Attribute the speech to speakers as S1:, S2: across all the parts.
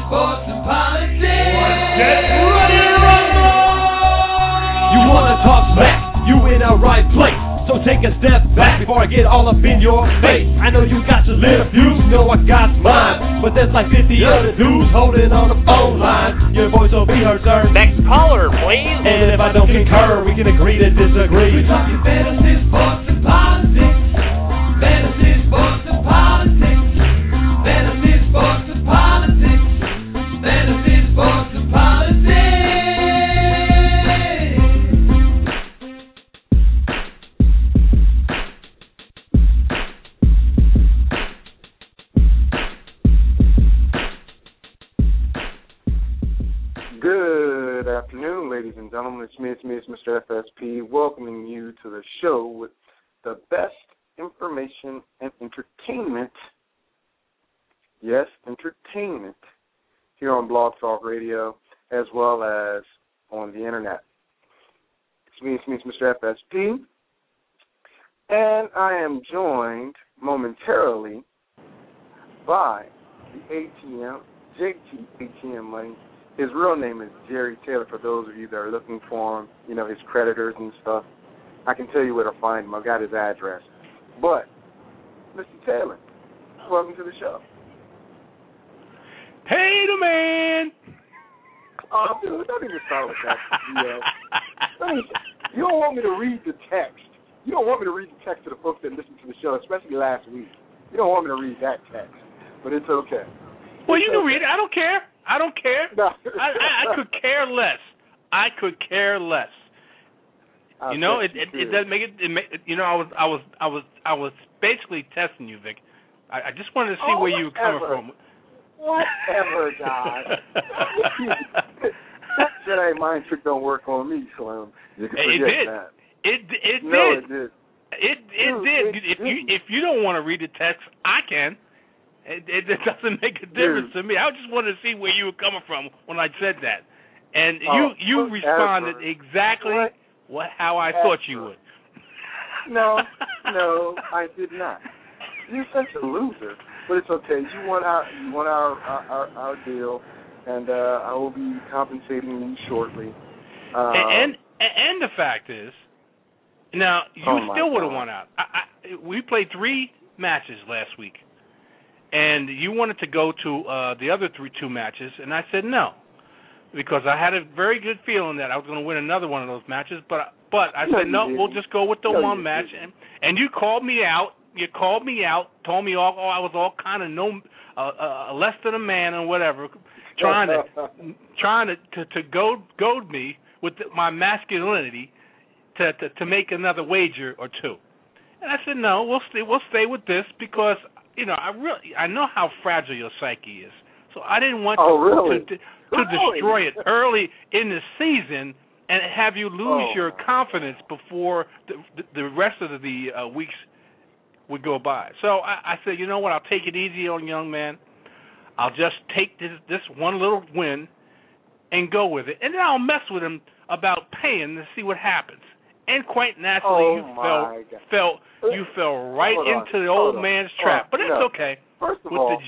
S1: sports, and politics.
S2: Get ready to rumble!
S1: You wanna talk smack? You in the right place. So take a step back before I get all up in your face. I know you got your little views, you know I got mine. But there's like 50 other dudes holding on the phone line. Your voice will be heard, sir.
S3: Next caller, please.
S1: And if I don't concur, we can agree to disagree. We're talking fantasy, sports, and politics. Fantasy, sports, and politics. Fantasy, sports, and politics. Fantasy, sports, and politics.
S4: Good afternoon, ladies and gentlemen. It's me, Mr. FSP, welcoming you to the show with the best information and entertainment, yes, entertainment, here on Blog Talk Radio, as well as on the Internet. It's me, Mr. FSP, and I am joined momentarily by the ATM, JT ATM Money. His real name is Jerry Taylor, for those of you that are looking for him, you know, his creditors and stuff. I can tell you where to find him. I've got his address. But, Mr. Taylor, welcome to the show.
S2: Hey, the man!
S4: Oh, dude, don't even start with that. You don't want me to read the text. You don't want me to read the text to the folks that listen to the show, especially last week. You don't want me to read that text. But it's okay.
S2: Well, you can read it. I don't care.
S4: No.
S2: I could care less. You know, it doesn't make it. You know, I was basically testing you, Vic. I just wanted to see where you were coming from.
S4: Whatever, God. That Jedi mind trick don't work on me, Slim. You can forget that.
S2: It did. If you don't want to read the text, I can. It doesn't make a difference to me. I just wanted to see where you were coming from when I said that, and you responded exactly how I thought you would.
S4: No, I did not. You're such a loser, but it's okay. You want our deal, and I will be compensating you shortly.
S2: And the fact is, now you still would have won out. We played 3 matches last week. And you wanted to go to the other 2 matches, and I said no, because I had a very good feeling that I was going to win another one of those matches. But I said no, we'll just go with the one match. And you called me out. Told me I was all kind of less than a man or whatever, trying to goad me with my masculinity to make another wager or 2. And I said no, we'll stay with this because. You know, I know how fragile your psyche is, so I didn't want to destroy it early in the season and have you lose your confidence before the rest of the weeks would go by. So I said, you know what? I'll take it easy on young man. I'll just take this one little win and go with it, and then I'll mess with him about paying to see what happons. And quite naturally, you fell right into the old man's trap. But it's okay.
S4: First of all,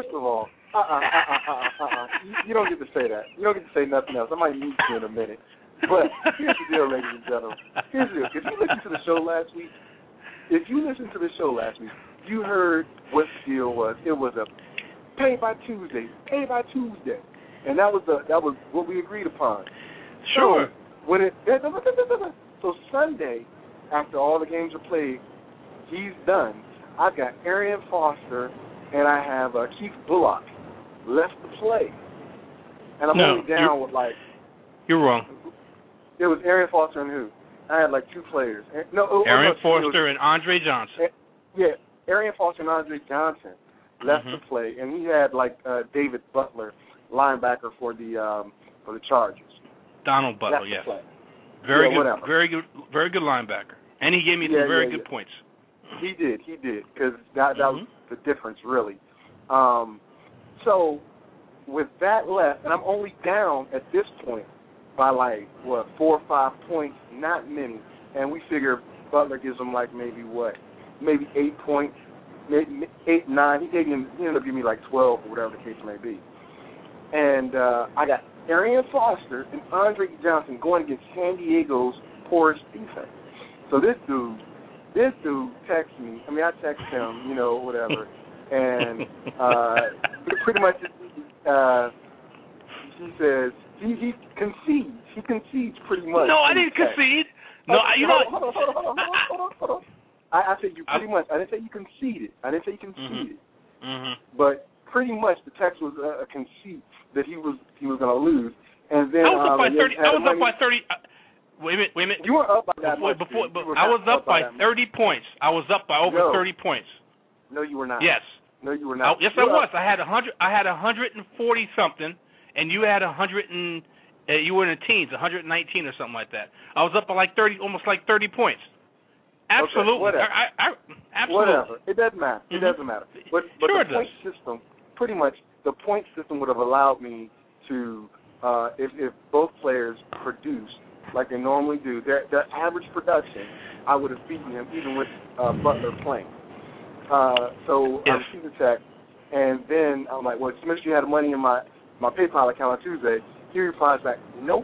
S4: you don't get to say that. You don't get to say nothing else. I might meet you in a minute. But here's the deal, ladies and gentlemen. Here's the deal. If you listened to the show last week, you heard what the deal was. It was a pay by Tuesday, and that was what we agreed upon.
S2: Sure.
S4: So Sunday, after all the games are played, he's done. I've got Arian Foster and I have Keith Bullock left to play. And I'm only down with
S2: You're wrong.
S4: It was Arian Foster and who? I had 2 players.
S2: Arian Foster and Andre Johnson.
S4: Arian Foster and Andre Johnson left to play, and we had David Butler, linebacker for the Chargers.
S2: Donald Butler, yes. Very good linebacker, and he gave me some very good points.
S4: He did, because that was the difference, really. So with that left, and I'm only down at this point by 4 or 5 points, not many, and we figure Butler gives them maybe 8 points, maybe 8, 9. He ended up giving me 12 or whatever the case may be. And I got Arian Foster and Andre Johnson going against San Diego's porous defense. So this dude texts me. I mean, I text him, whatever. And pretty much he says he concedes. He concedes pretty much.
S2: No, I didn't concede. No,
S4: Hold on. I said you pretty much. I didn't say you conceded. But pretty much the text was a conceit that he was going to lose. And then
S2: I was up by 30. I was up by 30. Wait a minute.
S4: You were up by that much.
S2: I was up by 30 points. I was up by over 30 points.
S4: No, you were not.
S2: Yes.
S4: No, you were not.
S2: Yes, I was. I had 100. I had 140 something, and you had 100 and you were in the teens, 119 or something like that. I was up by like 30, almost like 30 points. Absolutely.
S4: Okay, whatever.
S2: Absolutely.
S4: Whatever. It doesn't matter. It doesn't matter. But
S2: sure
S4: the point system, pretty much, the point system would have allowed me to, if both players produced like they normally do, their average production, I would have beaten him even with Butler playing. So I received the text, and then I'm like, well, just make sure you had money in my PayPal account on Tuesday. He replies back, nope,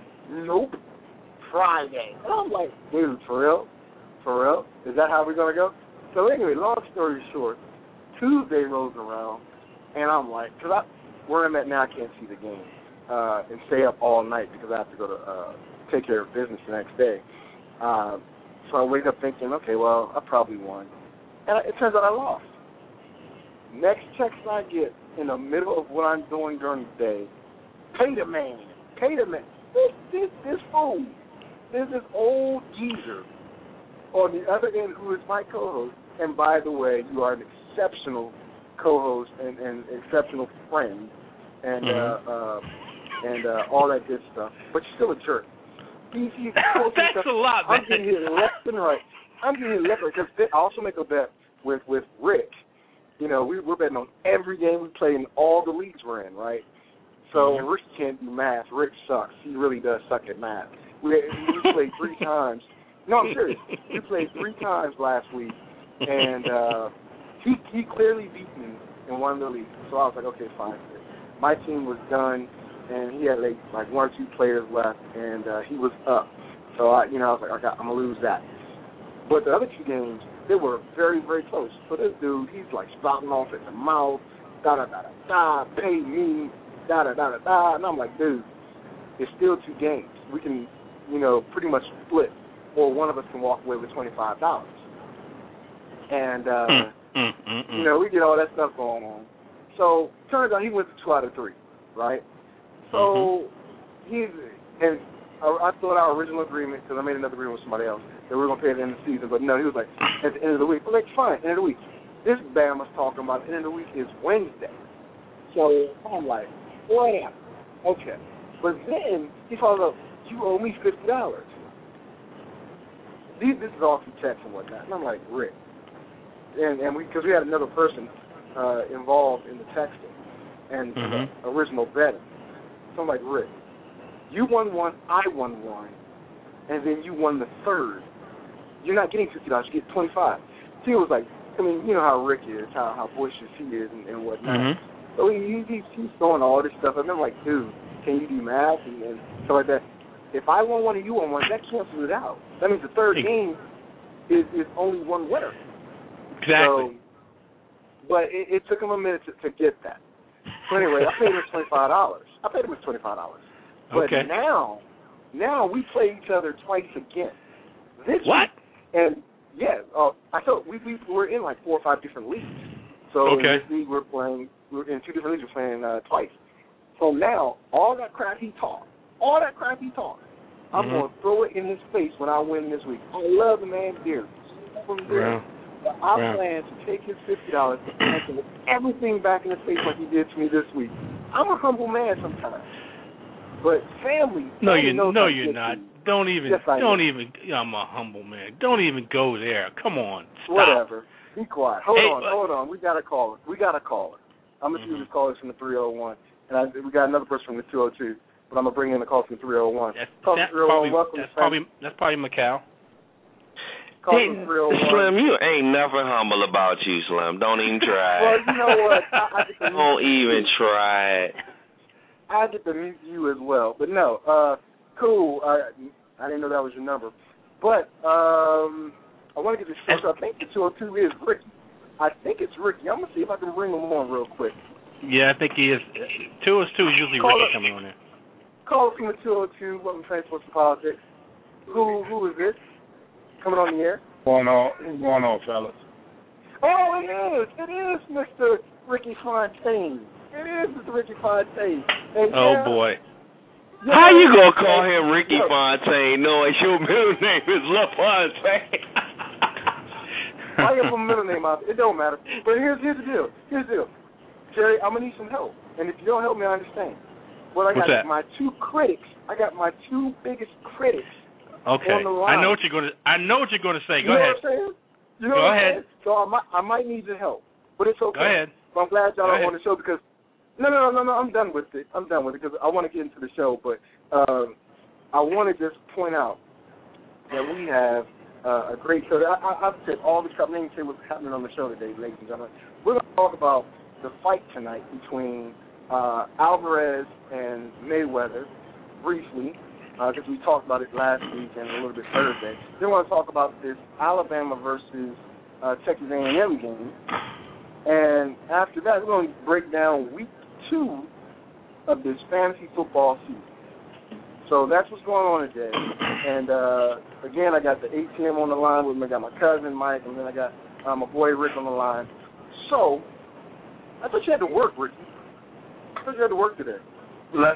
S4: Friday. And I'm like, dude, for real? Is that how we're going to go? So anyway, long story short, Tuesday rolls around, and I'm like, because where I'm at now, I can't see the game and stay up all night because I have to go to take care of business the next day. So I wake up thinking, okay, well, I probably won. And it turns out I lost. Next text I get in the middle of what I'm doing during the day, pay the man. This fool. There's this old geezer on the other end who is my co-host. And by the way, you are an exceptional co-host and exceptional friend and all that good stuff. But you're still a jerk.
S2: That's a lot, man.
S4: I'm getting hit left and right. Because I also make a bet with Rick. We're betting on every game we play in all the leagues we're in, right? So Rick can't do math. Rick sucks. He really does suck at math. We played 3 times. No, I'm serious. We played 3 times last week, and he clearly beat me in one of the leagues. So I was like, okay, fine. My team was done, and he had like 1 or 2 players left, and he was up. So I was like, okay, I'm gonna lose that. But the other 2 games, they were very, very close. So this dude, he's like spouting off at the mouth, pay me, and I'm like, dude, it's still 2 games. We can, pretty much split, or one of us can walk away with $25. And, we get all that stuff going on. So turns out he went to 2 out of 3, right? So I thought our original agreement, because I made another agreement with somebody else, that we were going to pay at the end of the season. But no, he was like, at the end of the week. I'm like, fine, end of the week. This Bama's talking about the end of the week is Wednesday. So I'm like, whatever. Okay. But then he follows up, you owe me $50. This is all through text and whatnot. And I'm like, Rick. And because we had another person involved in the texting and the original betting. So I'm like, Rick, you won 1, I won 1, and then you won the 3rd. You're not getting $50, you get $25. So he was like, I mean, you know how Rick is, how boisterous he is and whatnot. So he's throwing all this stuff. And I'm like, dude, can you do math and stuff like that? If I won 1 and you won 1, that cancels it out. That means the 3rd game is only 1 winner.
S2: Exactly.
S4: So, but it took him a minute to get that. So anyway, I paid him $25. But
S2: okay.
S4: now we play each other twice again. This
S2: what?
S4: Week, and yeah, I thought we were in like 4 or 5 different leagues. So in this league we're in 2 different leagues. We're playing twice. So now all that crap he talked, I'm going to throw it in his face when I win this week. I love the man dearly. But I plan to take his $50 and put everything back in his face like he did to me this week. I'm a humble man sometimes. But family.
S2: No, you're not. Don't even. I'm a humble man. Don't even go there. Come on. Stop.
S4: Whatever. Be quiet. Hold on. We got a caller. I'm going to see this caller from the 301. And we got another person from the 202. But I'm going to bring in the call from the 301. That's
S2: probably Macau.
S3: Hey, Slim, you ain't never humble about you, Slim. Don't even try.
S4: Well, you know what?
S3: Don't even try it.
S4: I get to mute you as well. But no, cool. I didn't know that was your number. But I want to get this show. I think the 202 is Ricky. I think it's Ricky. I'm going to see if I can bring him on real quick.
S2: Yeah, I think he is. 202 is usually Ricky coming on there.
S4: Call from the 202. Welcome to Sports and Politics. Who is this? Coming on the air?
S5: What's going on, fellas?
S4: Oh, it is Mr. Ricky Fontaine. It is Mr. Ricky Fontaine. And
S3: oh, boy. Yeah, how you going to call him Ricky Fontaine knowing your middle name is LaFontaine?
S4: I have a middle name out. It don't matter. But here's the deal. Jerry, I'm going to need some help. And if you don't help me, I understand. But I got my two critics. I got my two biggest critics.
S2: Okay.
S4: On the line.
S2: I know what you're going to say. Go
S4: ahead.
S2: What I'm saying?
S4: You know
S2: Go
S4: what
S2: ahead.
S4: I'm saying? So I might need your help. But it's okay.
S2: Go ahead.
S4: But I'm glad y'all are on the show because no, I'm done with it. I'm done with it because I want to get into the show. But I want to just point out that we have a great show. I've said all the stuff. I didn't say what's happening on the show today, ladies and gentlemen. We're going to talk about the fight tonight between Alvarez and Mayweather briefly because we talked about it last week and a little bit Thursday. Then we want to talk about this Alabama versus Texas A&M game. And after that, we're going to break down week 2 of this fantasy football season. So that's what's going on today. And, again, I got the ATM on the line with me. I got my cousin, Mike, and then I got my boy, Rick, on the line. So I thought you had to work, Ricky. I thought you had to work today.
S5: Let's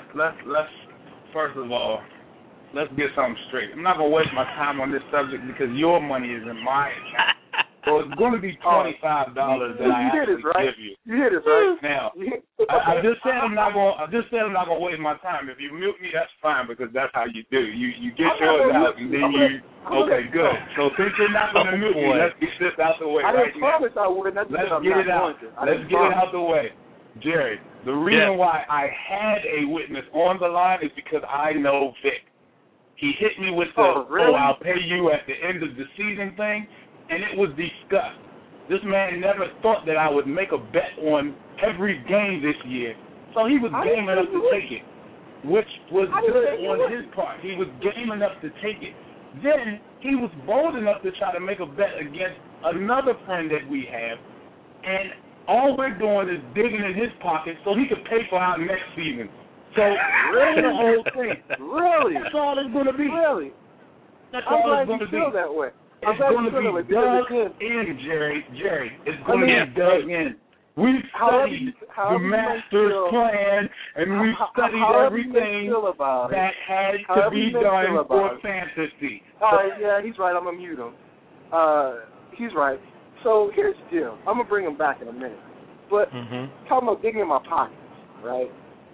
S5: first of all, let's get something straight. I'm not going to waste my time on this subject because your money is in my account. So it's going to be $25 that I actually give you.
S4: You hear this, right?
S5: Now, I just said I'm not going to waste my time. If you mute me, that's fine because that's how you do. You get yours out and then you. Okay, good. So since you're not going to mute me, let's get this out the way.
S4: I didn't promise I would. Let's get it out.
S5: Let's get it out the way, Jerry. The reason why I had a witness on the line is because I know Vic. He hit me with the I'll pay you at the end of the season thing. And it was discussed. This man never thought that I would make a bet on every game this year. So he was game enough to take it, which was good on his part. He was game enough to take it. Then he was bold enough to try to make a bet against another friend that we have. And all we're doing is digging in his pocket so he could pay for our next season. So that's the whole thing.
S4: Really?
S5: That's all it's going to be.
S4: Really?
S5: That's all it's going to be.
S4: I feel that way.
S5: It's going to be dug in, Jerry. It's going to be dug in. We've studied the master's plan, and we've studied everything that had to be done for fantasy.
S4: Yeah, he's right. I'm going to mute him. He's right. So here's the deal. I'm going to bring him back in a minute. But talking about digging in my pockets, right?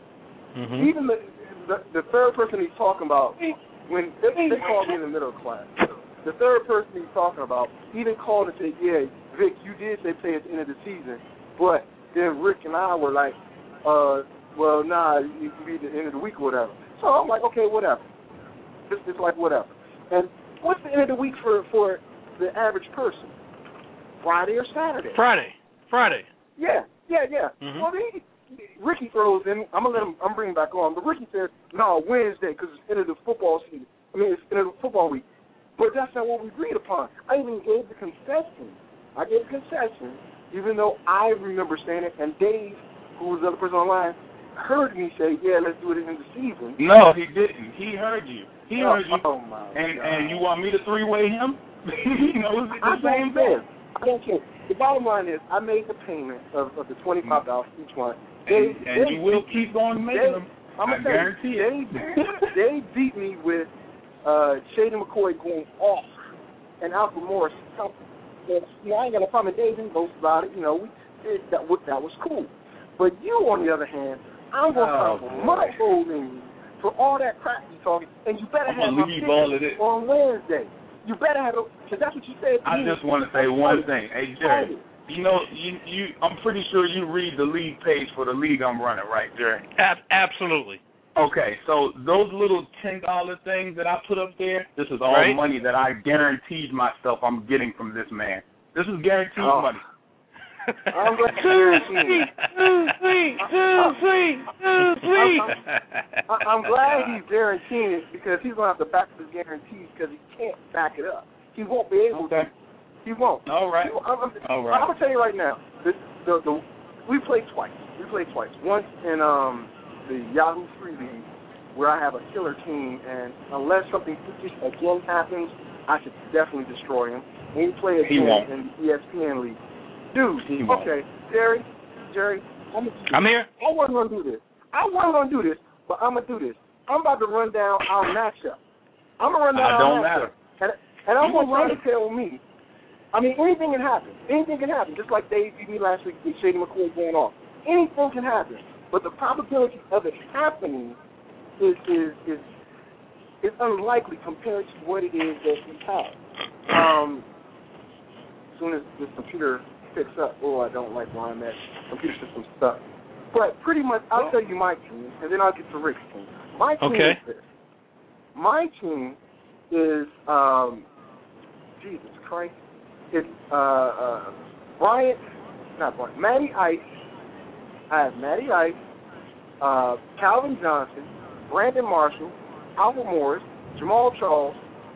S4: Even the third person he's talking about, when they called me in the middle class, the third person he's talking about even called and said, yeah, Vic, you did say play at the end of the season, but then Rick and I were like, well, nah, you can be at the end of the week or whatever. So I'm like, okay, whatever. It's like whatever. And what's the end of the week for the average person? Friday or Saturday?
S2: Friday.
S4: Yeah. Well, Ricky throws in. I'm bringing back on, but Ricky says, no, Wednesday because it's the end of the football season. It's the end of the football week. But that's not what we agreed upon. I even gave the concession. Even though I remember saying it, and Dave, who was the other person online, heard me say, yeah, let's do it in the season.
S5: No, he didn't. He heard you.
S4: Oh, my God.
S5: And you want me to three-way him? He knows it's the same thing.
S4: I don't care. The bottom line is I made the payment of the $25 each one.
S5: And you will keep on making them. I guarantee it.
S4: They beat me with Shady McCoy going off and Alfred Morris something. I ain't got no problem with Dave and boast about it. That was cool. But you, on the other hand, I'm going to come for my holding for all that crap you talking, and you better have my pick on Wednesday. You better have it, because that's what you said to me.
S5: I just want to say one thing. Hey, Jerry, I'm pretty sure you read the league page for the league I'm running, right, Jerry?
S2: Absolutely.
S5: Okay, so those little $10 things that I put up there, this is all money that I guaranteed myself I'm getting from this man. This is guaranteed money.
S4: I'm glad he's guaranteeing it. I'm glad he's guaranteeing it because he's going to have to back up his guarantees because he can't back it up. He won't be able to. He won't.
S5: All right.
S4: I'm going to tell you right now, we played twice. Once in the Yahoo Free League where I have a killer team, and unless something again happens, I should definitely destroy him. And he played again in the ESPN League. Dude, okay, Jerry,
S2: I'm here.
S4: I wasn't going to do this, but I'm going to do this. I'm about to run down our matchup. I'm going to run down our matchup. And I want you to tell me, I mean, anything can happen. Just like Dave beat me last week with Shady McCoy going off. Anything can happen. But the probability of it happening is unlikely compared to what it is that we have. As soon as this computer picks up, I don't like where I'm at. Computer system stuck. But pretty much, I'll tell you my team, and then I'll get to Rick's team. My team is this. My team is, Jesus Christ, it's Matty Ice. I have Matty Ice, Calvin Johnson, Brandon Marshall, Alvin Morris, Jamal Charles,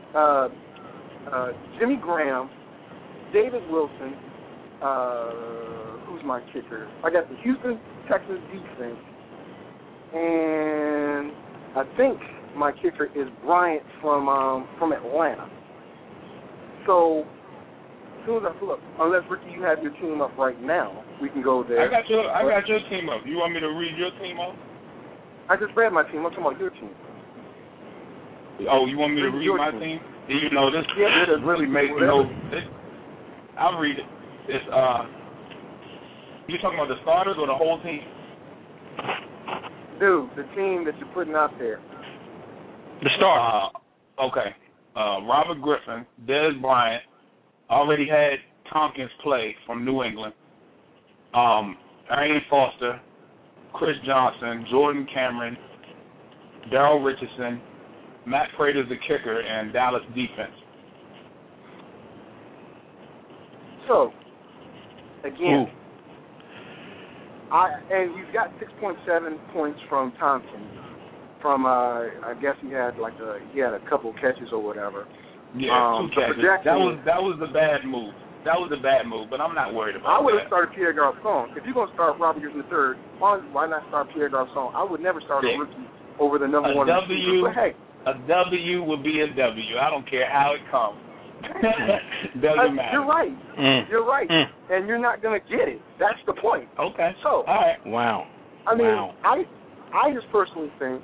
S4: Jimmy Graham, David Wilson. Who's my kicker? I got the Houston Texans defense, and I think my kicker is Bryant from Atlanta. So as soon as I pull up, unless Ricky, you have your team up right now, we can go there.
S5: I got your team up. You want me to read your team up?
S4: I just read my team. I'm talking about your team.
S5: Oh, you want me to read my team? You know, this really makes I'll read it. It's you talking about the starters or the whole team?
S4: Dude, the team that you're putting out there.
S2: The starters.
S5: Okay. Robert Griffin, Dez Bryant, already had Tompkins play from New England. Arian Foster, Chris Johnson, Jordan Cameron, Darrell Richardson, Matt Prater's the kicker, and Dallas defense.
S4: So, again, and you've got 6.7 points from Thompson. From I guess he had a couple catches or whatever.
S5: Yeah, 2 catches. That was the bad move. But I'm not worried about it.
S4: I would have started Pierre Garçon. If you're going to start Robert Griffin III, why not start Pierre Garçon? I would never start a rookie over the number one receiver. But hey,
S5: a W will be a W. I don't care how it comes. Doesn't matter.
S4: You're right. You're right. And you're not going to get it. That's the point.
S5: Okay.
S4: So,
S5: all right.
S2: Wow.
S4: I mean, I just personally think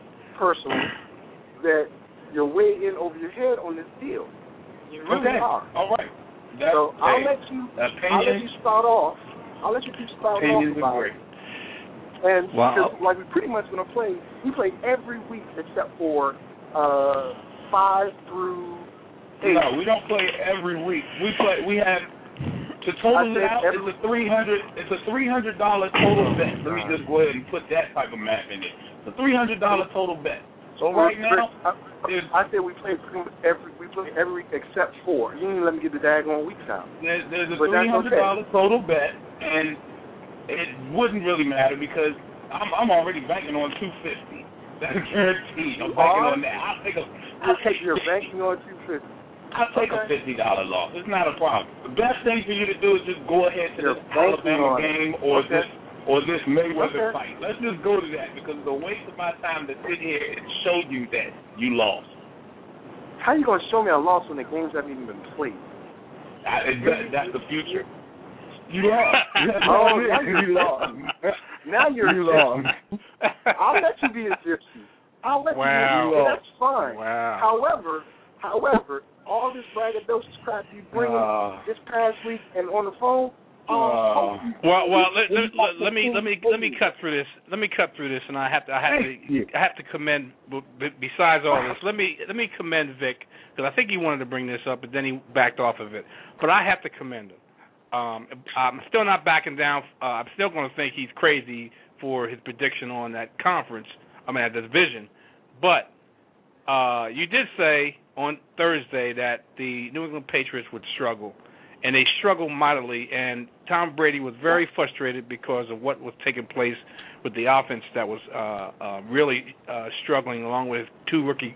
S4: that you're way in over your head on this deal. You really are.
S5: All right.
S4: So I'll let you start off. I'll let you start off about it. And because we're pretty much going to play, we play every week except for 5 through 8.
S5: No, we don't play every week. We have to total it out. It's a $300 total bet. Let me just go ahead and put that type of math in it. It's a $300 total bet. So right now,
S4: I said we play every week except 4. You didn't even let me get the daggone weeks out.
S5: There's a $300 total bet, and it wouldn't really matter because I'm already banking on $250. That's guaranteed. I'm banking on that.
S4: You're banking on $250.
S5: I'll take a $50 loss. It's not a problem. The best thing for you to do is just go ahead to this Alabama game or this Mayweather fight. Let's just go to that because it's a waste of my time to sit here and show you that you lost.
S4: How are you going to show me a loss when the games haven't even been played?
S5: That's the future. You lost.
S4: You lost. Now you're a gypsy. I'll let you be a gypsy. I'll let you be a gypsy. That's fine.
S2: Wow.
S4: However, all this braggadocious crap you bring this past week and on the phone.
S2: Let me cut through this. And I have to commend. Besides all this, let me commend Vic because I think he wanted to bring this up, but then he backed off of it. But I have to commend him. I'm still not backing down. I'm still going to think he's crazy for his prediction on that conference. That division. But you did say on Thursday that the New England Patriots would struggle, and they struggled mightily. And Tom Brady was very frustrated because of what was taking place with the offense that was really struggling, along with two rookie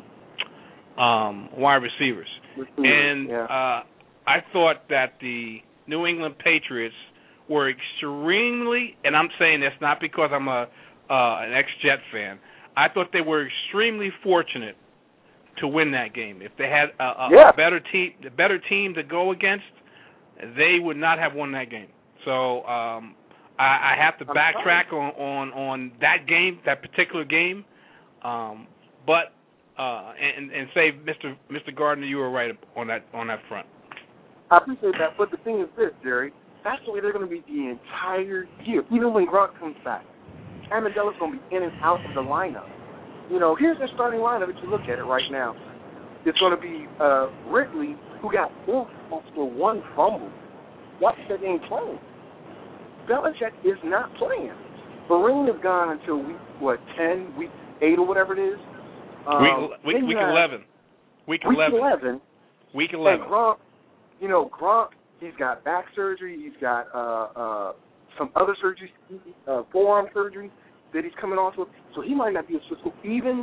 S2: wide receivers. And I thought that the New England Patriots were extremely, and I'm saying this not because I'm an ex-Jet fan, I thought they were extremely fortunate to win that game. If they had a better team to go against, they would not have won that game. So I have to backtrack on that game, that particular game, but say, Mr. Gardner, you were right on that front.
S4: I appreciate that, but the thing is this, Jerry. That's the way they're going to be the entire year. Even when Gronk comes back, Amendola's going to be in and out of the lineup. You know, here's their starting lineup if you look at it right now. It's going to be Ridley, who got for one fumble. Washington ain't playing. Belichick is not playing. Vereen is gone until week 10, week 8 or whatever it is.
S2: Week 11. Week 11.
S4: And Gronk, Gronk, he's got back surgery. He's got some other surgeries, forearm surgery that he's coming off with. So he might not be as physical. Even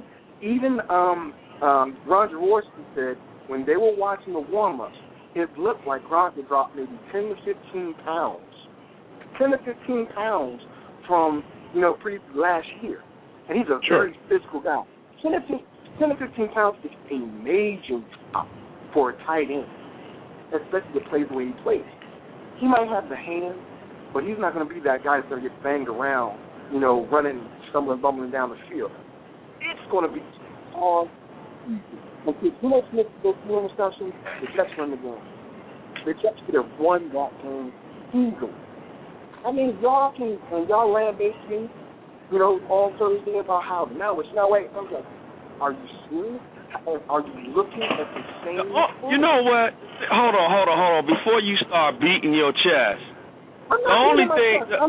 S4: Ron Jaworski said when they were watching the warm-ups, it looked like Gronk had dropped maybe 10 to 15 pounds. 10 to 15 pounds from, last year. And he's a very physical guy. 10 to 15 pounds is a major drop for a tight end, especially to play the way he plays. He might have the hand, but he's not going to be that guy that's going to get banged around, running, stumbling, bumbling down the field. It's going to be all easy. Until Geno Smith goes through interceptions, the Jets win the game. The Jets could have won that game easily. I mean, y'all land-based me, on Thursday about how now it's no way. I'm like, are you serious? Are you looking at the same?
S3: You know what? Hold on. Before you start beating your chest, the only thing that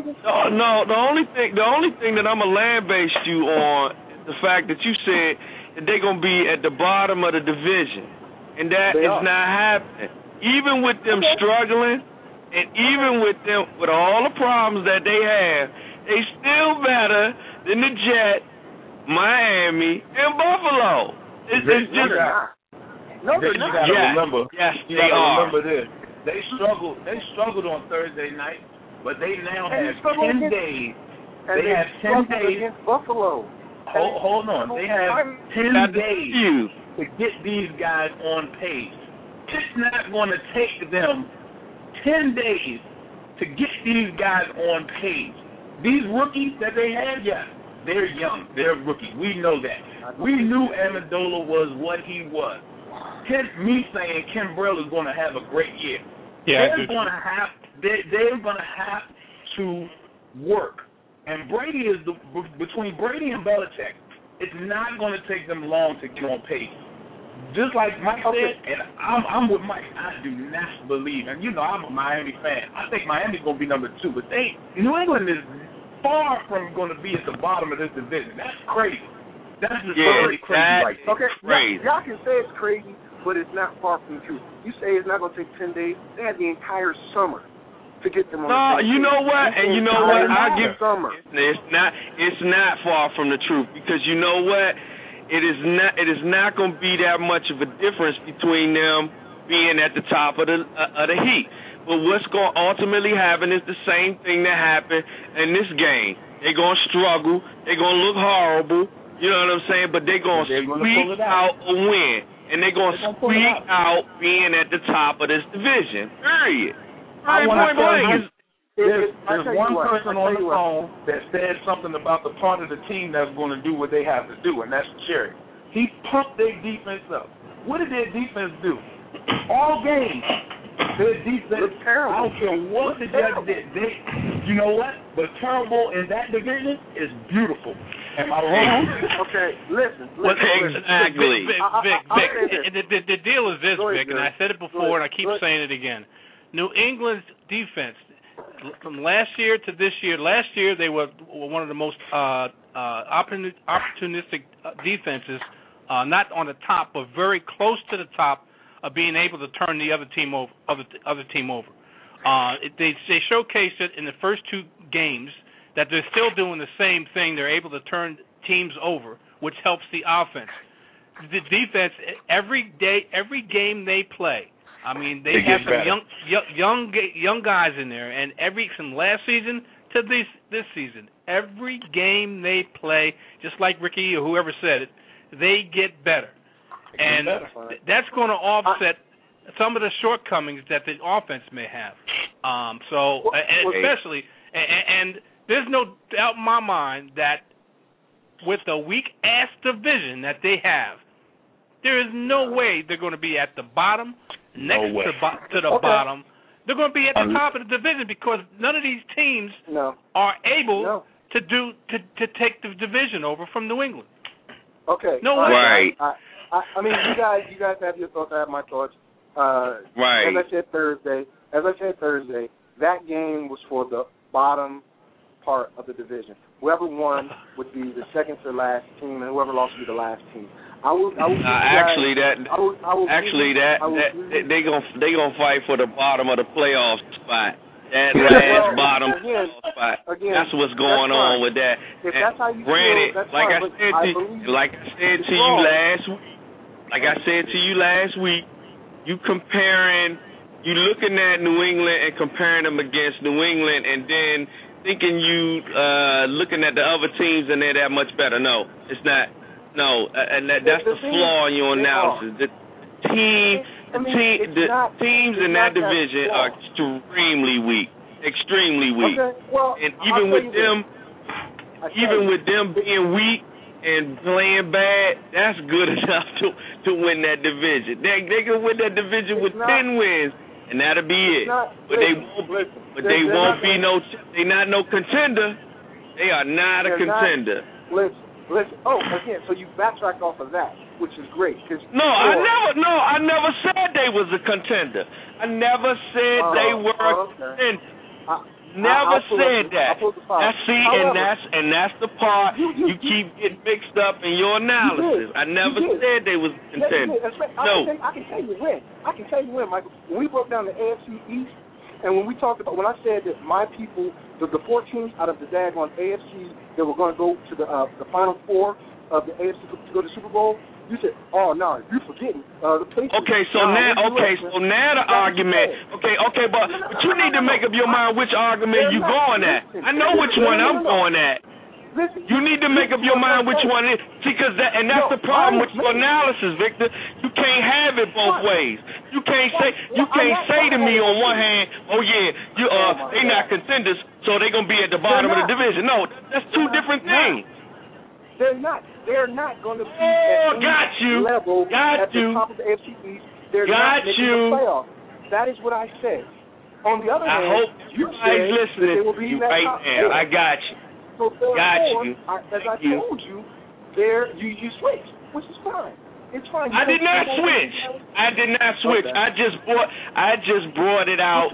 S3: I'm gonna land-base you on is the fact that you said that they're gonna be at the bottom of the division, and that is not happening. Even with them struggling, and even with all the problems that they have, they still better than the Jets, Miami, and Buffalo. It's just
S5: you gotta remember. Yes, they are. Remember this. They struggled on Thursday night, but they now have 10 days. They have 10 days
S4: against Buffalo.
S5: Hold on. They have 10 days to get these guys on pace. It's not going to take them 10 days to get these guys on pace. These rookies that they had, they're young. They're rookies. We know that. We knew Amendola was what he was. Me saying Ken Burrell is going to have a great year. Yeah, they're going to have to work. And Brady is between Brady and Belichick, it's not going to take them long to get on pace. Just like Mike said, and I'm with Mike. I do not believe, and I'm a Miami fan. I think Miami's going to be number 2, but New England is far from going to be at the bottom of this division. That's crazy. That's just really crazy right there.
S4: Okay, crazy. Y'all can say it's crazy, but it's not far from the truth. You say it's not going to take 10 days. They had the entire summer to get them on the
S3: you know what? And you know what? It's not far from the truth, because you know what? It is not going to be that much of a difference between them being at the top of the heat. But what's going to ultimately happen is the same thing that happened in this game. They're going to struggle. They're going to look horrible. You know what I'm saying? But they're going to squeak out a win. And they're going to squeak out being at the top of this division. Period.
S5: There's one person on the phone that said something about the part of the team that's going to do what they have to do, and that's Jerry. He pumped their defense up. What did their defense do? All game, their defense, I don't care what the Jets did. You know what? But terrible in that division is beautiful. Am I wrong?
S4: Okay, listen.
S3: Exactly.
S2: Vic, the deal is this, Vic, and I said it before, and I keep saying it again. New England's defense, from last year to this year, last year they were one of the most opportunistic defenses, not on the top, but very close to the top of being able to turn the other team over. They showcased it in the first 2 games that they're still doing the same thing. They're able to turn teams over, which helps the offense. The defense, every game they play, I mean, they have some young guys in there, and from last season to this season, every game they play, just like Ricky or whoever said it, they get better. And that's going to offset some of the shortcomings that the offense may have. Especially, there's no doubt in my mind that with the weak-ass division that they have, there is no way they're going to be at the bottom, to the bottom. They're going to be at the top of the division because none of these teams are able to take the division over from New England.
S4: Okay.
S2: No way.
S3: Right.
S4: I mean, you guys have your thoughts. I have my thoughts.
S3: Right.
S4: As I said Thursday, that game was for the bottom part of the division. Whoever won would be the second to last team, and whoever lost would be the last team. They gonna fight for the bottom of the playoff spot. That last bottom spot. That's what's going on with that. If that's how you
S3: granted,
S4: feel, that's
S3: like
S4: fine,
S3: I said to you last week, you looking at New England and comparing them against New England, and then thinking you looking at the other teams and they're that much better. No, it's not. No, and that's the flaw in your analysis. The teams in that division are extremely weak.
S4: Okay, well,
S3: and even with them being weak and playing bad, that's good enough to win that division. They can win that division with 10 wins, and that'll be it. They're not no contender. They are not a contender.
S4: Listen. Oh, again, so you backtracked off of that, which is great.
S3: I never said they was a contender. I never said they were a contender. Never said that. That's the part you keep getting mixed up in your analysis. I never said they was a contender.
S4: I can tell you when, Michael. When we broke down the AFC East, and when I said that my people, the 4 teams out of the daggone AFC that were going to go to the Final Four of the AFC to go to the Super Bowl, you said, "Oh no, you're forgetting the Patriots."
S3: So now the argument. But you need to make up your mind which argument you going at. I know which one I'm going at. You need to make up your mind which one it is. See, that's the problem with your analysis, Victor. You can't have it both ways. You can't say to me on one hand, "Oh yeah, they not contenders, so they're gonna be at the bottom of the division." No, that's 2 different things.
S4: They're not. They're not going to be
S3: at
S4: level at the top of the AFC East. They're not making the playoffs. That is what I said. On the other hand,
S3: I hope you guys listening.
S4: They will be
S3: you right now. I got you.
S4: So as I told you, you switched, which is fine. It's fine.
S3: I did not switch. Okay. I just brought it out.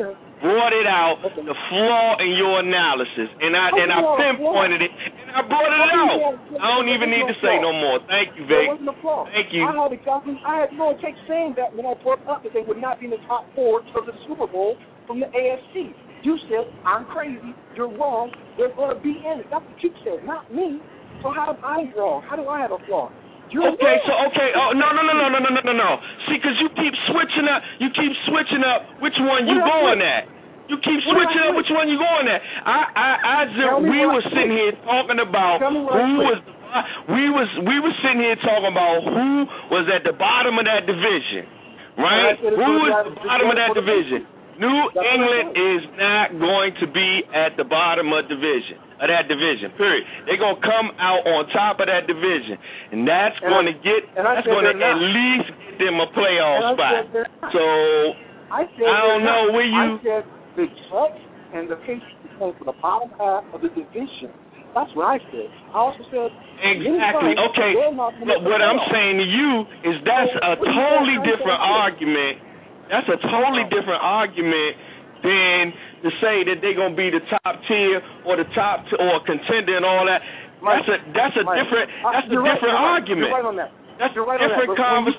S3: The flaw in your analysis, and I pinpointed it, and I brought it out. I don't even need to say no more. Thank you, Vic. Thank you.
S4: I had no take saying that when I brought up that they would not be in the top 4 of the Super Bowl from the AFC. You said, "I'm crazy. You're wrong. They're going to be in it." That's what you said, not me. So how am I wrong? How do I have a flaw?
S3: No. See, because you keep switching up which one you going at. You keep switching up which one you going at. We were sitting here talking about who was. We were sitting here talking about who was at the bottom of that division, right? Who was at the bottom of that division? New England is not going to be at the bottom of that division, period. They're going to come out on top of that division, and that's going to at least get them a playoff spot. So, I don't know where you...
S4: I said the Jets and the Patriots are for the bottom half of the division. That's what I said. I also said...
S3: Exactly. Okay. But what I'm saying to you is that's a totally different argument. That's a totally different argument than to say that they're gonna be the top tier or the top or a contender and all that. That's a different argument.
S4: You're right on that.
S3: That's a different conversation.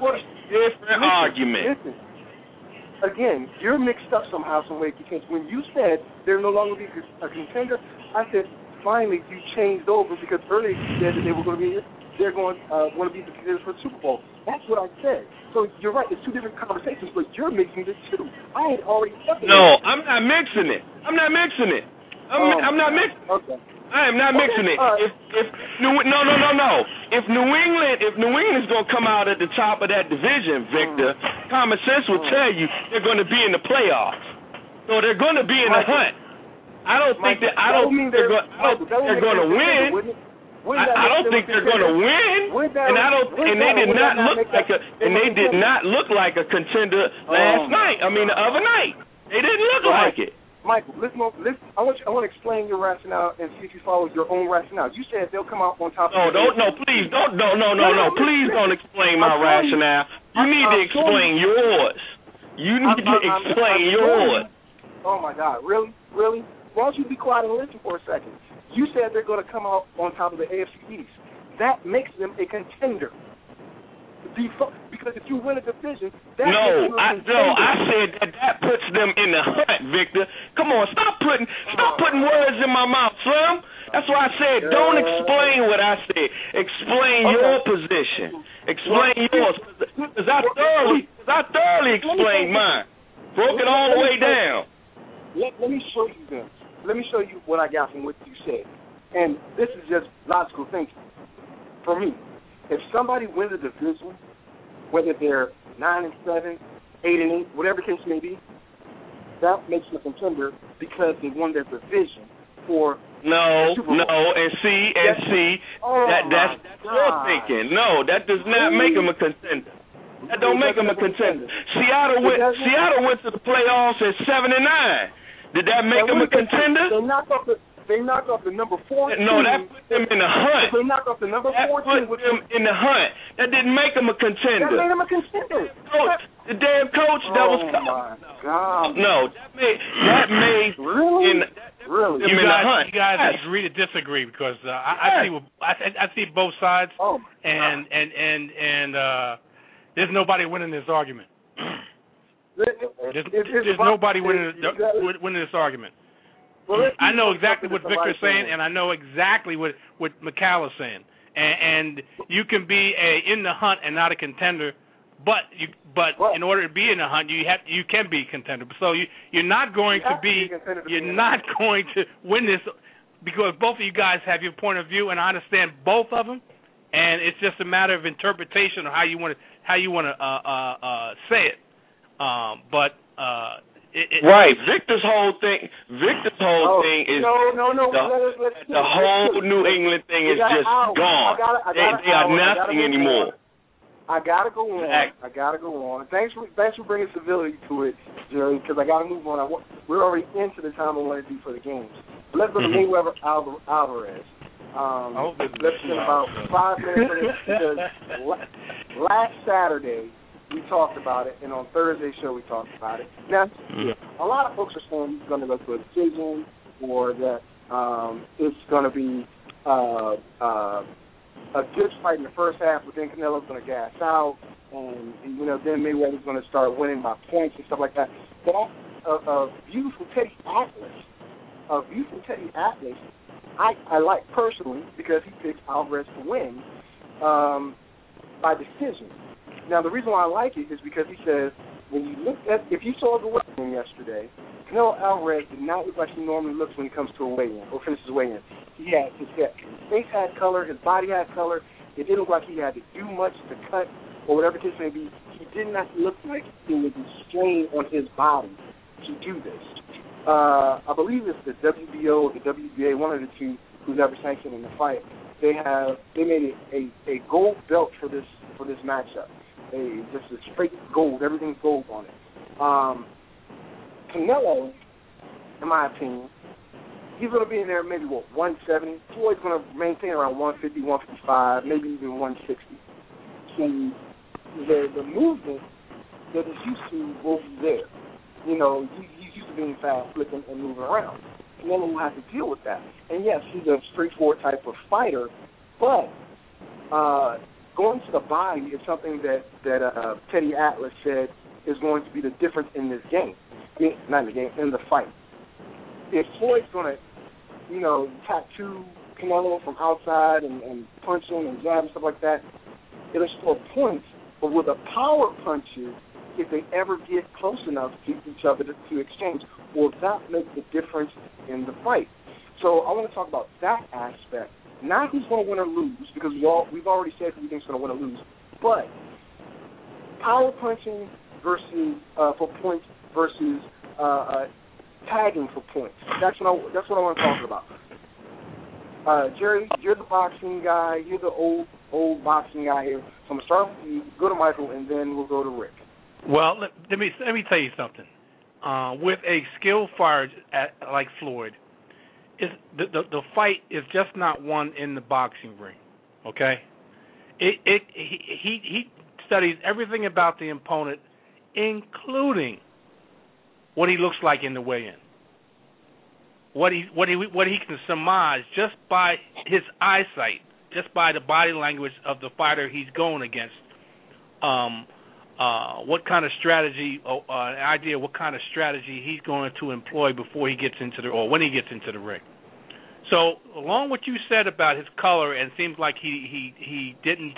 S3: different argument.
S4: Listen. Again, you're mixed up somehow, some way, because when you said they're no longer be a contender, I said finally you changed over because earlier you said that they were going to be, they're going want to be the contenders for the Super Bowl. That's what I said. So you're right. It's two different conversations, but you're mixing the two. I had already separated.
S3: No, I'm not mixing it. I'm not mixing it. I'm not mixing.
S4: Okay.
S3: I am not mixing it. No. If New England is going to come out at the top of that division, Victor, common sense will tell you they're going to be in the playoffs. So they're going to be in the hunt. I don't think they're going to win. I don't think they're going to win. And they did not look like a contender last night. I mean, the other night. They didn't look like it.
S4: Michael, listen. I want to explain your rationale and see if you follow your own rationale. You said they'll come out on top.
S3: Please don't explain my rationale. You need to explain yours. You need to explain yours.
S4: Oh my God, really? Why don't you be quiet and listen for a second? You said they're going to come out on top of the AFC East. That makes them a contender. Because if you win a division,
S3: I said that puts them in the hunt, Victor. Come on, stop putting words in my mouth, Slim. That's why I said don't explain what I said. Explain your position. Explain yours. Because I thoroughly explained mine. Broke it all the way down.
S4: Let me show you this. Let me show you what I got from what you said. And this is just logical thinking for me. If somebody wins a division, whether they're 9-7, 8-8, whatever the case may be, that makes them a contender because they won their division for Super Bowl.
S3: That's your thinking. No, that does not make them a contender. That don't make them a contender. Seattle went to the playoffs at 7-9. Did that make them a contender?
S4: They knocked off the number 4 team.
S3: No, that put them in the hunt.
S4: They knocked off the number 4 team.
S3: That put them in the hunt. That didn't make them a contender.
S4: That made them a contender.
S3: Coach, the damn coach that was.
S4: Oh my God.
S3: No, that made
S4: really.
S2: You guys agree to disagree because I see both sides, and there's nobody winning this argument. There's nobody winning this argument.
S4: Well,
S2: I know exactly what Victor's saying, and I know exactly what McCall is saying. And you can be in the hunt and not a contender, but in order to be in the hunt, you can be a contender. So you're not going to win this because both of you guys have your point of view, and I understand both of them. And it's just a matter of interpretation of how you want to say it.
S3: Right, Victor's whole thing is the whole New England thing is just gone. They are nothing anymore.
S4: I gotta go on. Thanks for bringing civility to it, Jerry, because I gotta move on. We're already into the time I want to do for the games. Let's go to Mayweather Alvarez. Let's spend about 5 minutes because last Saturday we talked about it, and on Thursday's show we talked about it. Now, a lot of folks are saying he's going to go to a decision, or that it's going to be a good fight in the first half, but then Canelo's going to gas out, and then Mayweather's going to start winning by points and stuff like that. But a beautiful Teddy Atlas, I like personally because he picks Alvarez to win by decision. Now, the reason why I like it is because he says, if you saw the weigh-in yesterday, Canelo Alvarez did not look like he normally looks when he comes to a weigh-in or finishes a weigh-in. His face had color, his body had color. It didn't look like he had to do much to cut or whatever the case may be. He did not look like it was a strain on his body to do this. I believe it's the WBO or the WBA, one of the two, who's ever sanctioned in the fight. They made it a gold belt for this matchup. Just a straight gold, everything's gold on it. Canelo, in my opinion, he's going to be in there maybe 170. Floyd's going to maintain around 150, 155, maybe even 160. So the movement that he's used to will be there. He's used to being fast, flipping, and moving around. Canelo will have to deal with that. And yes, he's a straightforward type of fighter, but going to the body is something that Teddy Atlas said is going to be the difference in this game. I mean, not in the game, in the fight. If Floyd's going to, tattoo Canelo from outside and punch him and jab and stuff like that, it'll score points. But with the power punches, if they ever get close enough to each other to exchange, will that make the difference in the fight? So I want to talk about that aspect. Not who's going to win or lose, because we've already said who thinks going to win or lose, but power punching versus for points versus tagging for points. That's what I want to talk about. Jerry, you're the boxing guy. You're the old boxing guy here. So I'm going to start with you, go to Michael, and then we'll go to Rick.
S2: Well, let me tell you something. With a skilled fighter like Floyd, the fight is just not won in the boxing ring. Okay, he studies everything about the opponent, including what he looks like in the weigh-in. What he can surmise just by his eyesight, just by the body language of the fighter he's going against. What kind of strategy, an idea what kind of strategy he's going to employ before he gets into or when he gets into the ring. So, along with what you said about his color, and it seems like he didn't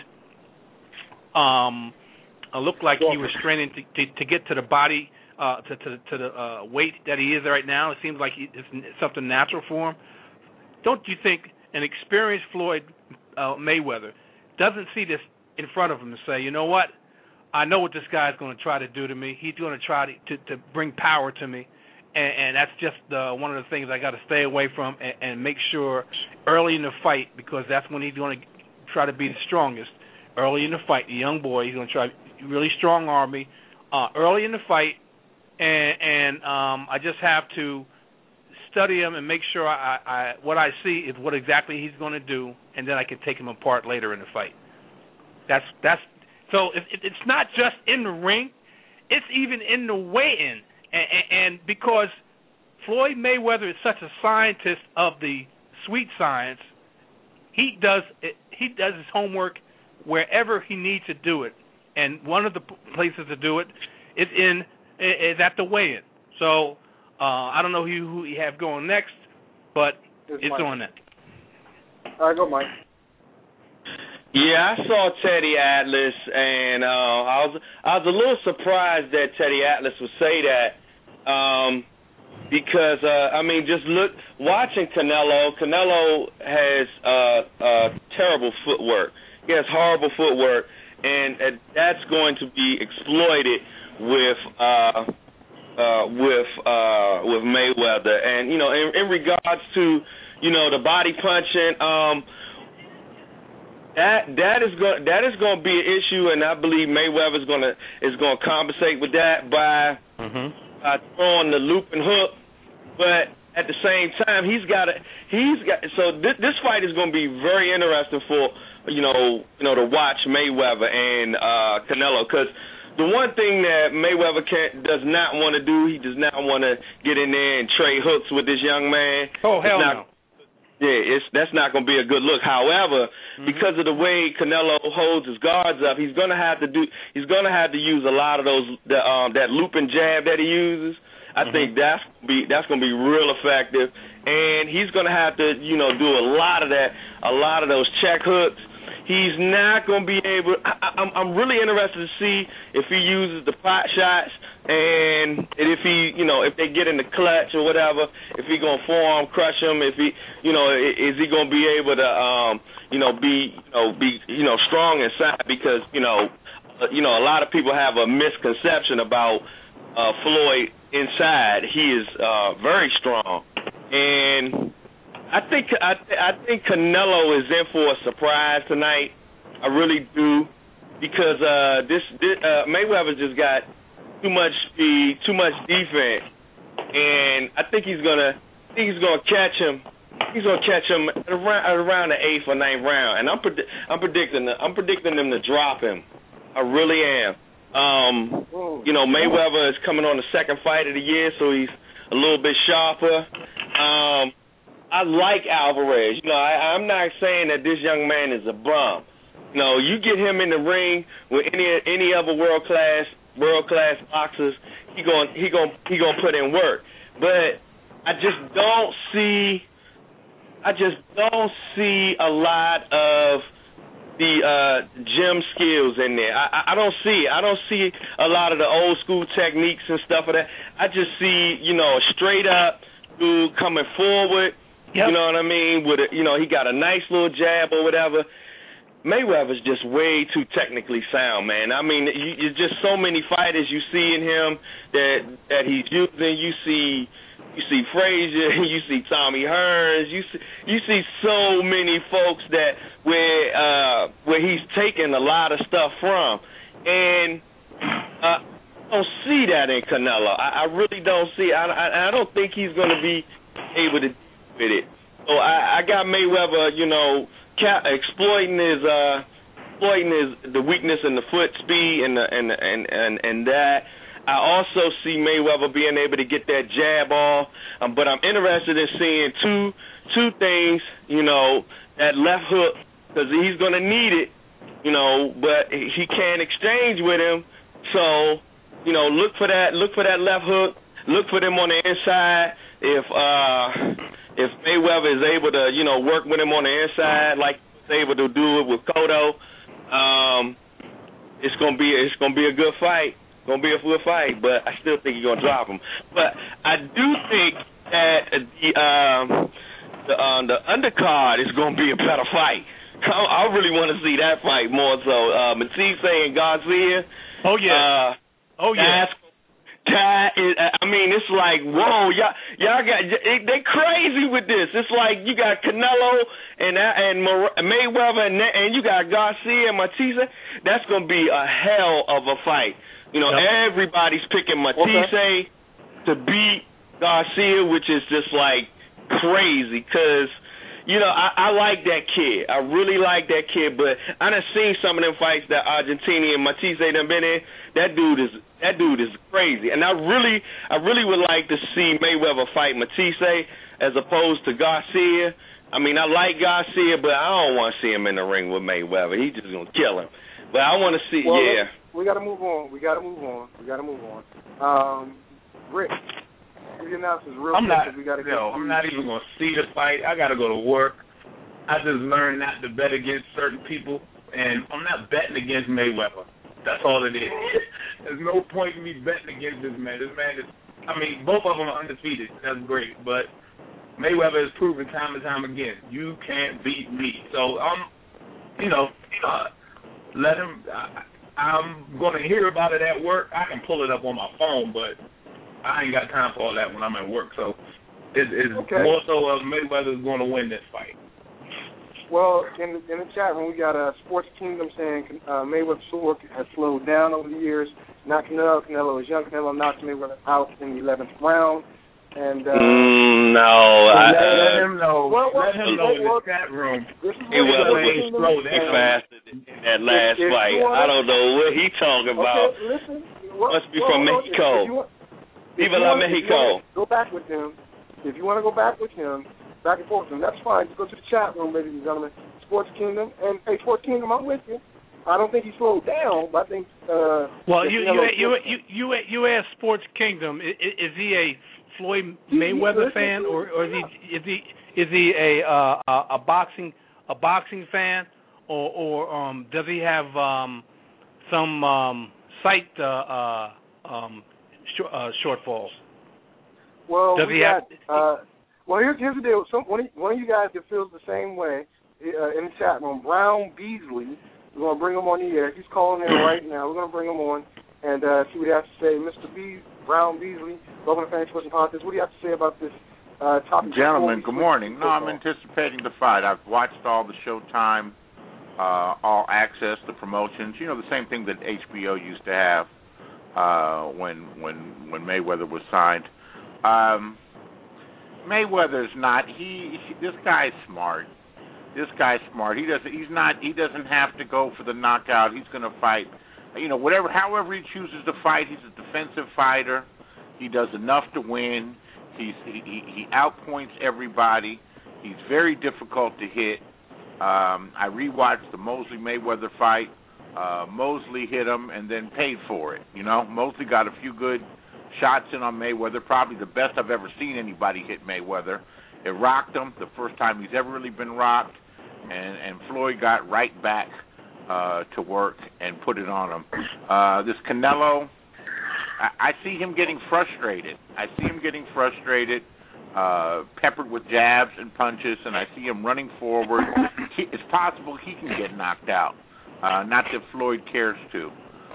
S2: look like he was straining to get to the body, to the weight that he is right now. It seems like it's something natural for him. Don't you think an experienced Floyd Mayweather doesn't see this in front of him and say, you know what? I know what this guy's going to try to do to me. He's going to try to bring power to me, and that's just one of the things I got to stay away from and make sure early in the fight, because that's when he's going to try to be the strongest. Early in the fight, the young boy, he's going to try really strong arm me early in the fight, and I just have to study him and make sure I what I see is what exactly he's going to do, and then I can take him apart later in the fight. That's. So it's not just in the ring, it's even in the weigh-in. And because Floyd Mayweather is such a scientist of the sweet science, he does his homework wherever he needs to do it. And one of the places to do it is at the weigh-in. So I don't know who you have going next, but it's Mike. On that.
S4: All right, go Mike.
S3: Yeah, I saw Teddy Atlas, and I was a little surprised that Teddy Atlas would say that, because just watching Canelo. Canelo has terrible footwork. He has horrible footwork, and that's going to be exploited with Mayweather. And in regards to the body punching. That is going to be an issue, and I believe Mayweather is going to compensate with that by throwing the loop and hook. But at the same time, this fight is going to be very interesting for to watch Mayweather and Canelo, because the one thing that Mayweather does not want to do, he does not want to get in there and trade hooks with this young man.
S2: Oh, hell no.
S3: Yeah, that's not going to be a good look. However, because of the way Canelo holds his guards up, he's going to have to use a lot of those that looping jab that he uses. I think that's going to be real effective, and he's going to have to do a lot of those check hooks. He's not going to be able. I'm really interested to see if he uses the pot shots, and if he, if they get in the clutch or whatever, if he gonna forearm crush him, if he, is he gonna be able to, be strong inside, because a lot of people have a misconception about Floyd inside. He is very strong, and I think Canelo is in for a surprise tonight. I really do, because this Mayweather just got too much speed, too much defense, and I think he's gonna catch him. He's gonna catch him around the 8th or 9th round, and I'm predicting them to drop him. I really am. Mayweather is coming on the second fight of the year, so he's a little bit sharper. I like Alvarez. I'm not saying that this young man is a bum, You know, you get him in the ring with any other world class boxers, he gonna put in work. But I just don't see a lot of the gym skills in there. I don't see it. I don't see a lot of the old school techniques and stuff of that. I just see, a straight up dude coming forward. Yep. You know what I mean? With he got a nice little jab or whatever. Mayweather's just way too technically sound, man. I mean, it's just so many fighters you see in him that he's using. You see Frazier, you see Tommy Hearns, you see so many folks that where he's taking a lot of stuff from, and I don't see that in Canelo. I really don't see. I don't think he's going to be able to deal with it. So I got Mayweather, exploiting the weakness in the foot speed and that. I also see Mayweather being able to get that jab off, but I'm interested in seeing two things. That left hook, because he's going to need it. But he can't exchange with him. So look for that left hook. Look for them on the inside. If Mayweather is able to, work with him on the inside like he was able to do it with Cotto, it's gonna be a good fight. It's gonna be a good fight, but I still think he's gonna drop him. But I do think that the undercard is gonna be a better fight. I really want to see that fight more so. Matisse and Garcia.
S2: Oh yeah.
S3: It's like, whoa, y'all they crazy with this. It's like you got Canelo and Mayweather and you got Garcia and Matisse. That's gonna be a hell of a fight. Everybody's picking Matisse to beat Garcia, which is just like crazy because. I like that kid. I really like that kid, but I done seen some of them fights that Argentina and Matisse done been in. That dude is crazy, and I really would like to see Mayweather fight Matisse as opposed to Garcia. I mean, I like Garcia, but I don't want to see him in the ring with Mayweather. He's just gonna kill him. But I want to see.
S4: Well,
S3: yeah.
S4: We got to move on. Rick. I'm not
S5: even going to see the fight. I got to go to work. I just learned not to bet against certain people, and I'm not betting against Mayweather. That's all it is. There's no point in me betting against this man. This man is, both of them are undefeated. That's great, but Mayweather has proven time and time again, you can't beat me. So, let him. I'm going to hear about it at work. I can pull it up on my phone, but I ain't got time for all that when I'm at work. So it's more so Mayweather's going to win this fight.
S4: Well, in the chat room, we got Sports Kingdom saying Mayweather's sword has slowed down over the years. Not Canelo. Canelo is young. Canelo knocked Mayweather out in the 11th round. And
S5: let him know. Let him know in the chat room.
S3: Mayweather was faster in that last fight. I don't know what he talking about.
S4: Listen.
S3: Must be from Mexico. Viva la Mexico.
S4: Go back with him. If you want to go back with him, back and forth with him, that's fine. Just go to the chat room, ladies and gentlemen. Sports Kingdom. And, hey, Sports Kingdom, I'm with you. I don't think he slowed down, but I think...
S2: well, you asked Sports Kingdom, is he a Floyd Mayweather fan, or is he a boxing fan, or does he have some sight shortfalls?
S4: Well,
S2: does he have?
S4: Well, here's the deal. One of you guys that feels the same way in the chat room, Brown Beasley. We're going to bring him on the air. He's calling in right now. We're going to bring him on and see what he has to say. Mr. Brown Beasley, welcome to Fantasy Sports and Politics. What do you have to say about this topic?
S6: Gentlemen, good morning. No, I'm anticipating the fight. I've watched all the Showtime, All Access, the promotions. The same thing that HBO used to have when Mayweather was signed. Mayweather's not. This guy's smart. He doesn't have to go for the knockout. He's going to fight. However he chooses to fight. He's a defensive fighter. He does enough to win. He outpoints everybody. He's very difficult to hit. I rewatched the Mosley Mayweather fight. Mosley hit him and then paid for it. You know, Mosley got a few good shots in on Mayweather, probably the best I've ever seen anybody hit Mayweather. It rocked him, the first time he's ever really been rocked, and Floyd got right back to work and put it on him. This Canelo, I see him getting frustrated. Peppered with jabs and punches, and I see him running forward. It's possible he can get knocked out. Not that Floyd cares to.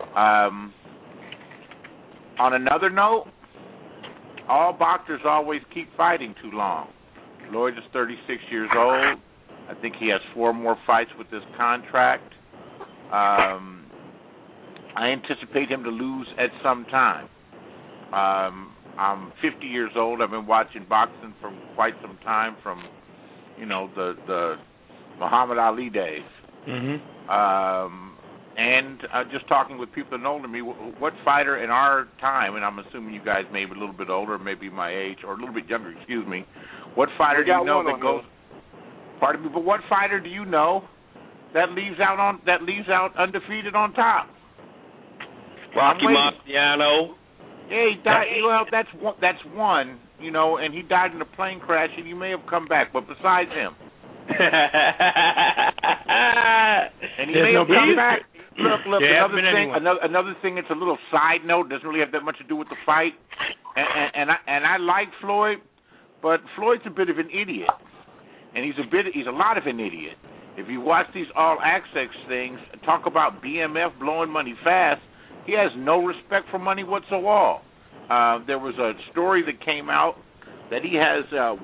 S6: On another note, all boxers always keep fighting too long. Floyd is 36 years old. I think he has 4 more fights with this contract. I anticipate him to lose at some time. I'm 50 years old. I've been watching boxing for quite some time, from, you know, the Muhammad Ali days. Mm-hmm. And just talking with people that know older than me, what fighter in our time, and I'm assuming you guys may be a little bit older, maybe my age, or a little bit younger, excuse me, what fighter do you know that goes? Pardon me, but what fighter do you know that leaves out undefeated on top?
S7: Rocky Marciano.
S6: Yeah, he died. Well, that's one, you know, and he died in a plane crash, and you may have come back, but besides him. And he may have come back. Look, another thing, it's a little side note, doesn't really have that much to do with the fight. And I like Floyd, but Floyd's a bit of an idiot. And he's a lot of an idiot. If you watch these all access things, talk about BMF blowing money fast, he has no respect for money whatsoever. There was a story that came out that he has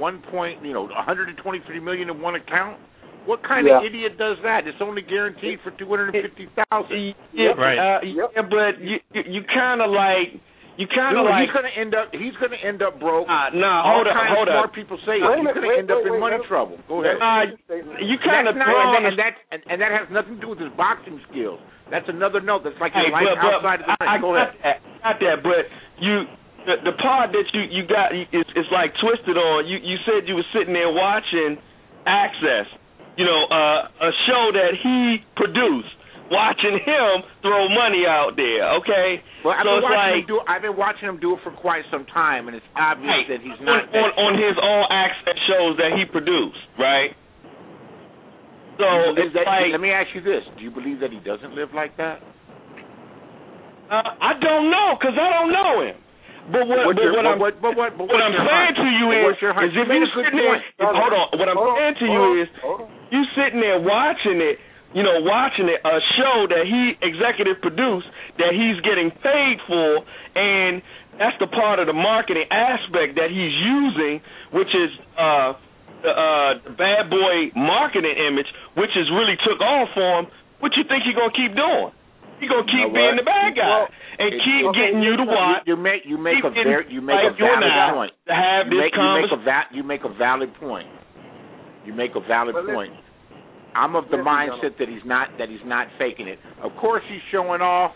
S6: $123 million in one account. What kind of idiot does that? It's only guaranteed for $250,000.
S7: Yeah, right. But you kind of like. He's going to end up broke.
S6: Hold up. More people say he's going to end up in money trouble. Go ahead.
S7: You kind of
S6: and that has nothing to do with his boxing skills. That's another note. That's like his life outside of the ring. Go ahead.
S7: I got that, but the part that you got is like twisted on. You said you were sitting there watching Access, a show that he produced, watching him throw money out there. Okay,
S6: well, I've been watching him do it for quite some time, and it's obvious that he's not
S7: on his All Access shows that he produced, right? So
S6: let me ask you this: do you believe that he doesn't live like that?
S7: I don't know, because I don't know him. But what I'm saying to you is if you sitting there, hold on. What I'm saying to you is you sitting there watching it, a show that he executive produced that he's getting paid for, and that's the part of the marketing aspect that he's using, which is the bad boy marketing image, which has really took off for him. What you think he's gonna keep doing? He's gonna keep being the bad guy and keep getting you to watch.
S6: You make a valid point.
S7: To have this conversation.
S6: You make a valid point. I'm of the mindset that he's not faking it. Of course he's showing off.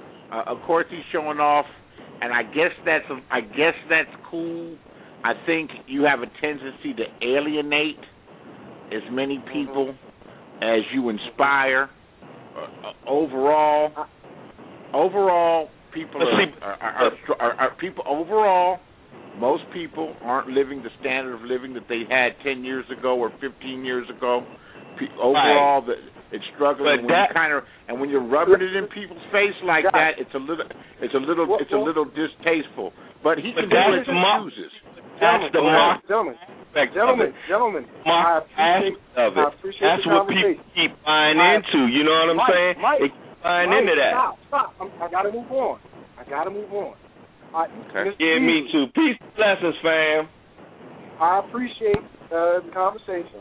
S6: And I guess that's cool. I think you have a tendency to alienate as many people as you inspire. Overall, people most people aren't living the standard of living that they had 10 years ago or 15 years ago. Overall, it's struggling. And when you're rubbing it in people's face like that, it's a little distasteful. But he can do what he chooses.
S4: Gentlemen, I appreciate
S7: that's what people keep buying into. You know what I'm saying? They keep buying into that.
S4: Stop. I gotta move on.
S7: Okay. Yeah, me too. Peace and blessings, fam.
S4: I appreciate the conversation.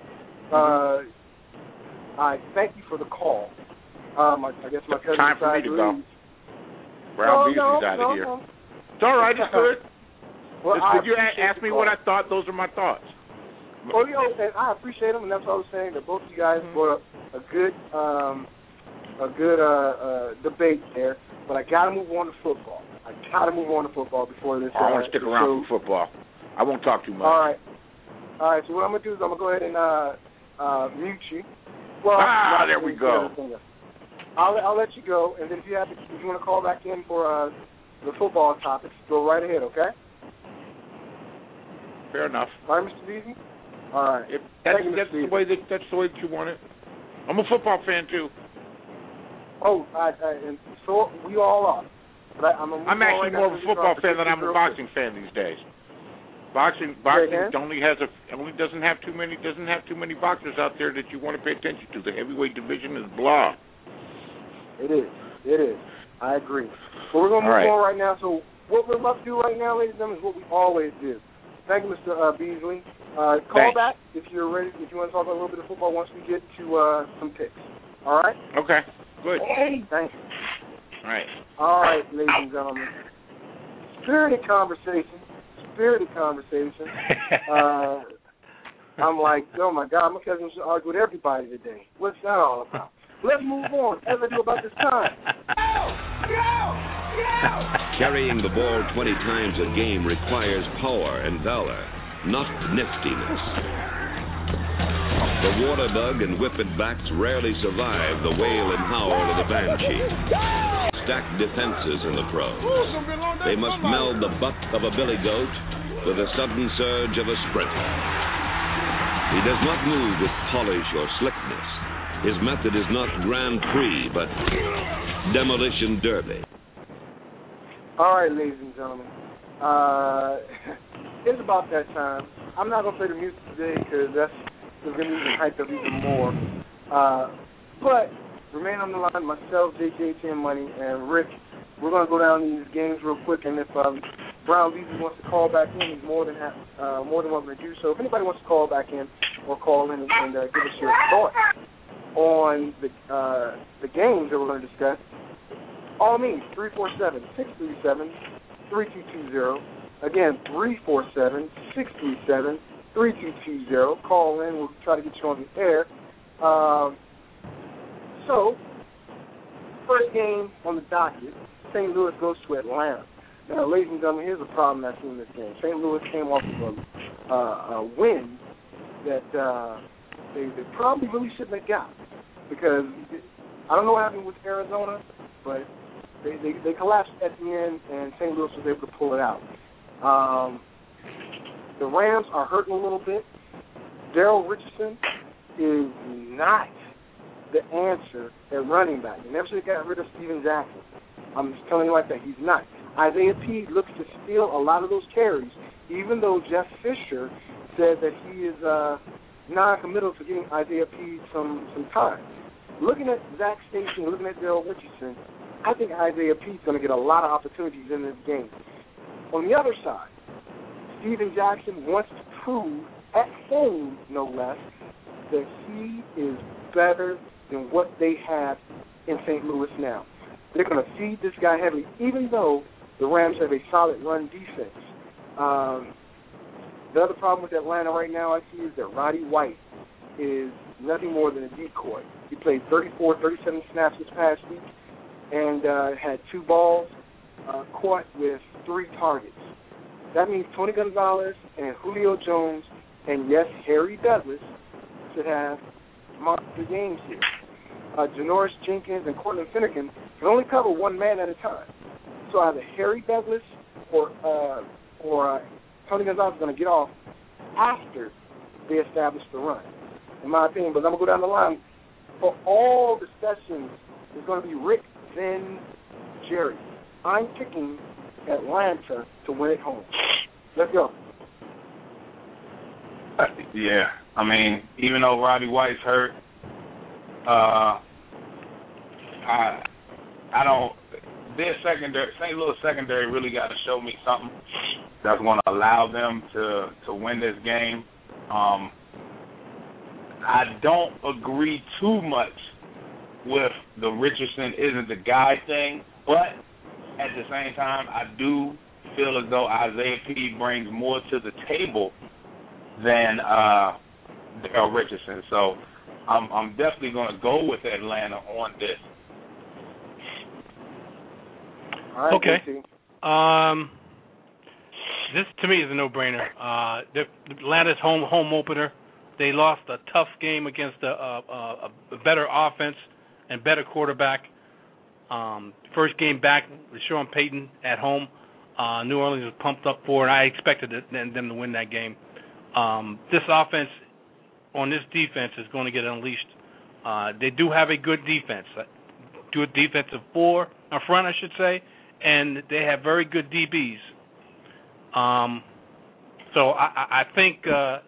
S4: I thank you for the call. I guess my cousin
S6: time for me to go. Brown Beasley's out of here. It's all right. It's good.
S4: Well,
S6: you asked me what I thought. Those are my thoughts.
S4: Well, and I appreciate them, and that's what I was saying. That both of you guys brought a good debate there. But I got to move on to football. Before this.
S6: I want to stick around for football. I won't talk too much.
S4: All right. So what I'm gonna do is I'm gonna go ahead and mute you. Well,
S6: there we go.
S4: I'll let you go, and then if you want to call back in for the football topics, go right ahead, okay?
S6: Fair enough.
S4: All right, Mr. Beasley? All right.
S6: That's the way that you want it. I'm a football fan, too.
S4: Oh, and so we all are. But I'm
S6: actually more of a football fan than I'm a boxing fan these days. Boxing doesn't have too many boxers out there that you want to pay attention to. The heavyweight division is blah.
S4: It is. I agree. But we're going to move on right now. So what we're about to do right now, ladies and gentlemen, is what we always do. Thank you, Mr. Beasley. Call back if you're ready, if you want to talk about a little bit of football once we get to some picks. All right?
S6: Okay. Good.
S4: Hey, thanks.
S6: All
S4: right, ladies and gentlemen. Spirited conversation. I'm like, oh, my God, my cousin should argue with everybody today. What's that all about? Let's move on. As I do about this time.
S8: Carrying the ball 20 times a game requires power and valor, not niftiness. The water bug and whippet backs rarely survive the wail and howl of the banshee. Stacked defenses in the pros. They must meld the butt of a billy goat with a sudden surge of a sprinter. He does not move with polish or slickness. His method is not Grand Prix, but demolition derby.
S4: All right, ladies and gentlemen. It's about that time. I'm not going to play the music today because that's going to get me hyped up even more. But remain on the line, myself, JJ, Tim Money, and Rick. We're going to go down these games real quick, and if Brown Beasley wants to call back in, he's more than welcome to do so. If anybody wants to call back in or call in and give us your thoughts on the games that we're going to discuss, all means, 347-637-3220. Again, 347-637-3220. Call in. We'll try to get you on the air. So, first game on the docket, St. Louis goes to Atlanta. Now, ladies and gentlemen, here's the problem I see in this game. St. Louis came off of a win that they probably really shouldn't have got, because I don't know what happened with Arizona, but they collapsed at the end, and St. Louis was able to pull it out. The Rams are hurting a little bit. Daryl Richardson is not the answer at running back. They never should have got rid of Steven Jackson. I'm just telling you like that. He's not. Isaiah P. looks to steal a lot of those carries, even though Jeff Fisher said that he is non-committal to giving Isaiah P. some time. Looking at Zach Stacy and looking at Daryl Richardson, I think Isaiah P. is going to get a lot of opportunities in this game. On the other side, Steven Jackson wants to prove, at home no less, that he is better than what they have in St. Louis now. They're going to feed this guy heavily, even though the Rams have a solid run defense. The other problem with Atlanta right now, I see, is that Roddy White is nothing more than a decoy. He played 37 snaps this past week and had 2 balls caught with 3 targets. That means Tony Gonzalez and Julio Jones and, yes, Harry Douglas should have monster games here. Janoris Jenkins and Cortland Finnegan can only cover one man at a time. So either Harry Douglas or Tony Gonzalez is going to get off after they establish the run, in my opinion. But I'm going to go down the line. For all the sessions, it's going to be Rick, then Jerry. I'm picking Atlanta to win at home. Let's go.
S5: Yeah, I mean, even though Roddy White's hurt, I don't. Their secondary, St. Louis secondary, really got to show me something that's going to allow them to win this game. I don't agree too much with the Richardson isn't the guy thing, but at the same time, I do feel as though Isaiah P. brings more to the table than Daryl Richardson. So I'm definitely going to go with Atlanta on this.
S4: All right,
S2: okay. This to me is a no-brainer. Atlanta's home opener. They lost a tough game against a better offense and better quarterback. First game back with Sean Payton at home. New Orleans was pumped up for it. I expected them to win that game. This offense on this defense is going to get unleashed. They do have a good defense, good defensive four up front, I should say, and they have very good DBs. So I think,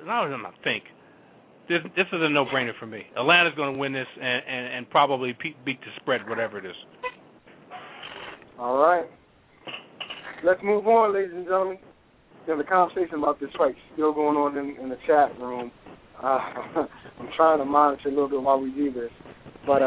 S2: this is a no-brainer for me. Atlanta's going to win this and probably beat the spread, whatever it is.
S4: All right. Let's move on, ladies and gentlemen. There's a conversation about this fight still going on in the chat room. I'm trying to monitor a little bit while we do this. But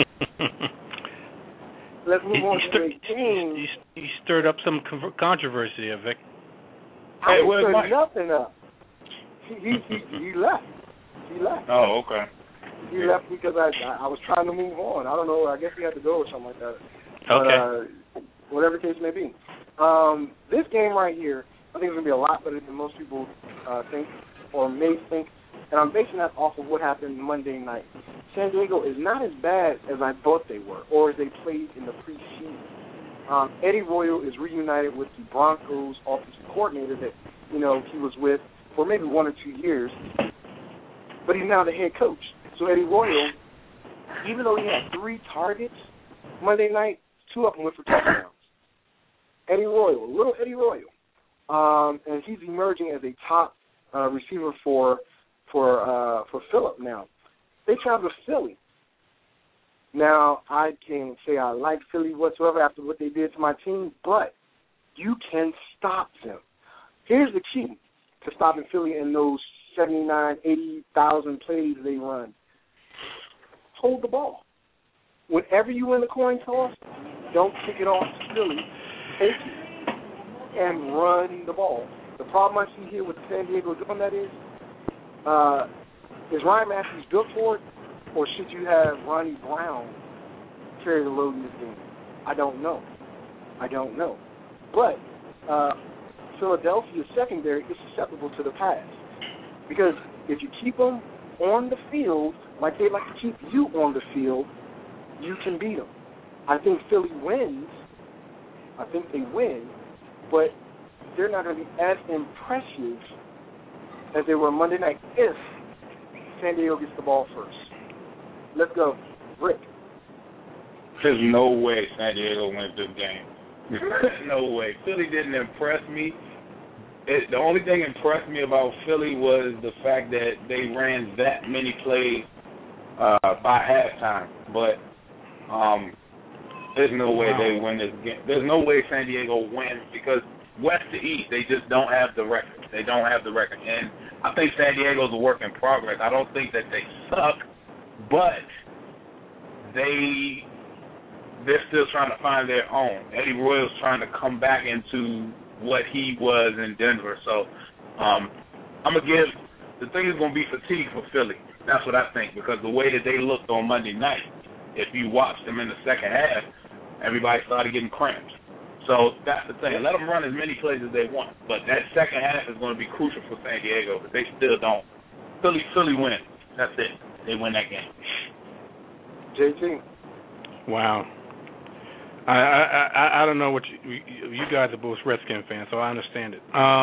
S4: let's move on to the team.
S2: You stirred up some controversy here, Vic.
S4: I stirred nothing up. He left. He left.
S5: Oh, okay.
S4: He left because I was trying to move on. I don't know. I guess he had to go or something like that.
S2: Okay.
S4: But, whatever the case may be. This game right here, I think it's going to be a lot better than most people think or may think. And I'm basing that off of what happened Monday night. San Diego is not as bad as I thought they were or as they played in the preseason. Eddie Royal is reunited with the Broncos offensive coordinator that, he was with for maybe 1 or 2 years. But he's now the head coach. So Eddie Royal, even though he had 3 targets Monday night, 2 of them went for touchdowns. Eddie Royal, little Eddie Royal. And he's emerging as a top receiver for Phillip now. They travel to Philly. Now, I can't say I like Philly whatsoever after what they did to my team, but you can stop them. Here's the key to stopping Philly in those 79, 80,000 plays they run. Hold the ball. Whenever you win the coin toss, don't kick it off to Philly. Take it and run the ball. The problem I see here with San Diego doing that is Ryan Matthews built for it, or should you have Ronnie Brown carry the load in this game? I don't know. But Philadelphia's secondary is susceptible to the pass. Because if you keep them on the field, like they like to keep you on the field, you can beat them. I think Philly wins. I think they win, but they're not going to be as impressive as they were Monday night if San Diego gets the ball first. Let's go. Rick.
S5: There's no way San Diego wins this game. No way. Philly didn't impress me. The only thing impressed me about Philly was the fact that they ran that many plays by halftime. But there's no way they win this game. There's no way San Diego wins because west to east, they just don't have the record. And I think San Diego's a work in progress. I don't think that they suck, but they're still trying to find their own. Eddie Royal's trying to come back into what he was in Denver. So I'm going to give – the thing is going to be fatigue for Philly. That's what I think, because the way that they looked on Monday night, if you watched them in the second half, everybody started getting cramps. So that's the thing. Let them run as many plays as they want. But that second half is going to be crucial for San Diego, but they still don't. Philly wins. That's it. They win that game.
S4: JT.
S2: Wow. I don't know what you guys are both Redskin fans, so I understand it.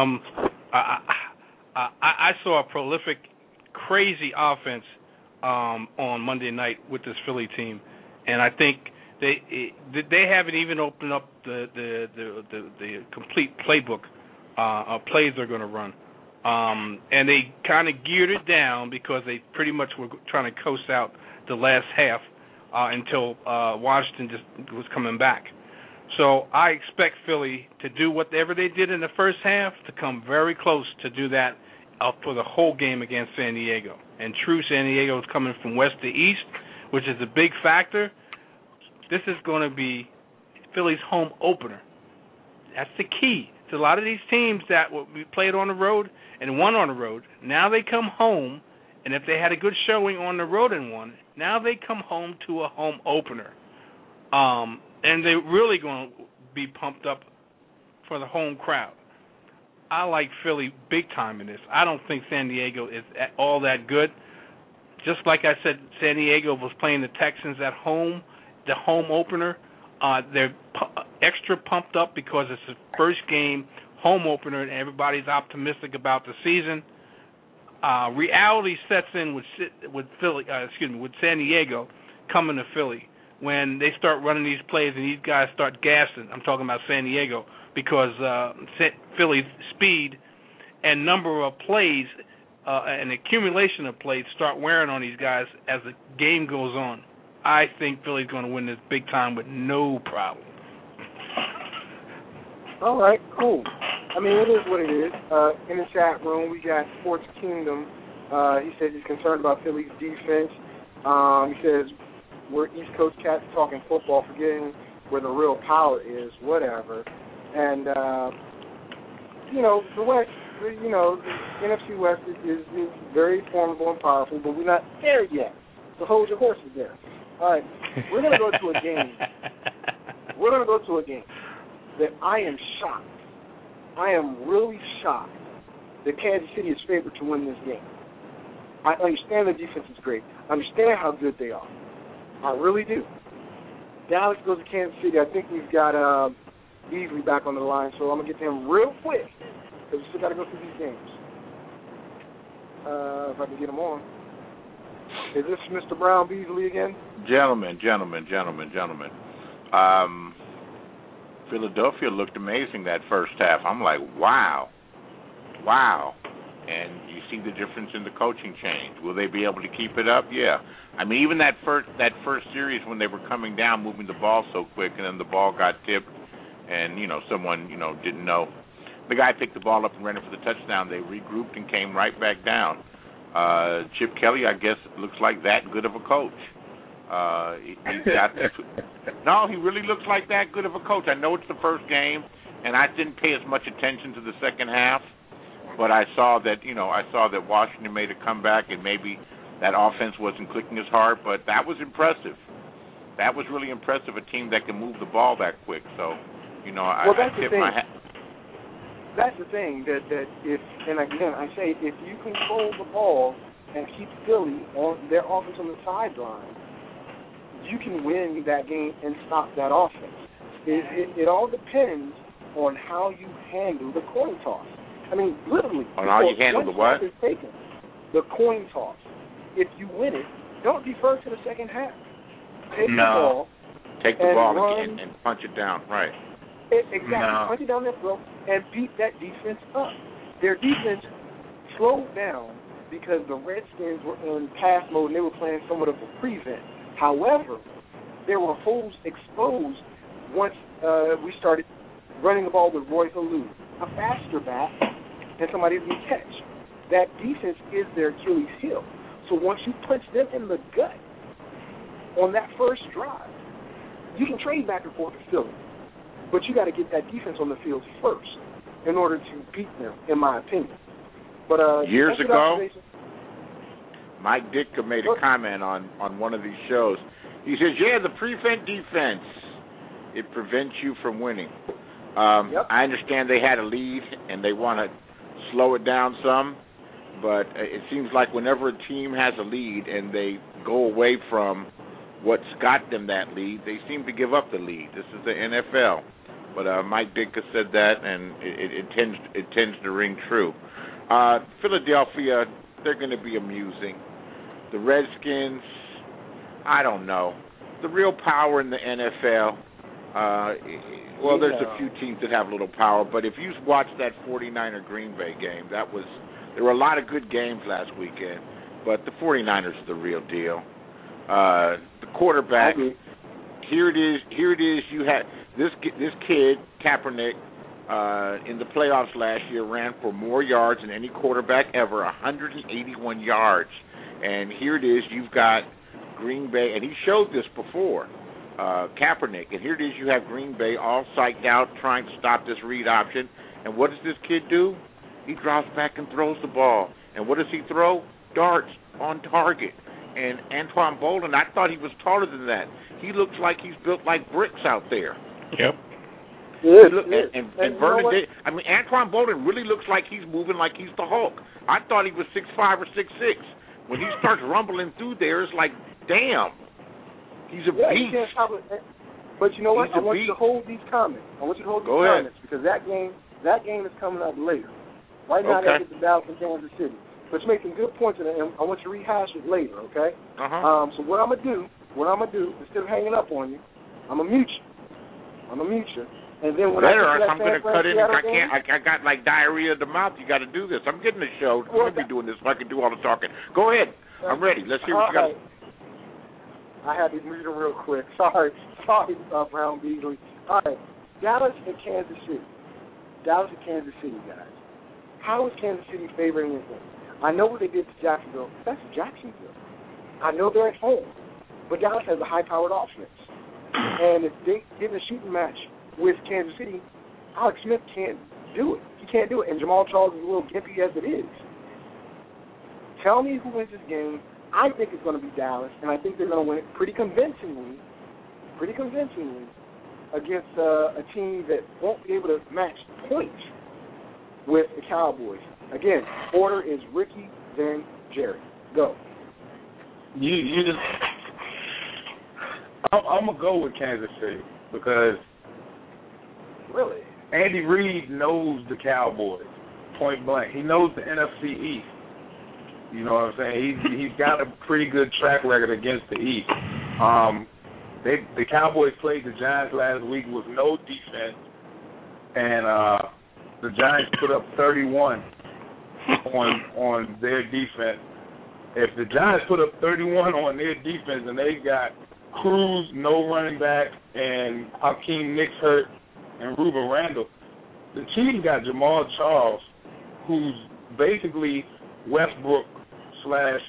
S2: I saw a prolific, crazy offense on Monday night with this Philly team, and I think they haven't even opened up the complete playbook of plays they're going to run, and they kind of geared it down because they pretty much were trying to coast out the last half. Until Washington just was coming back. So I expect Philly to do whatever they did in the first half to come very close to do that for the whole game against San Diego. And true, San Diego is coming from west to east, which is a big factor. This is going to be Philly's home opener. That's the key. To a lot of these teams that we played on the road and won on the road, now they come home, and if they had a good showing on the road and won, now they come home to a home opener. And they're really going to be pumped up for the home crowd. I like Philly big time in this. I don't think San Diego is all that good. Just like I said, San Diego was playing the Texans at home, the home opener. They're extra pumped up because it's the first game, home opener, and everybody's optimistic about the season. Reality sets in with Philly. With San Diego coming to Philly when they start running these plays and these guys start gassing. I'm talking about San Diego because Philly's speed and number of plays and accumulation of plays start wearing on these guys as the game goes on. I think Philly's going to win this big time with no problem.
S4: All right, cool. I mean, it is what it is. In the chat room, we got Sports Kingdom. He says he's concerned about Philly's defense. He says we're East Coast cats talking football, forgetting where the real power is, whatever. And, the West, the NFC West is very formidable and powerful, but we're not there yet. So hold your horses there. All right, we're going to go to a game. We're going to go to a game that I am shocked. I am really shocked that Kansas City is favored to win this game. I understand the defense is great. I understand how good they are. I really do. Dallas goes to Kansas City. I think we've got Beasley back on the line, so I'm going to get to him real quick because we still got to go through these games. If I can get him on. Is this Mr. Brown Beasley again?
S6: Gentlemen. Philadelphia looked amazing that first half. I'm like, wow. And you see the difference in the coaching change. Will they be able to keep it up? Yeah. I mean, even that first series when they were coming down, moving the ball so quick, and then the ball got tipped, and someone didn't know. The guy picked the ball up and ran it for the touchdown. They regrouped and came right back down. Chip Kelly, I guess, looks like that good of a coach. No, he really looks like that good of a coach. I know it's the first game, and I didn't pay as much attention to the second half, but I saw that Washington made a comeback, and maybe that offense wasn't clicking as hard, but that was impressive. That was really impressive, a team that can move the ball that quick. So, I tip my hat.
S4: That's the thing that if you control the ball and keep Philly on their offense on the sideline, you can win that game and stop that offense. It all depends on how you handle the coin toss. I mean, literally.
S6: On how you handle the what?
S4: The coin toss. If you win it, don't defer to the second half. Take the ball
S6: and punch it down, right.
S4: Exactly. No. Punch it down their throat and beat that defense up. Their defense slowed down because the Redskins were in pass mode and they were playing somewhat of a prevent. However, there were holes exposed once we started running the ball with Royce O'Lou, a faster back, and somebody who can catch. That defense is their Achilles heel. So once you punch them in the gut on that first drive, you can trade back and forth to Philly. But you got to get that defense on the field first in order to beat them, in my opinion. But
S6: years ago, Mike Ditka made a comment on one of these shows. He says, the prevent defense, it prevents you from winning. I understand they had a lead and they want to slow it down some, but it seems like whenever a team has a lead and they go away from what's got them that lead, they seem to give up the lead. This is the NFL. But Mike Ditka said that, and it tends to ring true. Philadelphia, they're going to be amusing. The Redskins, I don't know. The real power in the NFL, there's a few teams that have a little power, but if you watched that 49er Green Bay game, there were a lot of good games last weekend, but the 49ers are the real deal. The quarterback, here it is. You had this kid, Kaepernick, in the playoffs last year ran for more yards than any quarterback ever, 181 yards. And here it is, you've got Green Bay, and he showed this before, Kaepernick. And here it is, you have Green Bay all psyched out trying to stop this read option. And what does this kid do? He drops back and throws the ball. And what does he throw? Darts on target. And Antoine Bolden, I thought he was taller than that. He looks like he's built like bricks out there.
S2: Yep.
S6: And Vernon, Anquan Boldin really looks like he's moving like he's the Hulk. I thought he was 6'5" or 6'6". When he starts rumbling through there, it's like, damn, he's a beast.
S4: But you know what? I want you to hold these comments. Because that game is coming up later. Right now, they get the Dallas and Kansas City. But you make some good points, and I want you to rehash it later, okay? So what I'm gonna do, instead of hanging up on you, I'm gonna mute you. And then when
S6: I'm gonna cut in. I got like diarrhea of the mouth. You got to do this. I'm getting the show. I'm gonna be doing this so I can do all the talking. Go ahead. I'm ready. Let's hear what you got.
S4: I had to mute him real quick. Sorry, Brown Beasley. All right, Dallas and Kansas City, guys. How is Kansas City favoring this game? I know what they did to Jacksonville. That's Jacksonville. I know they're at home, but Dallas has a high-powered offense. And if they get in a shooting match with Kansas City, Alex Smith can't do it. He can't do it. And Jamal Charles is a little gimpy as it is. Tell me who wins this game. I think it's going to be Dallas, and I think they're going to win it pretty convincingly against a team that won't be able to match points with the Cowboys. Again, order is Ricky, then Jerry. Go.
S5: You just. I'm gonna go with Kansas City because
S4: really,
S5: Andy Reid knows the Cowboys point blank. He knows the NFC East. You know what I'm saying? He's got a pretty good track record against the East. The Cowboys played the Giants last week with no defense, and the Giants put up 31 on their defense. If the Giants put up 31 on their defense and they got Cruz, no running back, and Hakeem Nicks hurt, and Ruben Randall, the team got Jamal Charles, who's basically Westbrook /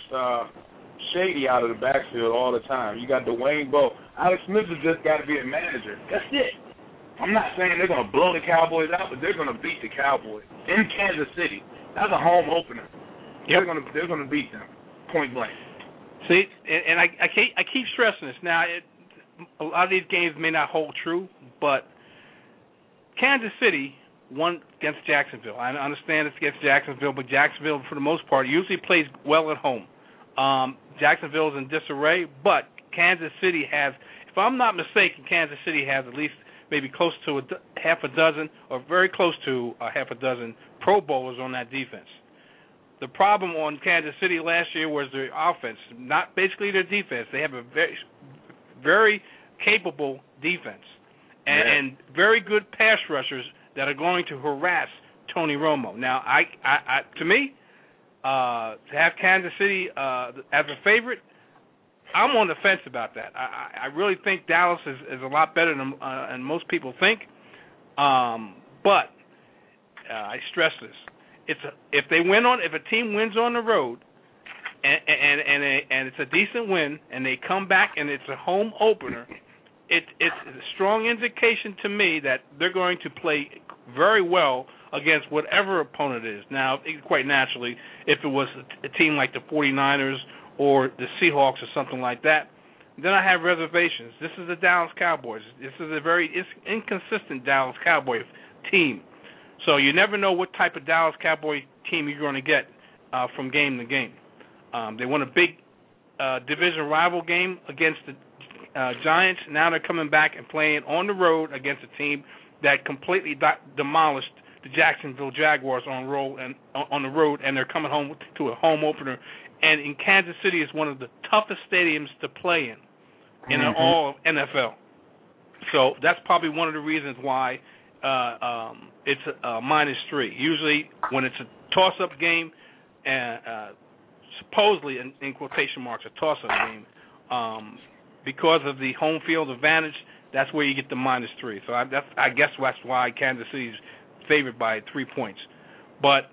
S5: Shady out of the backfield all the time. You got Dwayne Bowe. Alex Smith has just got to be a manager. That's it. I'm not saying they're going to blow the Cowboys out, but they're going to beat the Cowboys in Kansas City. That's a home opener. Yep. They're going to beat them, point blank.
S2: See, and I keep stressing this. Now, a lot of these games may not hold true, but Kansas City won against Jacksonville. I understand it's against Jacksonville, but Jacksonville, for the most part, usually plays well at home. Jacksonville's in disarray, but Kansas City has, if I'm not mistaken, Kansas City has at least maybe close to half a dozen or very close to half a dozen Pro Bowlers on that defense. The problem on Kansas City last year was their offense, not basically their defense. They have a very, very capable defense and very good pass rushers that are going to harass Tony Romo. Now, to me, to have Kansas City as a favorite, I'm on the fence about that. I really think Dallas is a lot better than most people think. But I stress this: if a team wins on the road, and it's a decent win, and they come back and it's a home opener, it's a strong indication to me that they're going to play very well against whatever opponent it is. Now, quite naturally, if it was a team like the 49ers or the Seahawks or something like that, then I have reservations. This is the Dallas Cowboys. This is a very inconsistent Dallas Cowboy team. So you never know what type of Dallas Cowboy team you're going to get from game to game. They won a big division rival game against the Giants. Now they're coming back and playing on the road against a team that completely demolished the Jacksonville Jaguars on the road, and they're coming home to a home opener. And in Kansas City is one of the toughest stadiums to play in all of NFL. So that's probably one of the reasons why it's -3. Usually when it's a toss-up game, supposedly, in quotation marks, a toss-up game, because of the home field advantage, that's where you get the -3. So I guess that's why Kansas City's favored by 3 points. But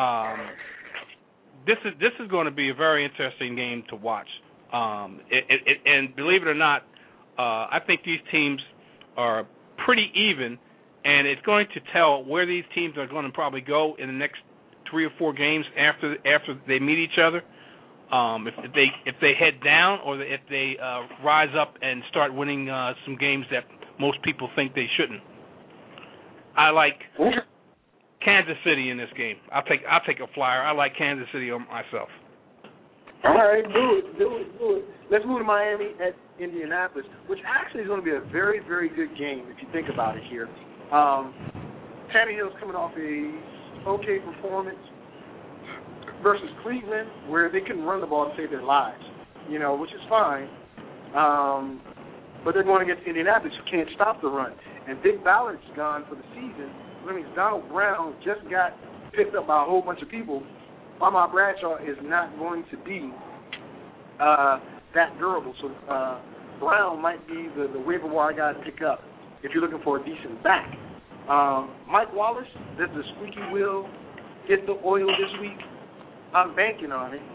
S2: this is going to be a very interesting game to watch. And believe it or not, I think these teams are pretty even, and it's going to tell where these teams are going to probably go in the next 3 or 4 games after they meet each other. If they head down, or if they rise up and start winning some games that most people think they shouldn't. I like Kansas City in this game. I'll take a flyer. I like Kansas City on myself.
S4: All right, do it. Let's move to Miami at Indianapolis, which actually is going to be a very, very good game if you think about it here. Tannehill's coming off a okay performance versus Cleveland, where they can run the ball to save their lives, which is fine. But they're going against Indianapolis, who can't stop the run. And Vic Ballard's gone for the season. That means Donald Brown just got picked up by a whole bunch of people. Ahmad Bradshaw is not going to be that durable. So Brown might be the waiver wire guy to pick up if you're looking for a decent back. Mike Wallace, does the squeaky wheel hit the oil this week? I'm banking on it.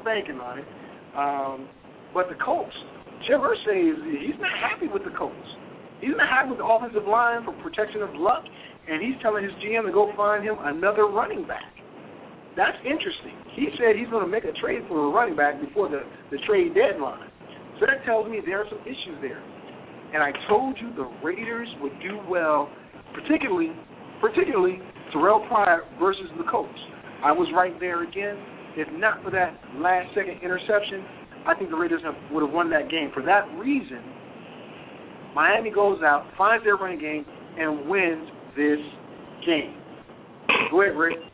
S4: But the Colts, Jim Irsay, he's not happy with the Colts. He's not happy with the offensive line for protection of Luck, and he's telling his GM to go find him another running back. That's interesting. He said he's going to make a trade for a running back before the trade deadline. So that tells me there are some issues there. And I told you the Raiders would do well, particularly Terrell Pryor versus the Colts. I was right there again. If not for that last-second interception, I think the Raiders would have won that game. For that reason, Miami goes out, finds their running game, and wins this game. Go ahead, Rick.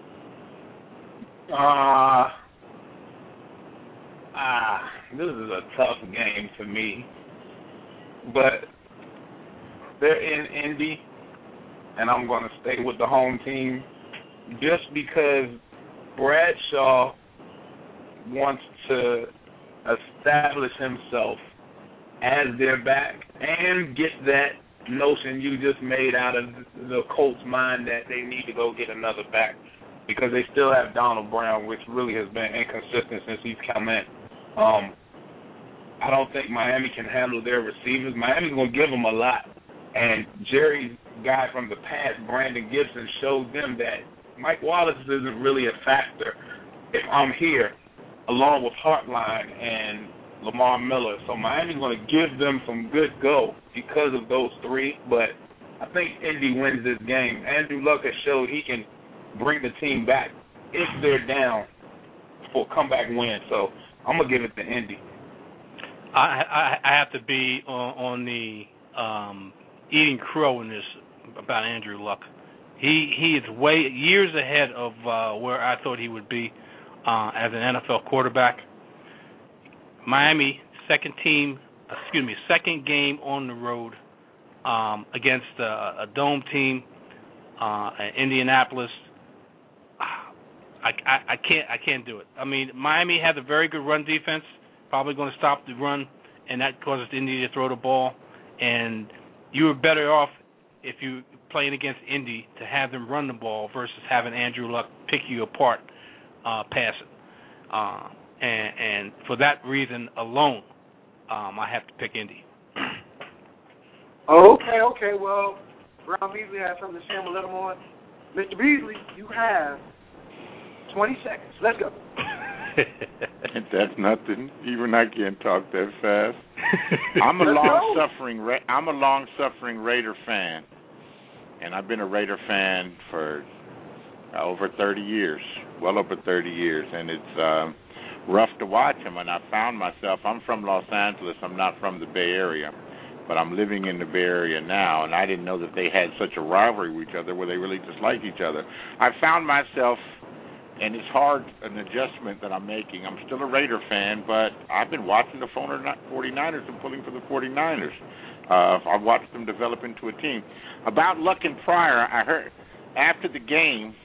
S5: This is a tough game for me, but they're in Indy, and I'm going to stay with the home team just because Bradshaw wants to establish himself as their back and get that notion you just made out of the Colts' mind that they need to go get another back, because they still have Donald Brown, which really has been inconsistent since he's come in. I don't think Miami can handle their receivers. Miami's going to give them a lot. And Jerry's guy from the past, Brandon Gibson, showed them that Mike Wallace isn't really a factor if I'm here, along with Hartline and Lamar Miller. So Miami's going to give them some good go because of those three. But I think Indy wins this game. Andrew Luck has showed he can bring the team back if they're down for a comeback win. So I'm going to give it to Indy.
S2: I have to be on the eating crow in this about Andrew Luck. He is years ahead of where I thought he would be as an NFL quarterback. Miami, second game on the road against a dome team, Indianapolis. I can't do it. I mean, Miami has a very good run defense, probably going to stop the run, and that causes Indy to throw the ball. And you were better off if you playing against Indy to have them run the ball versus having Andrew Luck pick you apart passing. And for that reason alone, I have to pick Indy.
S4: Okay. Well, Brown Beasley has something to say. I'm going to let him on. Mr. Beasley, you have 20 seconds. Let's go.
S6: That's nothing. Even I can't talk that fast. I'm a long-suffering Raider fan, and I've been a Raider fan for over 30 years, well over 30 years, and it's rough to watch them. And I found myself, I'm from Los Angeles. I'm not from the Bay Area, but I'm living in the Bay Area now, and I didn't know that they had such a rivalry with each other where they really disliked each other. I found myself, and it's hard, an adjustment that I'm making. I'm still a Raider fan, but I've been watching the 49ers and pulling for the 49ers. I've watched them develop into a team. About Luck and Pryor, I heard after the game,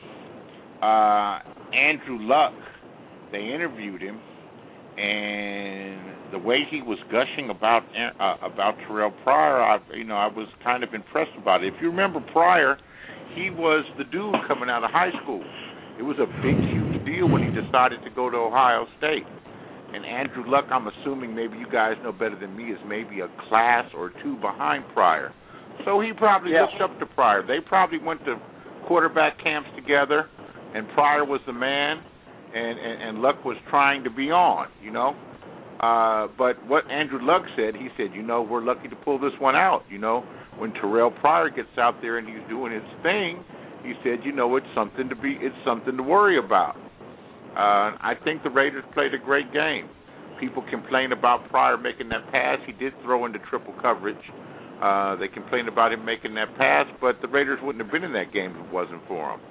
S6: Andrew Luck, they interviewed him, and the way he was gushing about Terrell Pryor, I was kind of impressed about it. If you remember Pryor, he was the dude coming out of high school. It was a big, huge deal when he decided to go to Ohio State. And Andrew Luck, I'm assuming maybe you guys know better than me, is maybe a class or two behind Pryor. So he probably looked up to Pryor. They probably went to quarterback camps together, and Pryor was the man, and Luck was trying to be on, But what Andrew Luck said, he said, we're lucky to pull this one out. When Terrell Pryor gets out there and he's doing his thing, he said, it's something to worry about. I think the Raiders played a great game. People complain about Pryor making that pass. He did throw into triple coverage. They complained about him making that pass, but the Raiders wouldn't have been in that game if it wasn't for him.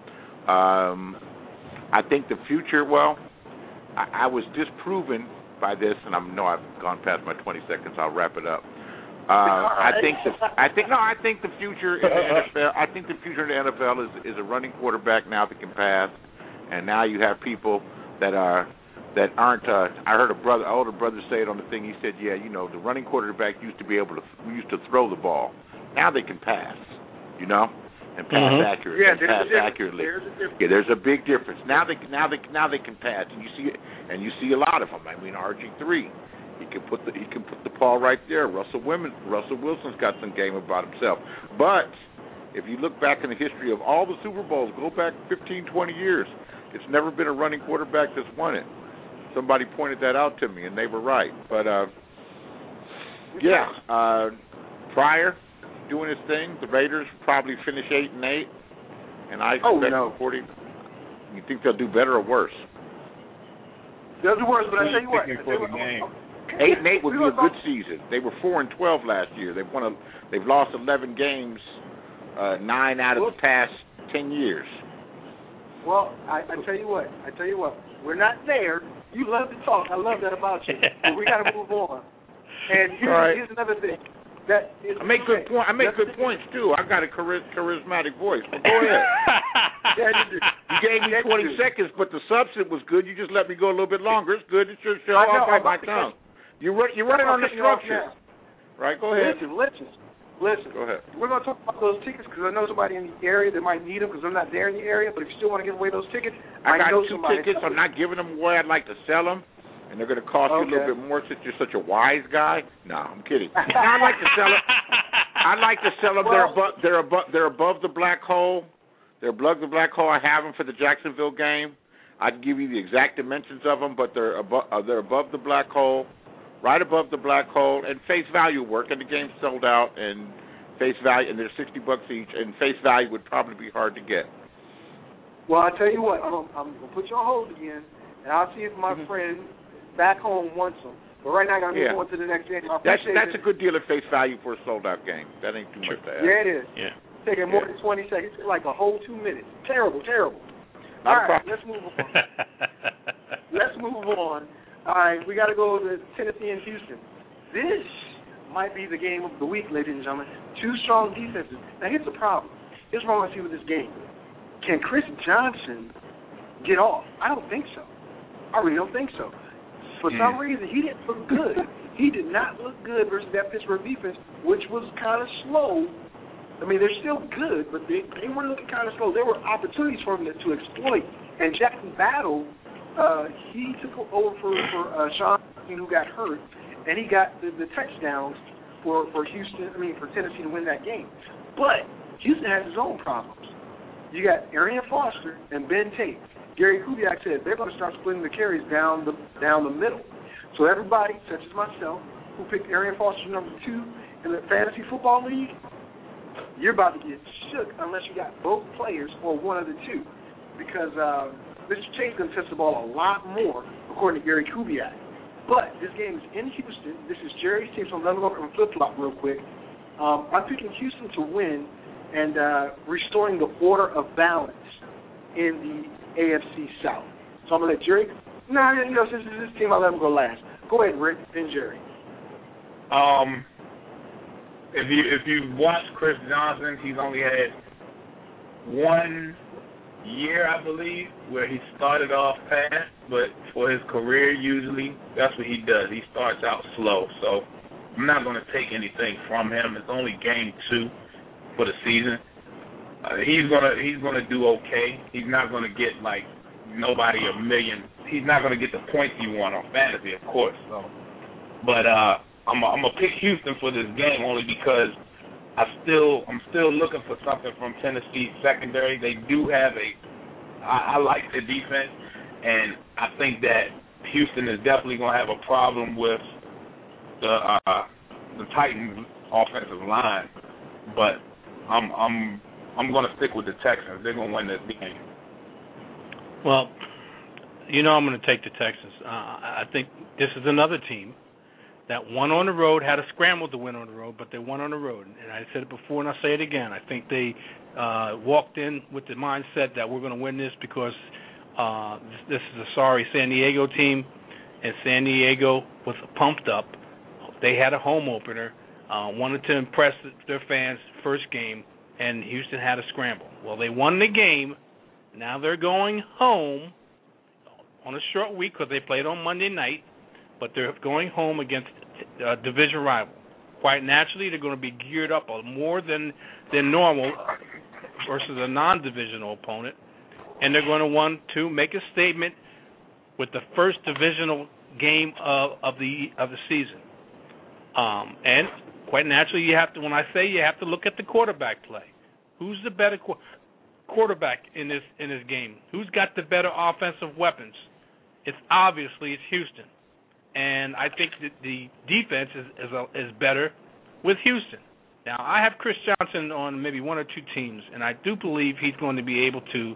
S6: I think the future, I was disproven by this, and I know I've gone past my 20 seconds. I'll wrap it up. I think the future in the NFL. I think the future in the NFL is a running quarterback now that can pass, and now you have people that aren't. I heard older brother say it on the thing. He said, the running quarterback used to throw the ball. Now they can pass, and pass accurately. Accurately. There's a big difference. Now they can pass, and you see a lot of them. I mean, RG3, he can put the ball right there. Russell Wilson's got some game about himself. But if you look back in the history of all the Super Bowls, go back 15, 20 years, it's never been a running quarterback that's won it. Somebody pointed that out to me, and they were right. But, Pryor doing his thing. The Raiders probably finish 8-8, and I expect 40. You think they'll do better or worse?
S4: They'll do worse, but I tell you what.
S6: 8-8 would be a good season. They were 4-12 last year. They've lost 11 games, 9 out of the past 10 years.
S4: Well, I tell you what. We're not there. You love to talk. I love that about you. But we got to move on. And here's another thing. I make good points too. I got a charismatic voice. But go ahead. You gave me 20 seconds, but the substance was good. You just let me go a little bit longer. It's good. It's your show. I'll bite my tongue. You're running on the structure. Right? Go ahead. Listen.
S6: Go ahead.
S4: We're going to talk about those tickets because I know somebody in the area that might need them because I'm not there in the area. But if you still want to give away those tickets,
S6: I got
S4: know
S6: 2
S4: somebody.
S6: tickets. I'm not giving them away. I'd like to sell them, and they're going to cost you a little bit more since you're such a wise guy. No, I'm kidding. I'd like to sell them. They're above the black hole. They're above the black hole. I have them for the Jacksonville game. I can give you the exact dimensions of them, but they're above the black hole, right above the black hole, and face value work. And the game's sold out, and face value, and they're $60 each, and face value would probably be hard to get.
S4: Well, I tell you what, I'm gonna put you on hold again, and I'll see if my friend back home wants them. But right now, I got to move on to the next game.
S6: That's a good deal at face value for a sold-out game. That ain't too much to ask.
S4: Yeah, it is. Yeah. Taking more than 20 seconds, like a whole 2 minutes. Terrible. All right, let's move on. All right, we got to go to Tennessee and Houston. This might be the game of the week, ladies and gentlemen. 2 strong defenses. Now, here's the problem. Here's what I want to see with this game. Can Chris Johnson get off? I don't think so. I really don't think so. For some reason, he didn't look good. He did not look good versus that Pittsburgh defense, which was kind of slow. I mean, they're still good, but they were looking kind of slow. There were opportunities for them to exploit. And Jackson Battle, he took over for Sean, who got hurt, and he got the touchdowns for Tennessee to win that game. But Houston has his own problems. You got Arian Foster and Ben Tate. Gary Kubiak said they're going to start splitting the carries down the middle. So everybody, such as myself, who picked Arian Foster number 2 in the Fantasy Football League, you're about to get shook unless you got both players or one of the two. Because Mr. Chase going to touch the ball a lot more, according to Gary Kubiak. But this game is in Houston. This is Jerry's team, so let me go over and flip-flop real quick. I'm picking Houston to win and restoring the order of balance in the AFC South. So I'm going to let Jerry. Since it's this team, I'll let him go last. Go ahead, Rick, then Jerry.
S5: If you watch Chris Johnson, he's only had 1 year, I believe, where he started off fast, but for his career, usually, that's what he does. He starts out slow, so I'm not going to take anything from him. It's only game 2 for the season. He's gonna do okay. He's not gonna get like nobody a million. He's not gonna get the points you want on fantasy, of course. So, but I'm gonna pick Houston for this game only because I'm still looking for something from Tennessee's secondary. They do have I like the defense, and I think that Houston is definitely going to have a problem with the Titans' offensive line, but I'm going to stick with the Texans. They're going to win this game.
S2: Well, I'm going to take the Texans. I think this is another team that won on the road, had a scramble to win on the road, but they won on the road. And I said it before and I'll say it again. I think they walked in with the mindset that we're going to win this because this is a sorry San Diego team, and San Diego was pumped up. They had a home opener, wanted to impress their fans first game, and Houston had a scramble. Well, they won the game. Now they're going home on a short week because they played on Monday night, but they're going home against a division rival. Quite naturally, they're going to be geared up more than normal versus a non-divisional opponent, and they're going to want to make a statement with the first divisional game of the season. And quite naturally, you have to look at the quarterback play. Who's the better quarterback in this game? Who's got the better offensive weapons? It's Houston. And I think that the defense is better with Houston. Now, I have Chris Johnson on maybe one or two teams, and I do believe he's going to be able to,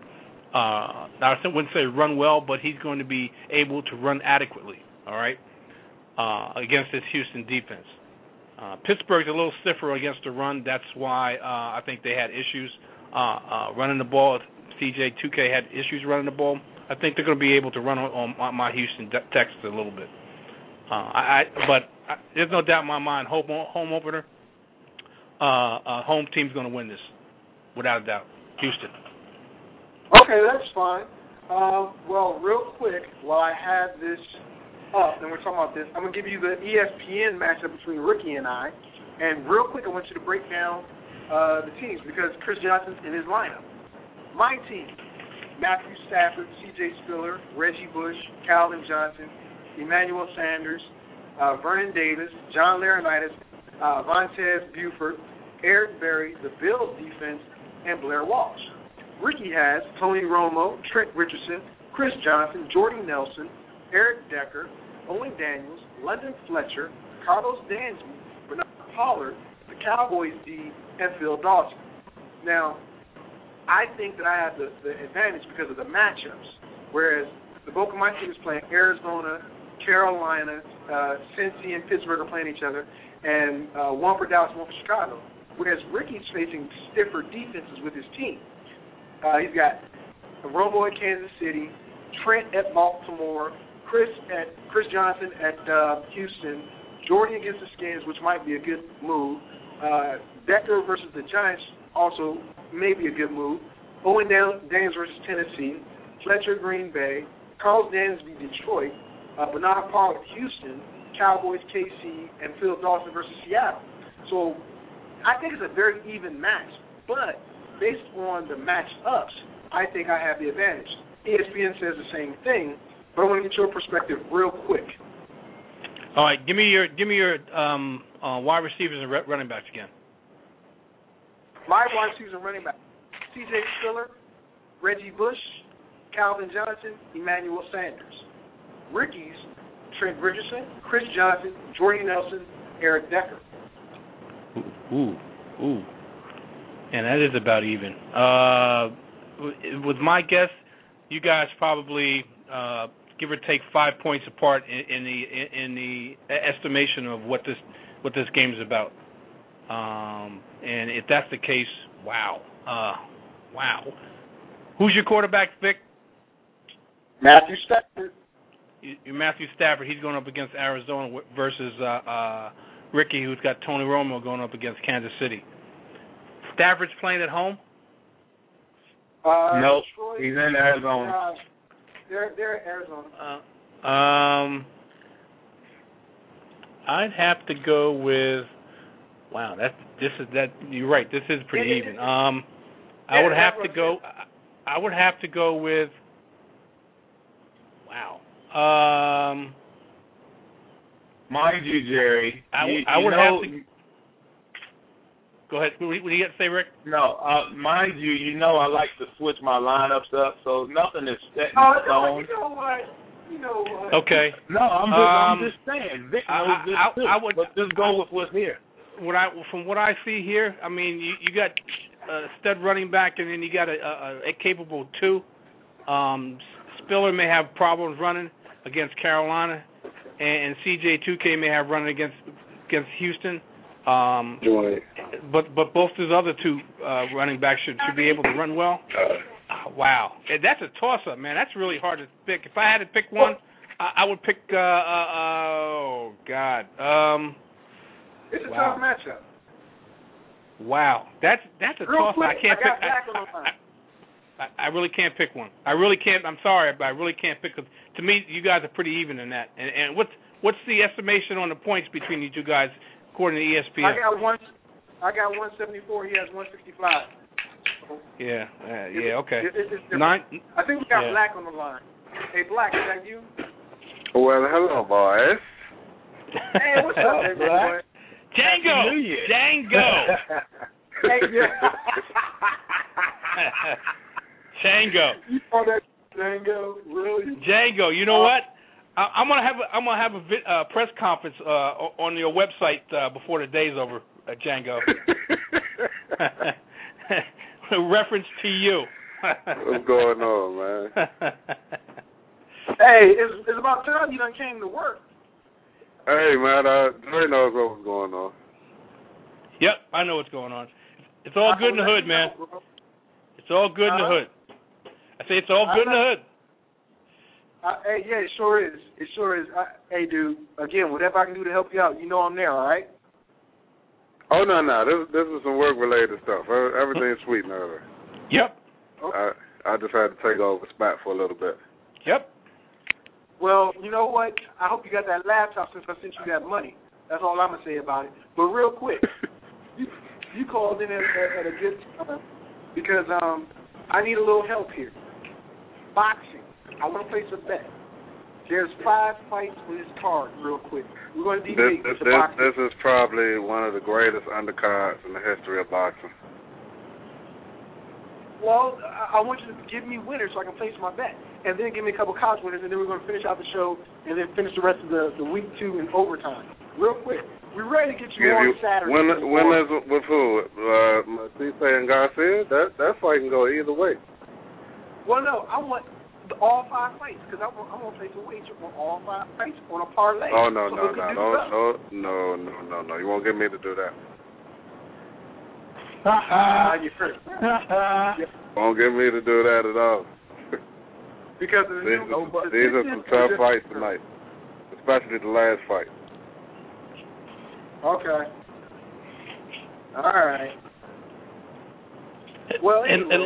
S2: I wouldn't say run well, but he's going to be able to run adequately, all right, against this Houston defense. Pittsburgh's a little stiffer against the run. That's why I think they had issues running the ball. CJ 2K had issues running the ball. I think they're going to be able to run on my Houston Texans a little bit. But there's no doubt in my mind, home opener, home team's going to win this, without a doubt. Houston.
S4: Okay, that's fine. Well, real quick, while I have this up, and we're talking about this, I'm going to give you the ESPN matchup between Ricky and I. And real quick, I want you to break down the teams because Chris Johnson's in his lineup. My team, Matthew Stafford, C.J. Spiller, Reggie Bush, Calvin Johnson, Emmanuel Sanders, Vernon Davis, John Laurinaitis, Vontez Buford, Eric Berry, the Bills defense, and Blair Walsh. Ricky has Tony Romo, Trent Richardson, Chris Johnson, Jordy Nelson, Eric Decker, Owen Daniels, London Fletcher, Carlos Dansby, Bernard Pollard, the Cowboys D, and Phil Dawson. Now, I think that I have the advantage because of the matchups, whereas the bulk of my team is playing Arizona, Carolina, Cincy, and Pittsburgh are playing each other, and one for Dallas, one for Chicago. Whereas Ricky's facing stiffer defenses with his team. He's got Romo at Kansas City, Trent at Baltimore, Chris Johnson at Houston, Jordy against the Skins, which might be a good move. Decker versus the Giants also may be a good move. Owen Daniels versus Tennessee, Fletcher Green Bay, Carlos Dansby Detroit, Bernard Pollard Houston, Cowboys KC, and Phil Dawson versus Seattle. So I think it's a very even match, but based on the match-ups, I think I have the advantage. ESPN says the same thing, but I want to get your perspective real quick.
S2: All right, give me your wide receivers and running backs again.
S4: My wide receivers and running backs: C.J. Spiller, Reggie Bush, Calvin Johnson, Emmanuel Sanders. Ricky's: Trent Richardson, Chris Johnson, Jordy Nelson, Eric Decker.
S2: Ooh. And that is about even. With my guess, you guys probably give or take 5 points apart in the estimation of what this game is about. And if that's the case, wow. Who's your quarterback, Vic?
S4: Matthew Stafford.
S2: Matthew Stafford. He's going up against Arizona versus Ricky, who's got Tony Romo going up against Kansas City. Stafford's playing at home?
S5: Nope, he's in Arizona.
S4: They're in Arizona.
S2: I'd have to go with. Wow, you're right. This is pretty even. I would have to go with. Wow.
S5: Mind you, Jerry.
S2: I would have to. Go ahead. What do you got to say, Rick?
S5: No, mind you, I like to switch my lineups up, so nothing is set in stone.
S4: You know what?
S2: Okay.
S5: No, I'm just saying. Vic knows this too. But just go with what's here.
S2: From what I see here, I mean, you got a stud running back, and then you got a capable 2. Spiller may have problems running against Carolina, and CJ2K may have running against Houston. But both those other 2 running backs should be able to run well. Wow, that's a toss-up, man. That's really hard to pick. If I had to pick one, I would pick. Oh God.
S9: It's a tough matchup.
S2: Wow, that's a toss-up. I can't pick. I really can't pick one. I really can't. I'm sorry, but I really can't pick. To me, you guys are pretty even in that. And what's the estimation on the points between you 2 guys according to ESPN?
S9: I got 174. He has 165.
S2: Yeah. Okay.
S9: It's I think we got Black on the line. Hey, Black, is that you?
S10: Well, hello, boys.
S9: Hey, what's up, everybody?
S2: Django.
S9: Hey,
S2: Django.
S9: You call that Django? Really?
S2: Django. You know what? I'm gonna have a press conference on your website before the day's over, Django. Reference to you.
S10: What's going on, man?
S9: Hey, it's about time you done came to work.
S10: Hey, man, Dre knows what was going on.
S2: Yep, I know what's going on. It's all good in the hood, man. It's all good in the hood. I say it's all good in the hood.
S9: Hey, yeah, it sure is. It sure is. Hey, dude, again, whatever I can do to help you out, you know I'm there, all right?
S10: Oh, no. This is some work-related stuff. Everything's sweet now.
S2: Yep.
S10: Okay. I just had to take over SPAT for a little bit.
S2: Yep.
S9: Well, you know what? I hope you got that laptop since I sent you that money. That's all I'm going to say about it. But real quick, you called in at a good time because I need a little help here. Boxing. I want to place a bet. There's 5 fights on this card real quick. We're going to debate the boxing.
S10: This is probably one of the greatest undercards in the history of boxing.
S9: Well, I want you to give me winners so I can place my bet. And then give me a couple college winners, and then we're going to finish out the show and then finish the rest of the week 2 in overtime. Real quick. We're ready to get you on Saturday.
S10: Winners with who? Matisse and Garcia? That fight can go either way.
S9: Well, no, I want all 5 fights because I'm going to place a wager on all 5 fights on a parlay.
S10: Oh, no. You won't get me to do that.
S9: You're first.
S10: Won't get me to do that at all.
S9: Because of
S10: these are some tough fights tonight, especially the last fight.
S9: Okay. All right. Well, anyway,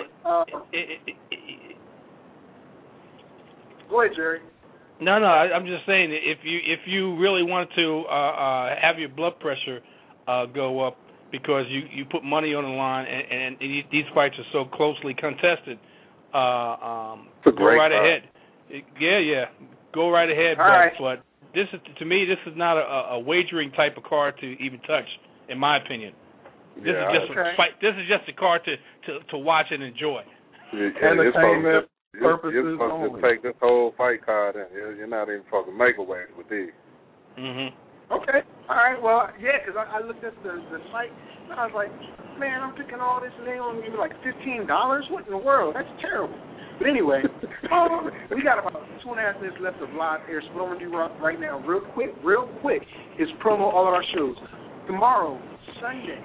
S9: go ahead, Jerry.
S2: No, I'm just saying if you really want to have your blood pressure go up because you put money on the line and these fights are so closely contested, go right ahead. Yeah, go right ahead. But this is, to me, this is not a wagering type of card to even touch, in my opinion. This is just a fight. This is just a card to watch and enjoy.
S5: Entertainment purposes
S10: You're supposed
S5: only.
S10: to take this whole fight card in. You're not even supposed to make a wage with these.
S9: Okay. All right. Well, yeah, because I looked at the site and I was like, man, I'm picking all this and they only give me like $15. What in the world? That's terrible. But anyway, we got about 2.5 minutes left of live air, so what I'm going to do right now, real quick, is promo all of our shows. Tomorrow, Sunday,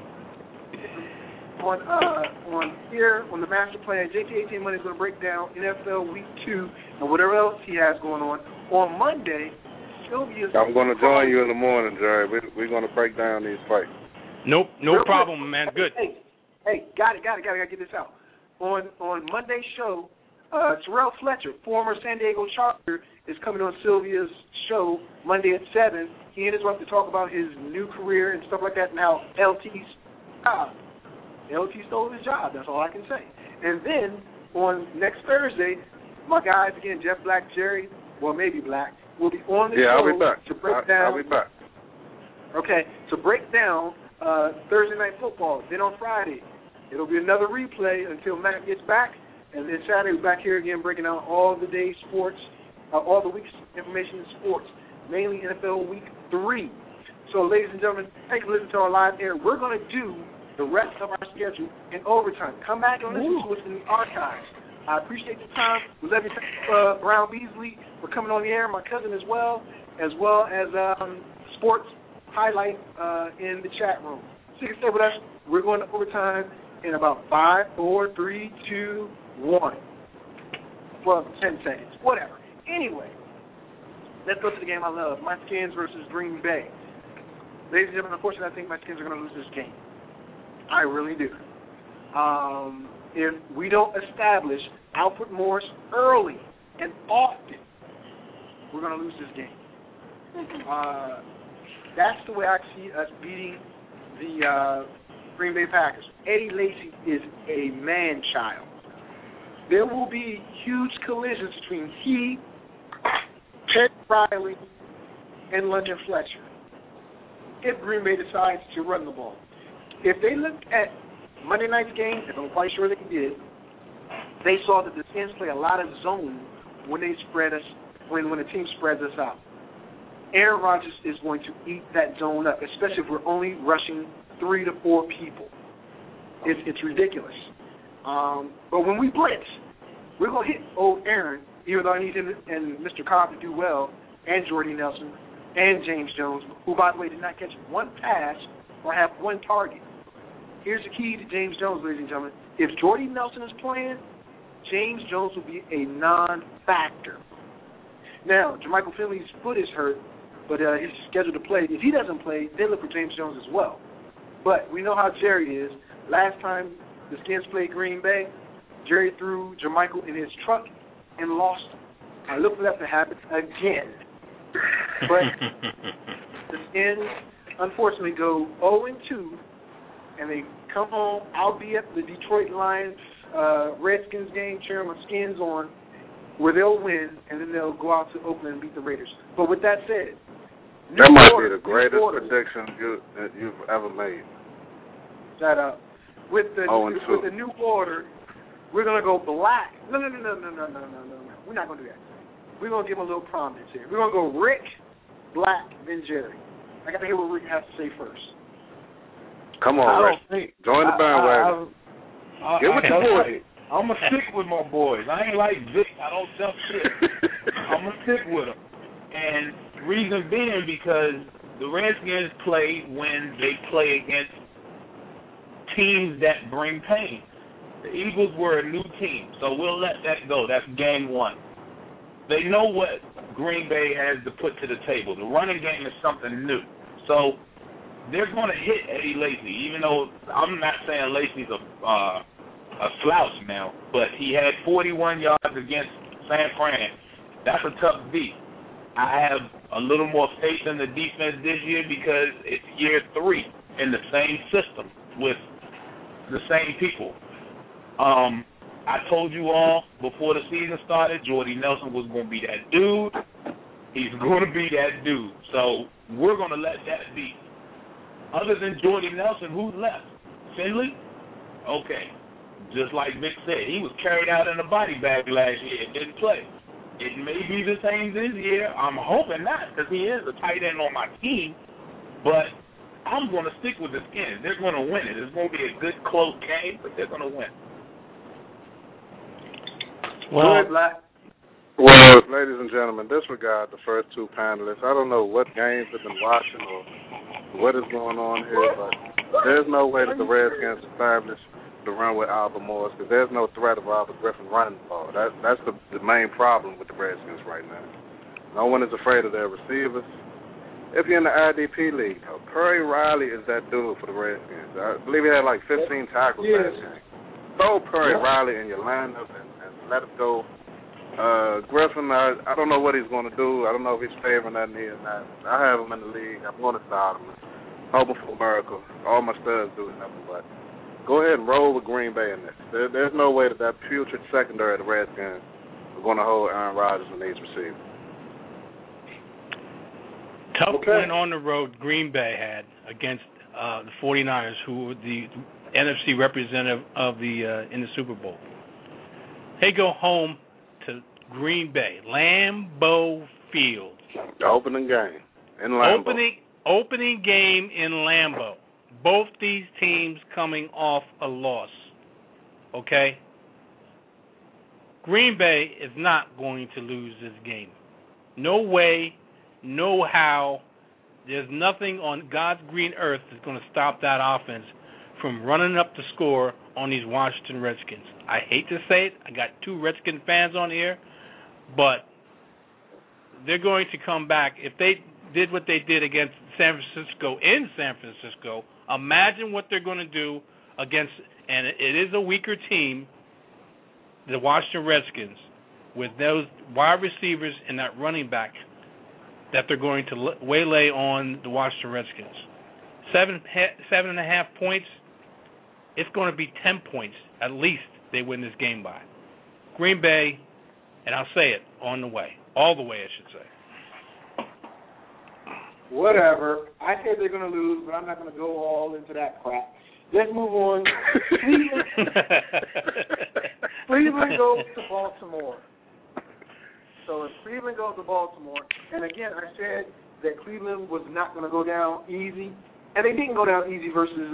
S9: on here, on the Master Plan, JT18 Money is going to break down NFL Week 2 and whatever else he has going on. On Monday, Sylvia's...
S10: I'm going to join you in the morning, Jerry. We're going to break down these fights.
S2: No problem, man. Good.
S9: Hey, got it. I got to get this out. On Monday's show, Terrell Fletcher, former San Diego Charger, is coming on Sylvia's show Monday at 7. He and his wife to talk about his new career and stuff like that and how LT stole his job. That's all I can say. And then on next Thursday, my guys, again, Jeff Black, Jerry, well, maybe Black, will be on the show
S10: I'll be back.
S9: to break down.
S10: I'll be back.
S9: Okay, to break down Thursday Night Football. Then on Friday, it'll be another replay until Matt gets back. And then Saturday, we're back here again breaking out all the day's sports all the week's information in sports, mainly NFL Week 3. So, ladies and gentlemen, thank you for listening to our live air. We're going to do the rest of our schedule in overtime. Come back and listen to us in the archives. I appreciate the time. We love you, Brown Beasley, for coming on the air, my cousin as well as sports highlight in the chat room. So you can stay with us. We're going to overtime in about 5, 4, 3, 2, 1. Well, 10 seconds, whatever. Anyway, let's go to the game I love, my Skins versus Green Bay. Ladies and gentlemen, unfortunately, I think my Skins are going to lose this game. I really do. If we don't establish Alfred Morris early and often, we're going to lose this game. That's the way I see us beating the Green Bay Packers. Eddie Lacy is a man-child. There will be huge collisions between he, Ted Riley, and London Fletcher if Green Bay decides to run the ball. If they look at Monday night's game, and I'm quite sure they did, they saw that the Skins play a lot of zone when they spread us, when the team spreads us out. Aaron Rodgers is going to eat that zone up, especially if we're only rushing 3 to 4 people. It's ridiculous. But when we blitz, we're going to hit old Aaron, even though I need him and Mr. Cobb to do well, and Jordy Nelson, and James Jones, who, by the way, did not catch one pass or have one target. Here's the key to James Jones, ladies and gentlemen. If Jordy Nelson is playing, James Jones will be a non-factor. Now, Jermichael Finley's foot is hurt, but he's scheduled to play. If he doesn't play, they look for James Jones as well. But we know how Jerry is. Last time the Skins played Green Bay, Jerry threw Jermichael in his truck and lost him. I look for that to happen again. But the Skins, unfortunately, go 0-2, and they come home. I'll be at the Detroit Lions Redskins game, cheering my Skins on, where they'll win, and then they'll go out to Oakland and beat the Raiders. But with that said,
S10: that might be the greatest prediction you've ever made.
S9: Shut up. With the new order, we're gonna go black. No. We're not gonna do that. We're gonna give him a little prominence here. We're gonna go Rick, Black, then Jerry. I got to hear what Rick has to say first.
S10: Come on, Rick. Join the bandwagon. Get with your boys.
S5: I'm going to stick with my boys. I ain't like Vic. I don't jump shit. I'm going to stick with them. And reason being because the Redskins play when they play against teams that bring pain. The Eagles were a new team, so we'll let that go. That's game one. They know what Green Bay has to put to the table. The running game is something new. So they're going to hit Eddie Lacy, even though I'm not saying Lacy's a slouch now, but he had 41 yards against San Fran. That's a tough beat. I have a little more faith in the defense this year because it's year 3 in the same system with the same people. I told you all before the season started, Jordy Nelson was going to be that dude. He's going to be that dude. So we're going to let that be. Other than Jordy Nelson, who's left? Finley? Okay. Just like Vic said, he was carried out in a body bag last year and didn't play. It may be the same this year. I'm hoping not because he is a tight end on my team. But I'm going to stick with the Skins. They're going to win it. It's going to be a good, close game, but they're going to win.
S10: Well, ladies and gentlemen, disregard the first 2 panelists. I don't know what games they've been watching or what is going on here, but there's no way that the Redskins establish the run with Albert Morris because there's no threat of Albert Griffin running the ball. That's the main problem with the Redskins right now. No one is afraid of their receivers. If you're in the IDP league, Perry Riley is that dude for the Redskins. I believe he had like 15 tackles last game. Throw Perry Riley in your lineup and let it go. Griffin, I don't know what he's going to do. I don't know if he's favoring that knee or not. I have him in the league. I'm going to start him. Hoping for a miracle. All my studs do nothing but. Go ahead and roll with Green Bay in this. There's no way that putrid secondary of the Redskins is going to hold Aaron Rodgers and these receivers.
S2: Tough win on the road Green Bay had against the 49ers, who were the NFC representative of the in the Super Bowl. They go home to Green Bay, Lambeau Field.
S10: The opening game in Lambeau.
S2: Opening game in Lambeau. Both these teams coming off a loss. Okay? Green Bay is not going to lose this game. No way, no how. There's nothing on God's green earth that's going to stop that offense from running up the score on these Washington Redskins. I hate to say it. I got 2 Redskin fans on here, but they're going to come back. If they did what they did against San Francisco in San Francisco, imagine what they're going to do against, and it is a weaker team, the Washington Redskins, with those wide receivers and that running back that they're going to waylay on the Washington Redskins. 7.5 points, it's going to be 10 points at least they win this game by. Green Bay, and I'll say it, on the way. All the way, I should say.
S9: Whatever. I said they're going to lose, but I'm not going to go all into that crap. Let's move on. Cleveland goes to Baltimore. So if Cleveland goes to Baltimore, and again, I said that Cleveland was not going to go down easy, and they didn't go down easy versus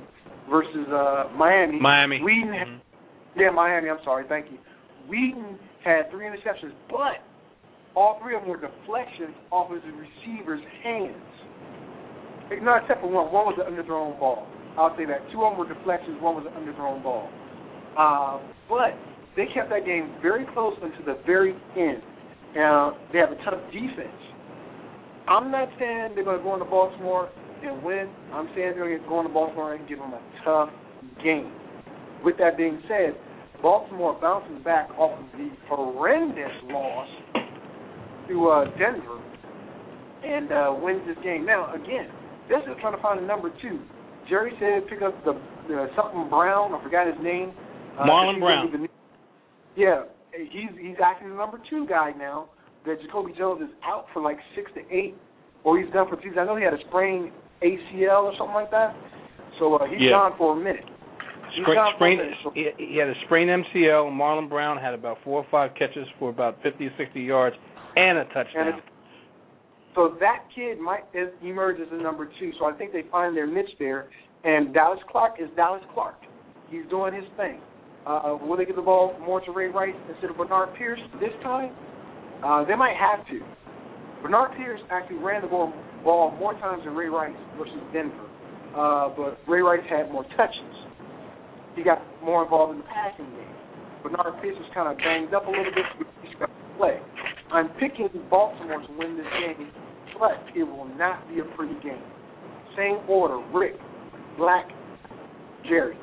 S9: Miami.
S2: Miami.
S9: Miami, I'm sorry, thank you. Whedon had 3 interceptions, but all 3 of them were deflections off of the receiver's hands. Not except for one. One was an underthrown ball. I'll say that. 2 of them were deflections, 1 was an underthrown ball. But they kept that game very close until the very end. They have a tough defense. I'm not saying they're going to go into Baltimore and win. I'm saying they're going to go into Baltimore and give them a tough game. With that being said, Baltimore bounces back off of the horrendous loss to Denver and wins this game. Now, again, they're still trying to find a number 2. Jerry said pick up the something Brown. I forgot his name.
S2: Marlon Brown.
S9: Yeah, he's actually the number 2 guy now. That Jacoby Jones is out for like 6 to 8, or he's done for 2 seasons. I know he had a sprained ACL or something like that. So he's gone for a minute.
S2: He had a sprained MCL. Marlon Brown had about 4 or 5 catches for about 50 or 60 yards and a touchdown.
S9: So that kid might emerge as a number 2. So I think they find their niche there. And Dallas Clark is Dallas Clark. He's doing his thing. Will they give the ball more to Ray Rice instead of Bernard Pierce this time? They might have to. Bernard Pierce actually ran the ball more times than Ray Rice versus Denver. But Ray Rice had more touches. He got more involved in the passing game. Bernard Pierce was kind of banged up a little bit, but he's got to play. I'm picking Baltimore to win this game, but it will not be a pretty game. Same order, Rick, Black, Jerry.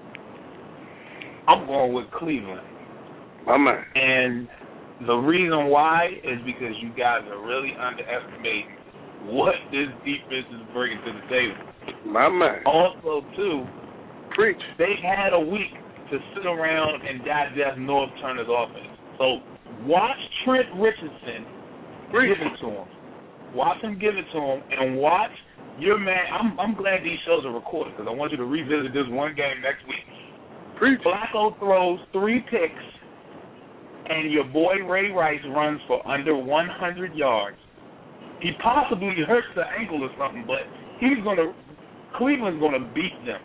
S5: I'm going with Cleveland.
S10: My man.
S5: And the reason why is because you guys are really underestimating what this defense is bringing to the table.
S10: My man.
S5: Also, too,
S10: preach.
S5: They had a week to sit around and digest North Turner's offense. So watch Trent Richardson give it to him. Watch him give it to him, and watch your man. I'm glad these shows are recorded because I want you to revisit this one game next week.
S10: Preach.
S5: Flacco throws 3 picks, and your boy Ray Rice runs for under 100 yards. He possibly hurts the ankle or something, but Cleveland's going to beat them.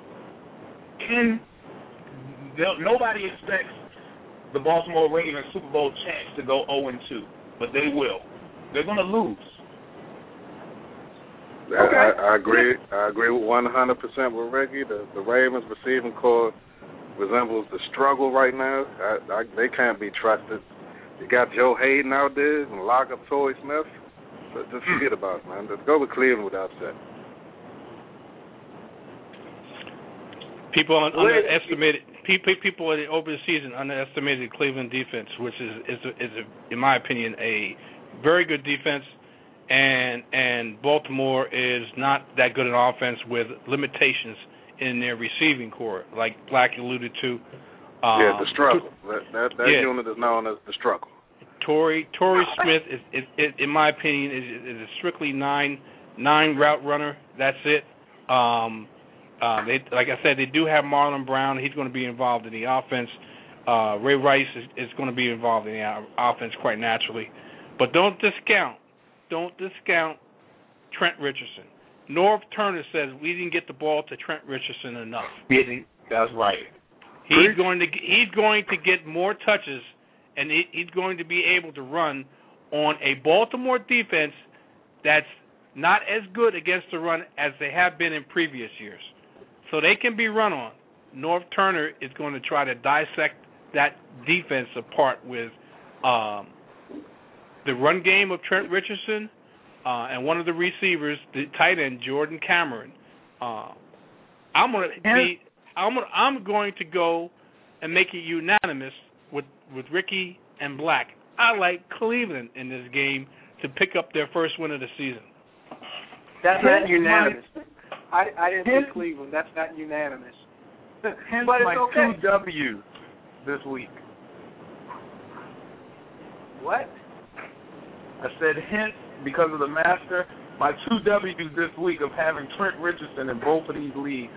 S5: Nobody expects the Baltimore Ravens Super Bowl chance to go 0-2, but they will. They're going to lose.
S10: Okay. I agree. I agree with 100% with Reggie. The Ravens receiving corps resembles the struggle right now. They can't be trusted. You got Joe Hayden out there and lock up Torrey Smith. So just forget about it, man. Let's go with Cleveland without upset.
S2: People underestimated. People over the season underestimated Cleveland defense, which is in my opinion a very good defense, and Baltimore is not that good an offense with limitations in their receiving core, like Black alluded to.
S10: The struggle. That unit is known as the struggle.
S2: Torrey Smith is in my opinion is a strictly nine route runner. That's it. Like I said, they do have Marlon Brown. He's going to be involved in the offense. Ray Rice is going to be involved in the offense quite naturally. But don't discount Trent Richardson. Norv Turner says we didn't get the ball to Trent Richardson enough.
S5: That's right.
S2: He's going to get more touches, and he's going to be able to run on a Baltimore defense that's not as good against the run as they have been in previous years. So they can be run on. Norv Turner is going to try to dissect that defense apart with the run game of Trent Richardson and one of the receivers, the tight end Jordan Cameron. I'm going to go and make it unanimous with Ricky and Black. I like Cleveland in this game to pick up their first win of the season.
S9: That's not unanimous. I didn't pick Cleveland. That's not unanimous.
S5: Hence
S9: but
S5: my
S9: it's okay.
S5: 2 W's this week.
S9: What?
S5: I said hence because of the master. My 2 W's this week of having Trent Richardson in both of these leagues.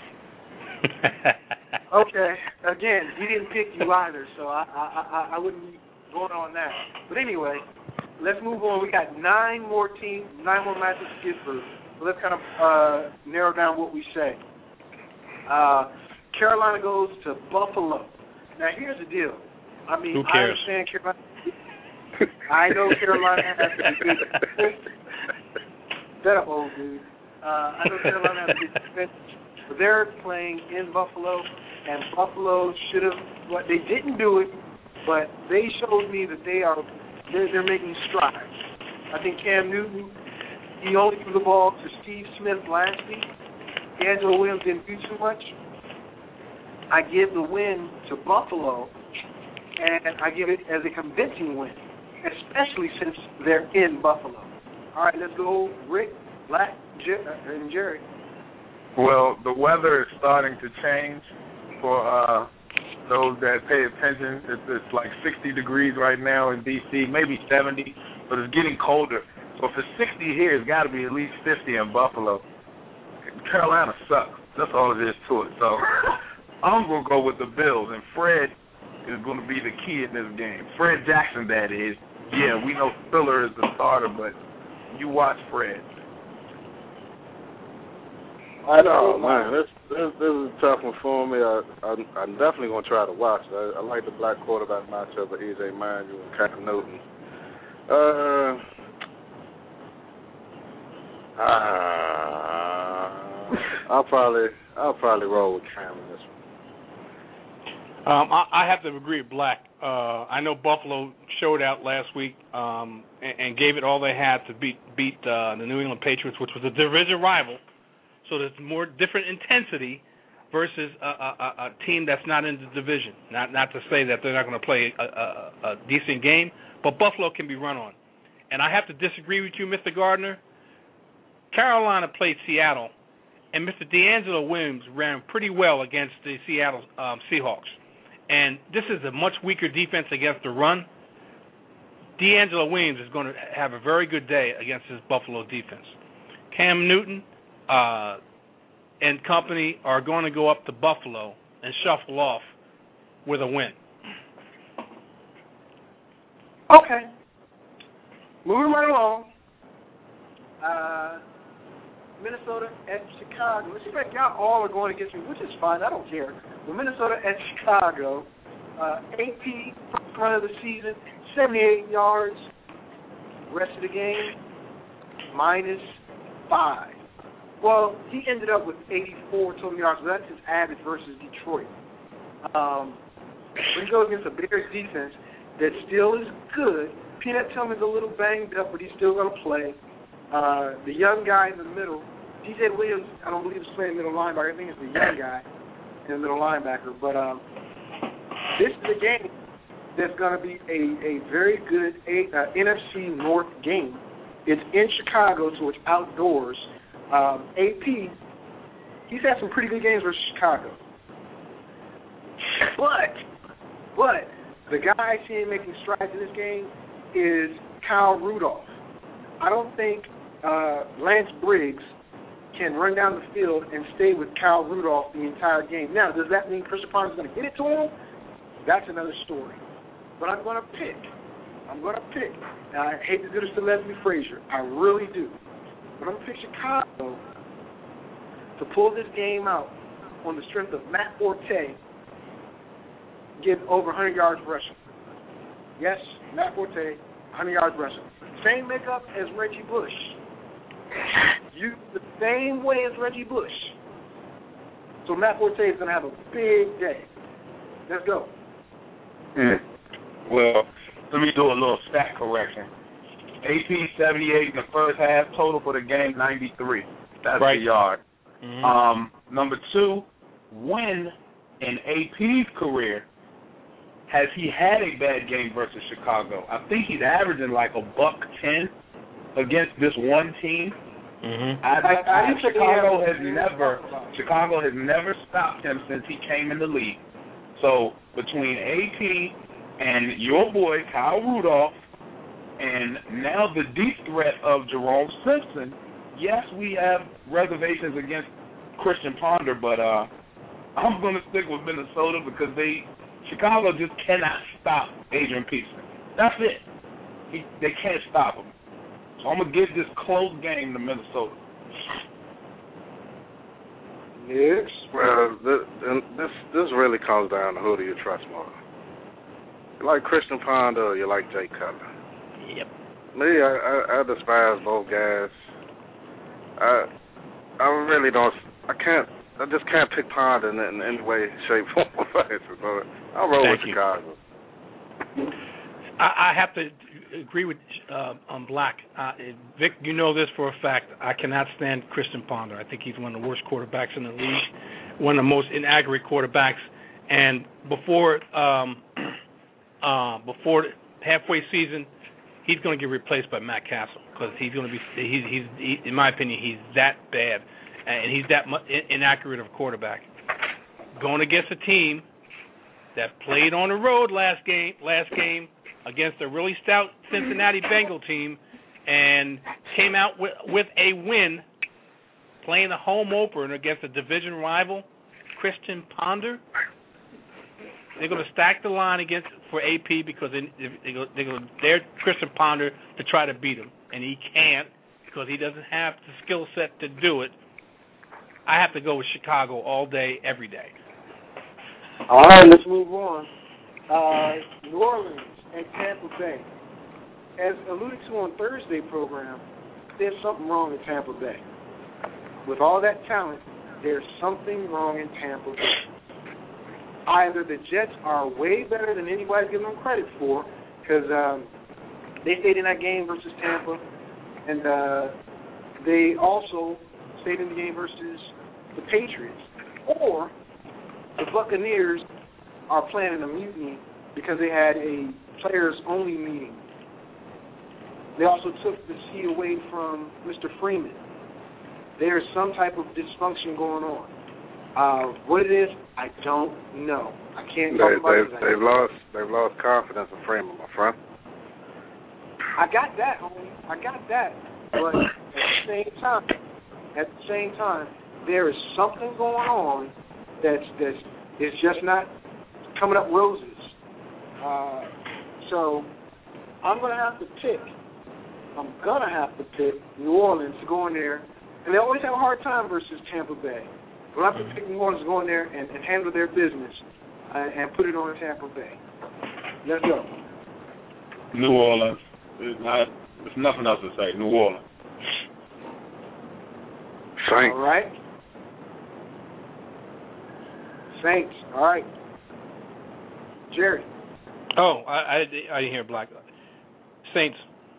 S9: Okay. Again, he didn't pick you either, so I wouldn't be going on that. But anyway, let's move on. We got 9 more matches to get through. So let's kind of narrow down what we say. Carolina goes to Buffalo. Now, here's the deal. I mean, I understand Carolina. I know Carolina has to be good. Shut up, old dude. I know Carolina has to be defense, but they're playing in Buffalo, and Buffalo should have. What they didn't do it, but they showed me that they're making strides. I think Cam Newton, he only threw the ball to Steve Smith last week. D'Angelo Williams didn't do too much. I give the win to Buffalo, and I give it as a convincing win, especially since they're in Buffalo. All right, let's go, Rick, Black, and Jerry.
S5: Well, the weather is starting to change for those that pay attention. It's like 60 degrees right now in D.C., maybe 70, but it's getting colder. So if it's 60 here, it's got to be at least 50 in Buffalo. Carolina sucks. That's all it is to it. So I'm going to go with the Bills, and Fred is going to be the key in this game. Fred Jackson, that is. Yeah, we know Spiller is the starter, but you watch Fred.
S10: I know, man. This is a tough one for me. I'm definitely going to try to watch it. I like the black quarterback matchup of E.J. Manuel and Cam Newton. I'll probably roll with Cam in this one.
S2: I have to agree with Black. I know Buffalo showed out last week and gave it all they had to beat the New England Patriots, which was a division rival. So there's more different intensity versus a team that's not in the division. Not to say that they're not going to play a decent game, but Buffalo can be run on. And I have to disagree with you, Mr. Gardner. Carolina played Seattle, and Mr. D'Angelo Williams ran pretty well against the Seattle Seahawks. And this is a much weaker defense against the run. D'Angelo Williams is going to have a very good day against this Buffalo defense. Cam Newton and company are going to go up to Buffalo and shuffle off with a win.
S9: Okay. Moving right along. Minnesota at Chicago. It seems like y'all all are going against me, which is fine. I don't care. But Minnesota at Chicago. AP, first run of the season, 78 yards. Rest of the game, -5. Well, he ended up with 84 total yards, so that's his average versus Detroit. When he goes against a Bears defense that still is good, Peanut Tillman's a little banged up, but he's still going to play. The young guy in the middle, DJ Williams, I don't believe is playing middle linebacker. I think it's the young guy in the middle linebacker. But this is a game that's going to be a very good NFC North game. It's in Chicago, so it's outdoors. AP, he's had some pretty good games versus Chicago. But the guy I see him making strides in this game is Kyle Rudolph. I don't think Lance Briggs can run down the field and stay with Kyle Rudolph the entire game. Now, does that mean Christian Ponder is going to get it to him? That's another story. But I'm going to pick. And I hate to do this to Leslie Frazier. I really do. But I'm going to pick Chicago to pull this game out on the strength of Matt Forte getting over 100 yards rushing. Yes, Matt Forte, 100 yards rushing. Same makeup as Reggie Bush. Used the same way as Reggie Bush. So Matt Forte is going to have a big day. Let's go.
S5: Well, let me do a little stat correction. AP 78 in the first half, total for the game 93. That's right. The yard. Mm-hmm. Number 2, when in AP's career has he had a bad game versus Chicago? I think he's averaging like $110 against this one team. Mm-hmm. Chicago has never stopped him since he came in the league. So between AP and your boy Kyle Rudolph, and now the deep threat of Jerome Simpson, yes, we have reservations against Christian Ponder, but I'm going to stick with Minnesota because Chicago just cannot stop Adrian Peterson. That's it. They can't stop him. So I'm going to give this close game to Minnesota.
S10: Yes. Well, this really comes down to who do you trust more. You like Christian Ponder or you like Jay Cutler?
S2: Yep.
S10: Me, I despise both guys. I really don't. I just can't pick Ponder in any way, shape, form, or fashion. So I'll roll with Chicago.
S2: I have to agree with Black. Vic, you know this for a fact. I cannot stand Christian Ponder. I think he's one of the worst quarterbacks in the league, one of the most inaccurate quarterbacks. And before halfway season, he's going to get replaced by Matt Castle because he's going to be. He's in my opinion, he's that bad, and he's that inaccurate of a quarterback. Going against a team that played on the road last game against a really stout Cincinnati Bengal team, and came out with a win, playing a home opener against a division rival, Christian Ponder. They're going to stack the line for AP because they're Christian Ponder to try to beat him, and he can't because he doesn't have the skill set to do it. I have to go with Chicago all day, every day.
S9: All right, let's move on. New Orleans and Tampa Bay. As alluded to on Thursday program, there's something wrong in Tampa Bay. With all that talent, there's something wrong in Tampa Bay. Either the Jets are way better than anybody's giving them credit for, because they stayed in that game versus Tampa, and they also stayed in the game versus the Patriots. Or the Buccaneers are planning a mutiny because they had a players-only meeting. They also took the seat away from Mr. Freeman. There's some type of dysfunction going on. What it is, I don't know. I can't talk about it.
S10: They've lost confidence in Freeman, my friend.
S9: I got that, homie. I got that. But at the same time, there is something going on that's just not coming up roses. So I'm gonna have to pick New Orleans to go in there, and they always have a hard time versus Tampa Bay. But I have to pick New Orleans to go in there and handle their business and put it on Tampa Bay. Let's go.
S5: New Orleans. There's nothing else to say. New Orleans.
S10: Saints.
S9: All right. Saints. All right. Jerry.
S2: Oh, I didn't hear Black. Saints.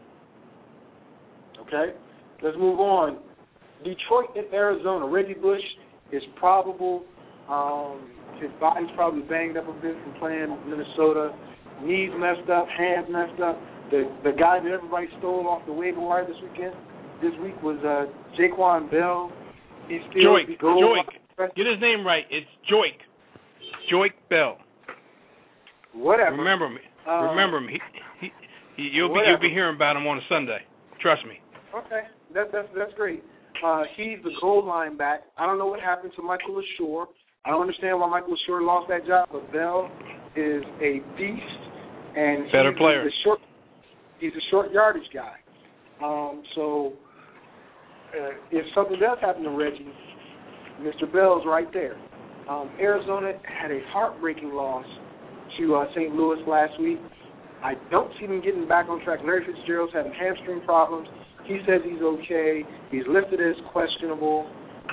S9: Okay. Let's move on. Detroit and Arizona. Reggie Bush is probable. His body's probably banged up a bit from playing Minnesota. Knees messed up, hands messed up. The guy that everybody stole off the waiver wire this week was Jaquan Bell. He's still
S2: Joik. Get his name right. It's Joik. Joik Bell.
S9: Whatever.
S2: Remember me. You'll be hearing about him on a Sunday. Trust me.
S9: Okay, that's great. He's the goal line back. I don't know what happened to Michael LaSure. I don't understand why Michael Short lost that job, but Bell is a beast, and
S2: better player.
S9: He's a short yardage guy. So if something does happen to Reggie, Mr. Bell's right there. Arizona had a heartbreaking loss to St. Louis last week. I don't see them getting back on track. Larry Fitzgerald's having hamstring problems. He says he's okay. He's listed as questionable.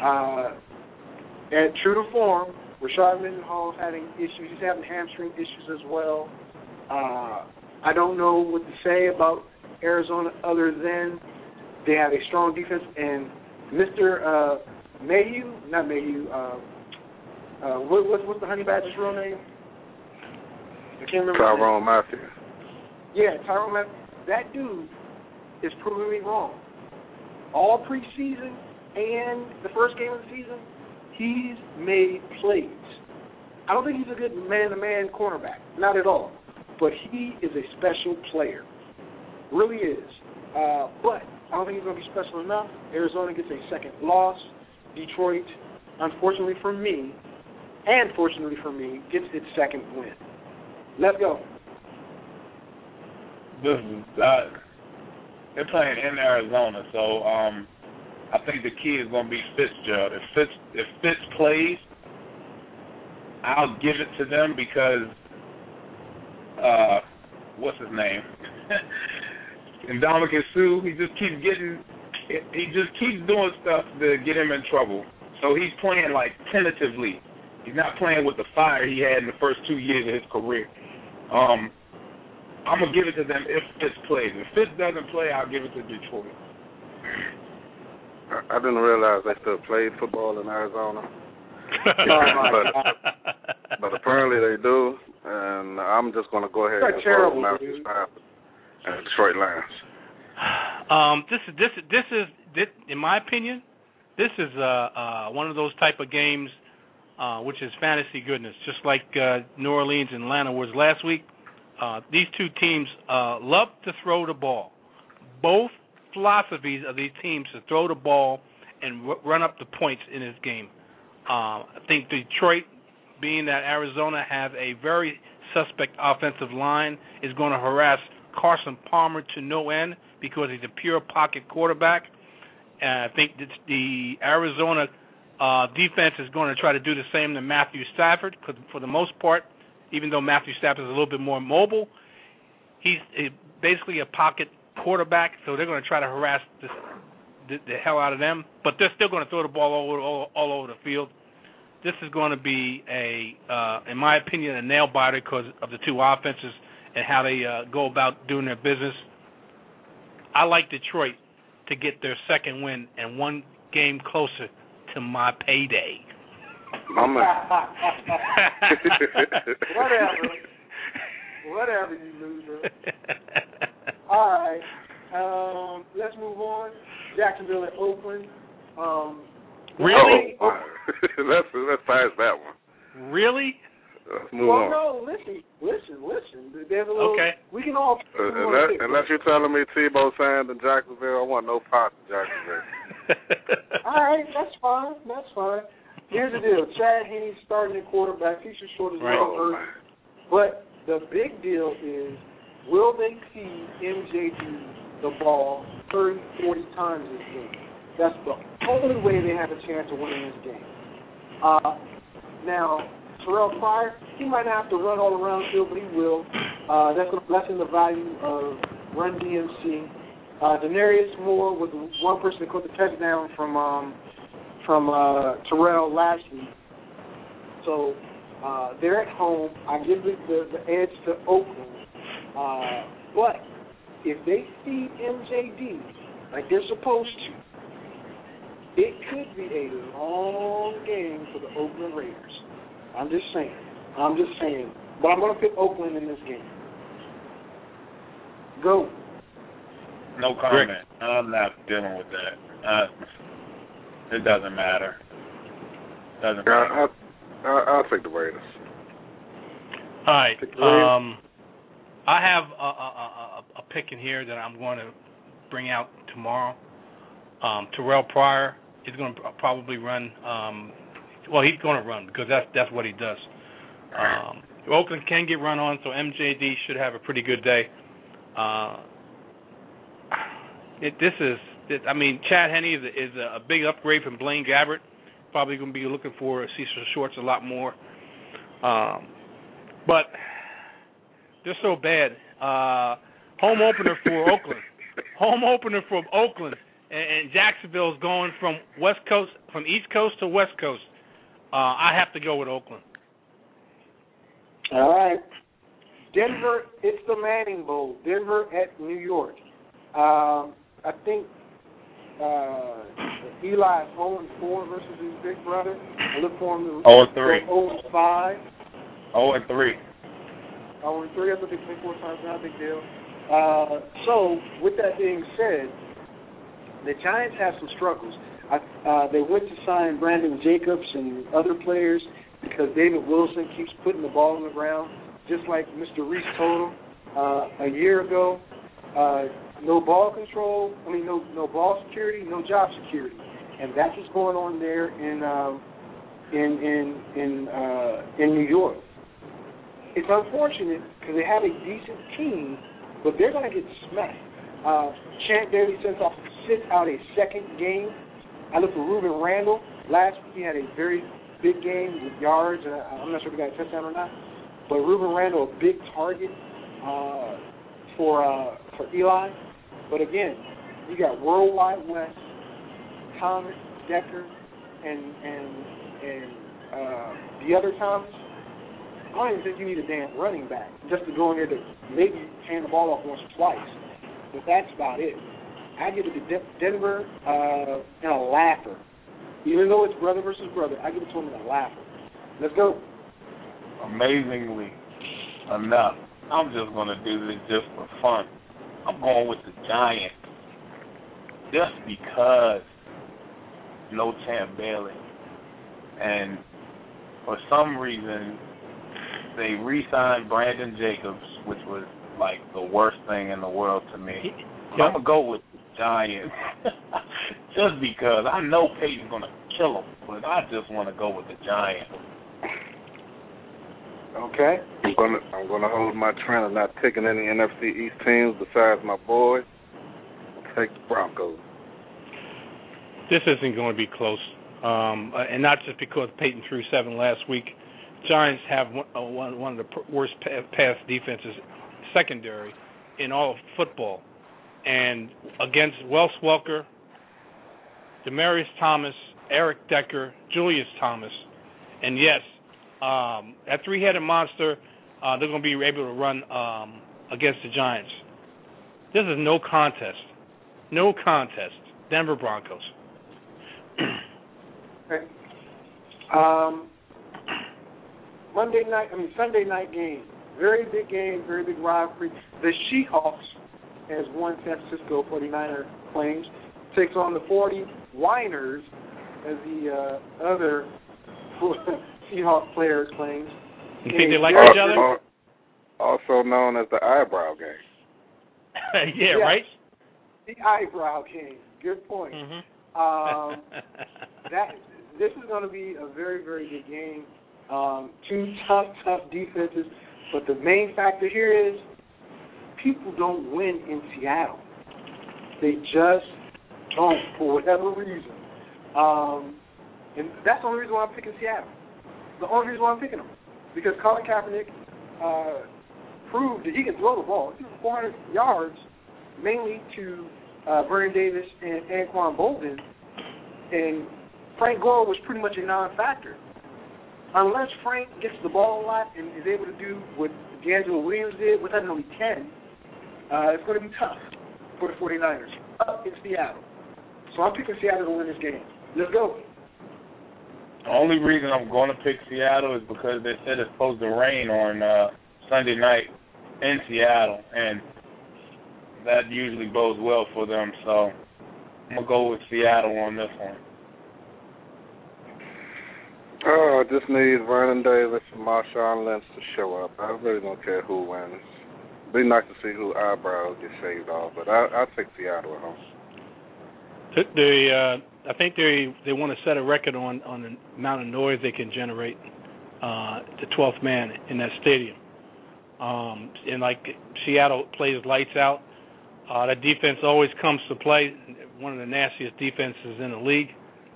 S9: And true to form, Rashard Mendenhall's having issues. He's having hamstring issues as well. I don't know what to say about Arizona other than they have a strong defense. And Mr. What's the Honey Badger's real name? I can't remember.
S10: Tyrann Mathieu.
S9: Yeah, Tyrann Mathieu. That dude is proving me wrong. All preseason and the first game of the season, he's made plays. I don't think he's a good man-to-man cornerback. Not at all. But he is a special player. Really is. But I don't think he's going to be special enough. Arizona gets a second loss. Detroit, unfortunately for me, and fortunately for me, gets its second win. Let's go.
S5: They're playing in Arizona, so I think the key is going to be Fitzgerald. If Fitz plays, I'll give it to them because what's his name? Ndamukong Suh, he just keeps doing stuff to get him in trouble. So he's playing like tentatively. He's not playing with the fire he had in the first 2 years of his career. I'm going to give it to them if Fitz plays. If Fitz doesn't play, I'll give it to Detroit.
S10: I didn't realize they still played football in Arizona. but apparently they do, and I'm just going to go ahead and vote Matthew Stafford and Detroit Lions.
S2: This is in my opinion, this is one of those type of games which is fantasy goodness, just like New Orleans and Atlanta was last week. These two teams love to throw the ball. Both philosophies of these teams to throw the ball and run up the points in this game. I think Detroit, being that Arizona have a very suspect offensive line, is going to harass Carson Palmer to no end because he's a pure pocket quarterback. And I think that the Arizona defense is going to try to do the same to Matthew Stafford because for the most part, even though Matthew Stafford is a little bit more mobile, he's basically a pocket quarterback, so they're going to try to harass the hell out of them. But they're still going to throw the ball all over the field. This is going to be in my opinion, a nail biter because of the two offenses and how they go about doing their business. I like Detroit to get their second win and one game closer to my payday.
S9: Whatever, you loser. All right, let's move on. Jacksonville at Oakland.
S2: Really?
S10: Let's pass that one.
S2: Really?
S10: Let's move on.
S9: No, listen. There's a little. Okay. We can all.
S10: Unless you're telling me Tebow signed in Jacksonville, I want no part in Jacksonville.
S9: All right, that's fine. Here's the deal. Chad Henne starting at quarterback. He's just short as well. But the big deal is, will they feed MJD the ball 30, 40 times this game? That's the only way they have a chance of winning this game. Now, Terrell Pryor, he might have to run all around the field, but he will. That's going to lessen the value of Run DMC. Denarius Moore was the one person that caught the touchdown from Terrell last week. So they're at home. I give the edge to Oakland. But if they feed MJD like they're supposed to, it could be a long game for the Oakland Raiders. I'm just saying. But I'm going to pick Oakland in this game. Go.
S5: No comment. Rick. I'm not dealing with that. It doesn't matter.
S10: I'll take the Raiders.
S2: All right. I have a pick in here that I'm going to bring out tomorrow. Terrell Pryor is going to probably run Well, he's going to run because that's what he does. Oakland can get run on, so MJD should have a pretty good day. Chad Henne is a big upgrade from Blaine Gabbert. Probably going to be looking for Cecil Shorts a lot more. But they're so bad. Home opener for Oakland. Home opener from Oakland. And Jacksonville's going from East Coast to West Coast. I have to go with Oakland.
S9: All right. Denver, it's the Manning Bowl. Denver at New York. I think Eli is 0-4 versus his big brother. I look for him to
S5: 0-3.
S9: 0-5.
S5: 0-3.
S9: 0-3. That's what they play 4 times. Not a big deal. So, with that being said, the Giants have some struggles. They went to sign Brandon Jacobs and other players because David Wilson keeps putting the ball on the ground, just like Mr. Reese told him a year ago. No ball control. No ball security, no job security, and that's what's going on there in New York. It's unfortunate because they have a decent team, but they're going to get smacked. Champ Bailey sits out a second game. I look for Ruben Randall. Last week he had a very big game with yards. I'm not sure if he got a touchdown or not. But Ruben Randall, a big target for Eli. But again, you got Worldwide West, Thomas, Decker, and the other Thomas. I don't even think you need a damn running back just to go in there to maybe hand the ball off once or twice. But that's about it. I give it to Denver in a laugher. Even though it's brother versus brother, I give it to him in a laugher. Let's go.
S5: Amazingly enough, I'm just going to do this just for fun. I'm going with the Giants just because no Champ Bailey. And for some reason, they re-signed Brandon Jacobs, which was like the worst thing in the world to me. So I'm going to go with the Giants just because I know Peyton's going to kill him, but I just want to go with the Giants.
S9: Okay.
S10: I'm gonna hold my trend of not picking any NFC East teams besides my boys. I'll take the Broncos.
S2: This isn't going to be close, and not just because Peyton threw 7 last week. Giants have one of the worst pass defenses, secondary, in all of football. And against Wes Welker, Demaryius Thomas, Eric Decker, Julius Thomas, and yes, that three-headed monster, they're going to be able to run against the Giants. This is no contest. No contest. Denver Broncos.
S9: Okay. Sunday night game. Very big game, very big rivalry. The Seahawks, as one San Francisco 49er claims, takes on the 49ers, as the other Seahawks player claims.
S2: You think they like each other?
S10: Also known as the eyebrow game.
S2: Yeah, right?
S9: The eyebrow game. Good point.
S2: Mm-hmm.
S9: This is going to be a very, very good game. Two tough defenses. But the main factor here is people don't win in Seattle. They just don't, for whatever reason. And that's the only reason why I'm picking Seattle. The only reason why I'm picking them. Because Colin Kaepernick proved that he can throw the ball. He threw 400 yards, mainly to Vernon Davis and Anquan Bolden. And Frank Gore was pretty much a non-factor. Unless Frank gets the ball a lot and is able to do what D'Angelo Williams did without only 10, it's going to be tough for the 49ers up in Seattle. So I'm picking Seattle to win this game. Let's go.
S5: The only reason I'm going to pick Seattle is because they said it's supposed to rain on Sunday night in Seattle, and that usually bodes well for them. So I'm going to go with Seattle on this one.
S10: Oh, I just need Vernon Davis and Marshawn Lynch to show up. I really don't care who wins. It'd be nice to see who eyebrows get shaved off, but I'll take Seattle at home.
S2: I think they want to set a record on the amount of noise they can generate, the 12th man in that stadium. And like Seattle plays lights out, that defense always comes to play. One of the nastiest defenses in the league.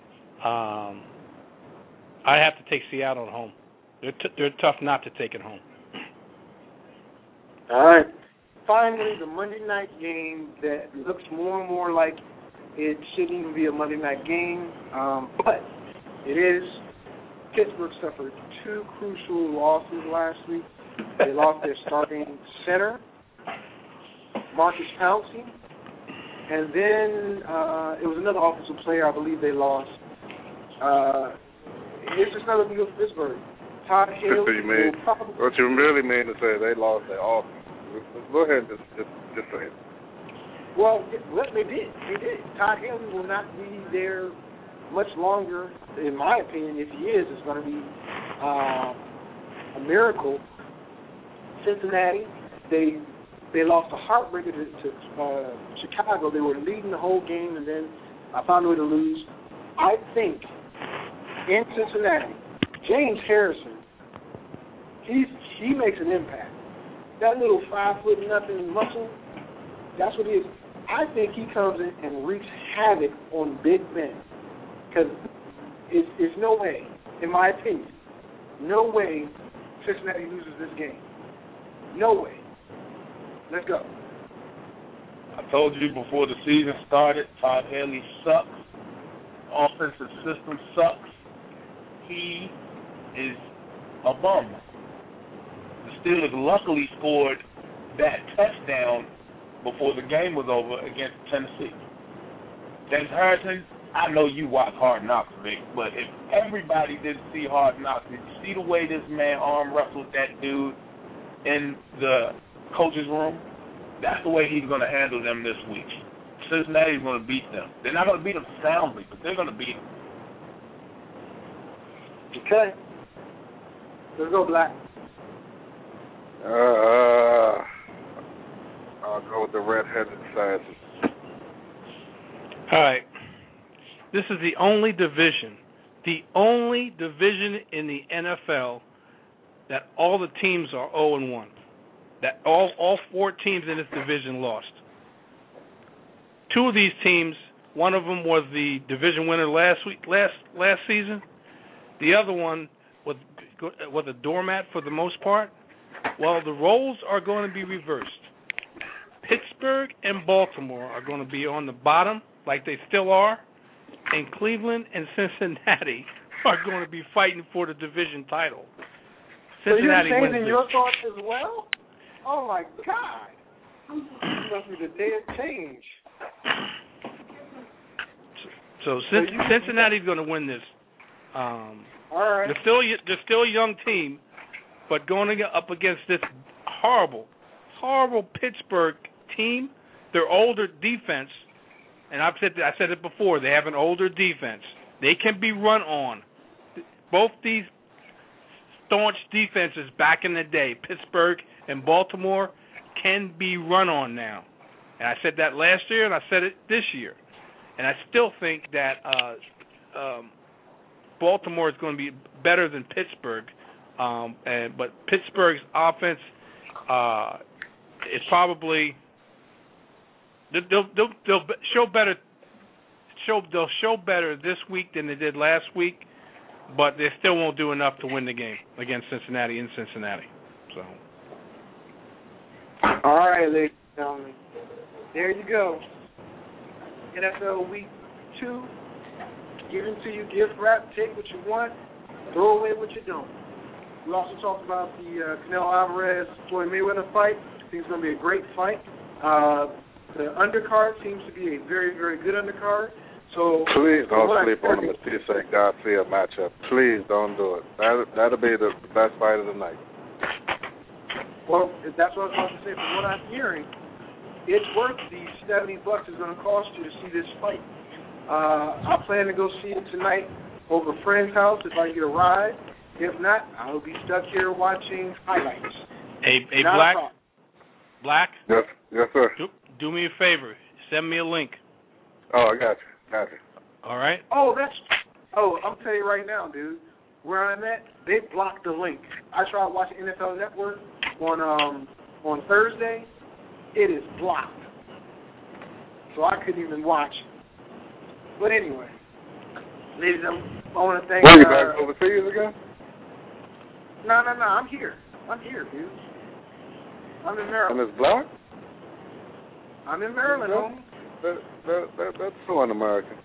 S2: I have to take Seattle at home. They're tough not to take it home.
S9: All right. Finally, the Monday night game that looks more and more like it shouldn't even be a Monday night game, but it is. Pittsburgh suffered 2 crucial losses last week. They lost their starting center, Marcus Pouncey, and then it was another offensive player I believe they lost. It's just another deal for Pittsburgh. Todd Haley will probably...
S10: What you really mean to say they lost their offense. Go ahead and just say it.
S9: Well, they did. They did. Todd Haley will not be there much longer, in my opinion. If he is, it's going to be a miracle. Cincinnati, they lost a heartbreaker to Chicago. They were leading the whole game, and then I found a way to lose. I think in Cincinnati, James Harrison, he makes an impact. That little 5'0" muscle, that's what he is. I think he comes in and wreaks havoc on Big Ben. Because it's no way, in my opinion, no way Cincinnati loses this game. No way. Let's go.
S5: I told you before the season started, Todd Haley sucks. Offensive system sucks. He is a bum. The Steelers luckily scored that touchdown before the game was over against Tennessee. James Harrison, I know you watch Hard Knocks, Vic, but if everybody didn't see Hard Knocks, did you see the way this man arm wrestled that dude in the coach's room? That's the way he's going to handle them this week. Cincinnati's going to beat them. They're not going to beat them soundly, but they're going to beat them.
S9: Okay. Let's go, Black.
S10: I'll go with the red-headed scientist.
S2: All right. This is the only division in the NFL that all the teams are 0-1. That all 4 teams in this division lost. 2 of these teams, one of them was the division winner last season. The other one was a doormat for the most part. Well, the roles are going to be reversed. Pittsburgh and Baltimore are going to be on the bottom, like they still are, and Cleveland and Cincinnati are going to be fighting for the division title. Cincinnati
S9: so you're changing
S2: wins
S9: your thoughts as well? Oh, my God. This must be the day of change.
S2: So Cincinnati's going to win this.
S9: All right.
S2: They're still a young team, but going up against this horrible Pittsburgh team, their older defense, and I said it before, they have an older defense. They can be run on. Both these staunch defenses back in the day, Pittsburgh and Baltimore, can be run on now. And I said that last year, and I said it this year. And I still think that Baltimore is going to be better than Pittsburgh. But Pittsburgh's offense is probably they'll show better. They'll show better this week than they did last week, but they still won't do enough to win the game against Cincinnati in Cincinnati. So,
S9: all right, ladies and gentlemen, there you go. NFL Week 2, given to you, gift wrap, take what you want, throw away what you don't. We also talked about the Canelo Alvarez-Floyd Mayweather fight. I think it's going to be a great fight. The undercard seems to be a very, very good undercard. So
S10: please don't sleep on the Matisse Garcia matchup. Please don't do it. That'll be the best fight of the night.
S9: Well, that's what I was about to say. From what I'm hearing, it's worth the $70 it's going to cost you to see this fight. I plan to go see it tonight over a friend's house if I get a ride. If not, I'll be stuck here watching highlights.
S2: Hey, Black?
S10: Yes, sir.
S2: Do me a favor. Send me a link.
S10: Oh, I got you.
S2: All right.
S9: I'm telling you right now, dude. Where I'm at, they blocked the link. I tried watching NFL Network on Thursday. It is blocked, so I couldn't even watch it. But anyway, ladies and gentlemen, I want to thank.
S10: Were you back overseas again?
S9: No. I'm here, dude. I'm in Maryland.
S10: And it's blocked?
S9: I'm in Maryland, homie.
S10: That's so un-American.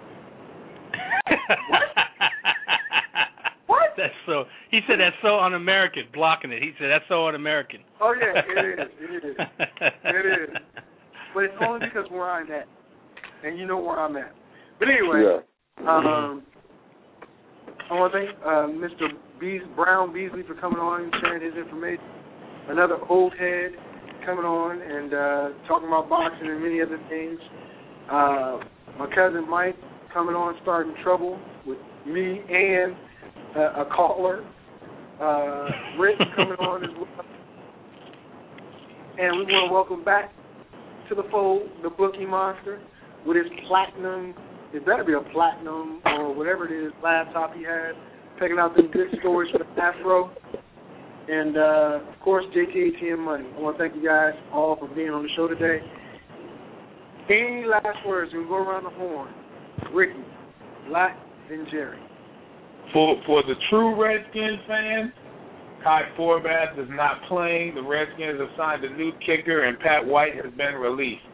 S9: What?
S2: That's so. He said that's so un-American. Blocking it. He said that's so un-American.
S9: Oh yeah, it is. It is. But it's only because where I'm at, and you know where I'm at. But anyway, I want to thank Mr. Brown Beasley for coming on and sharing his information. Another old head coming on and talking about boxing and many other things. My cousin Mike coming on, starting trouble with me and a caller. Rick coming on as well. And we want to welcome back to the fold the Bookie Monster with his platinum, it better be a platinum or whatever it is, laptop he had, picking out the good stories for the Afro. And, of course, JTATM Money. I want to thank you guys all for being on the show today. Any last words? We go around the horn. Ricky, Black, and Jerry.
S5: For the true Redskins fans, Kai Forbath is not playing. The Redskins have signed a new kicker, and Pat White has been released.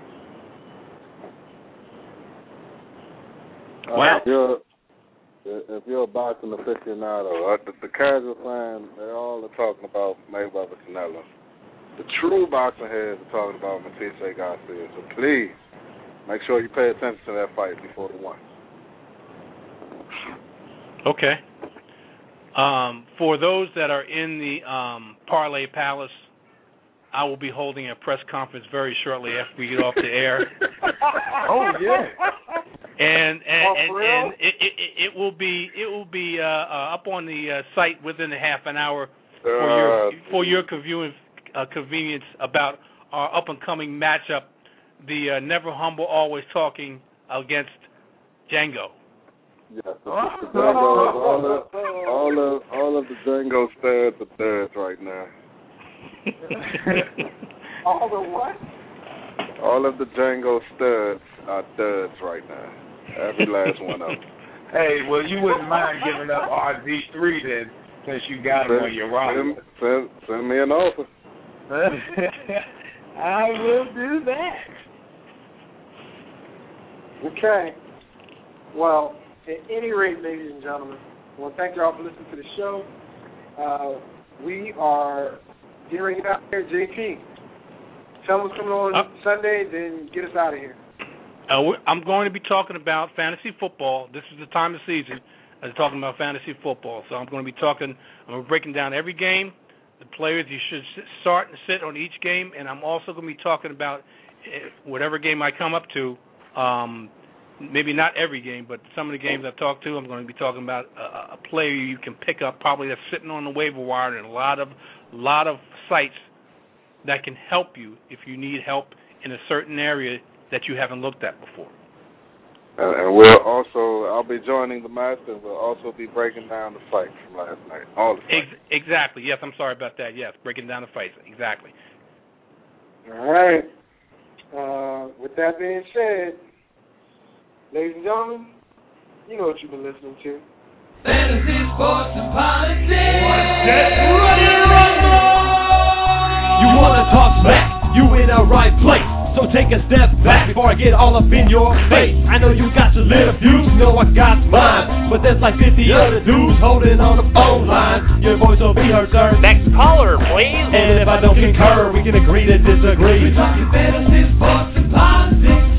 S10: If you're a boxing aficionado, the casual fan, they all are talking about Mayweather Canelo. The true boxing heads are talking about Matías Garcia. So please, make sure you pay attention to that fight before the one.
S2: Okay. For those that are in the Parlay Palace, I will be holding a press conference very shortly after we get off the air.
S5: Oh yeah.
S2: And it will be up on the site within a half an hour for your convenience about our up and coming matchup, the Never Humble Always Talking against Django.
S10: Yes, all of the Django studs are duds right now.
S9: All the what?
S10: All of the Django studs are duds right now. Every last one of them.
S5: Hey, well, you wouldn't mind giving up RZ3 then, since you got him on your roster.
S10: Send me an offer.
S5: I will do that.
S9: Okay. Well, at any rate, ladies and gentlemen, I want to thank you all for listening to the show. We are getting ready to get out there. JT, tell them what's coming on Sunday, then get us out of here.
S2: I'm going to be talking about fantasy football. This is the time of the season. I'm talking about fantasy football. So I'm going to be breaking down every game, the players you should start and sit on each game, and I'm also going to be talking about whatever game I come up to. Maybe not every game, but some of the games I've talked to, I'm going to be talking about a player you can pick up probably that's sitting on the waiver wire and a lot of sites that can help you if you need help in a certain area that you haven't looked at before.
S10: And I'll be joining the master. We'll also be breaking down the fights from last night. All the fights.
S2: Exactly. Yes, I'm sorry about that. Yes, breaking down the fights. Exactly.
S9: All right. With that being said, ladies and gentlemen, you know what you've been listening to.
S1: Fantasy, sports, and politics. Get ready to rumble! You want to talk smack? You in the right place. So take a step back before I get all up in your face. I know you got your little views, you know I got mine. But there's like 50 other dudes holding on the phone line. Your voice will be heard, sir.
S11: Next caller, please.
S1: And if I don't concur, we can agree to disagree. We're talking fantasy, sports, and politics.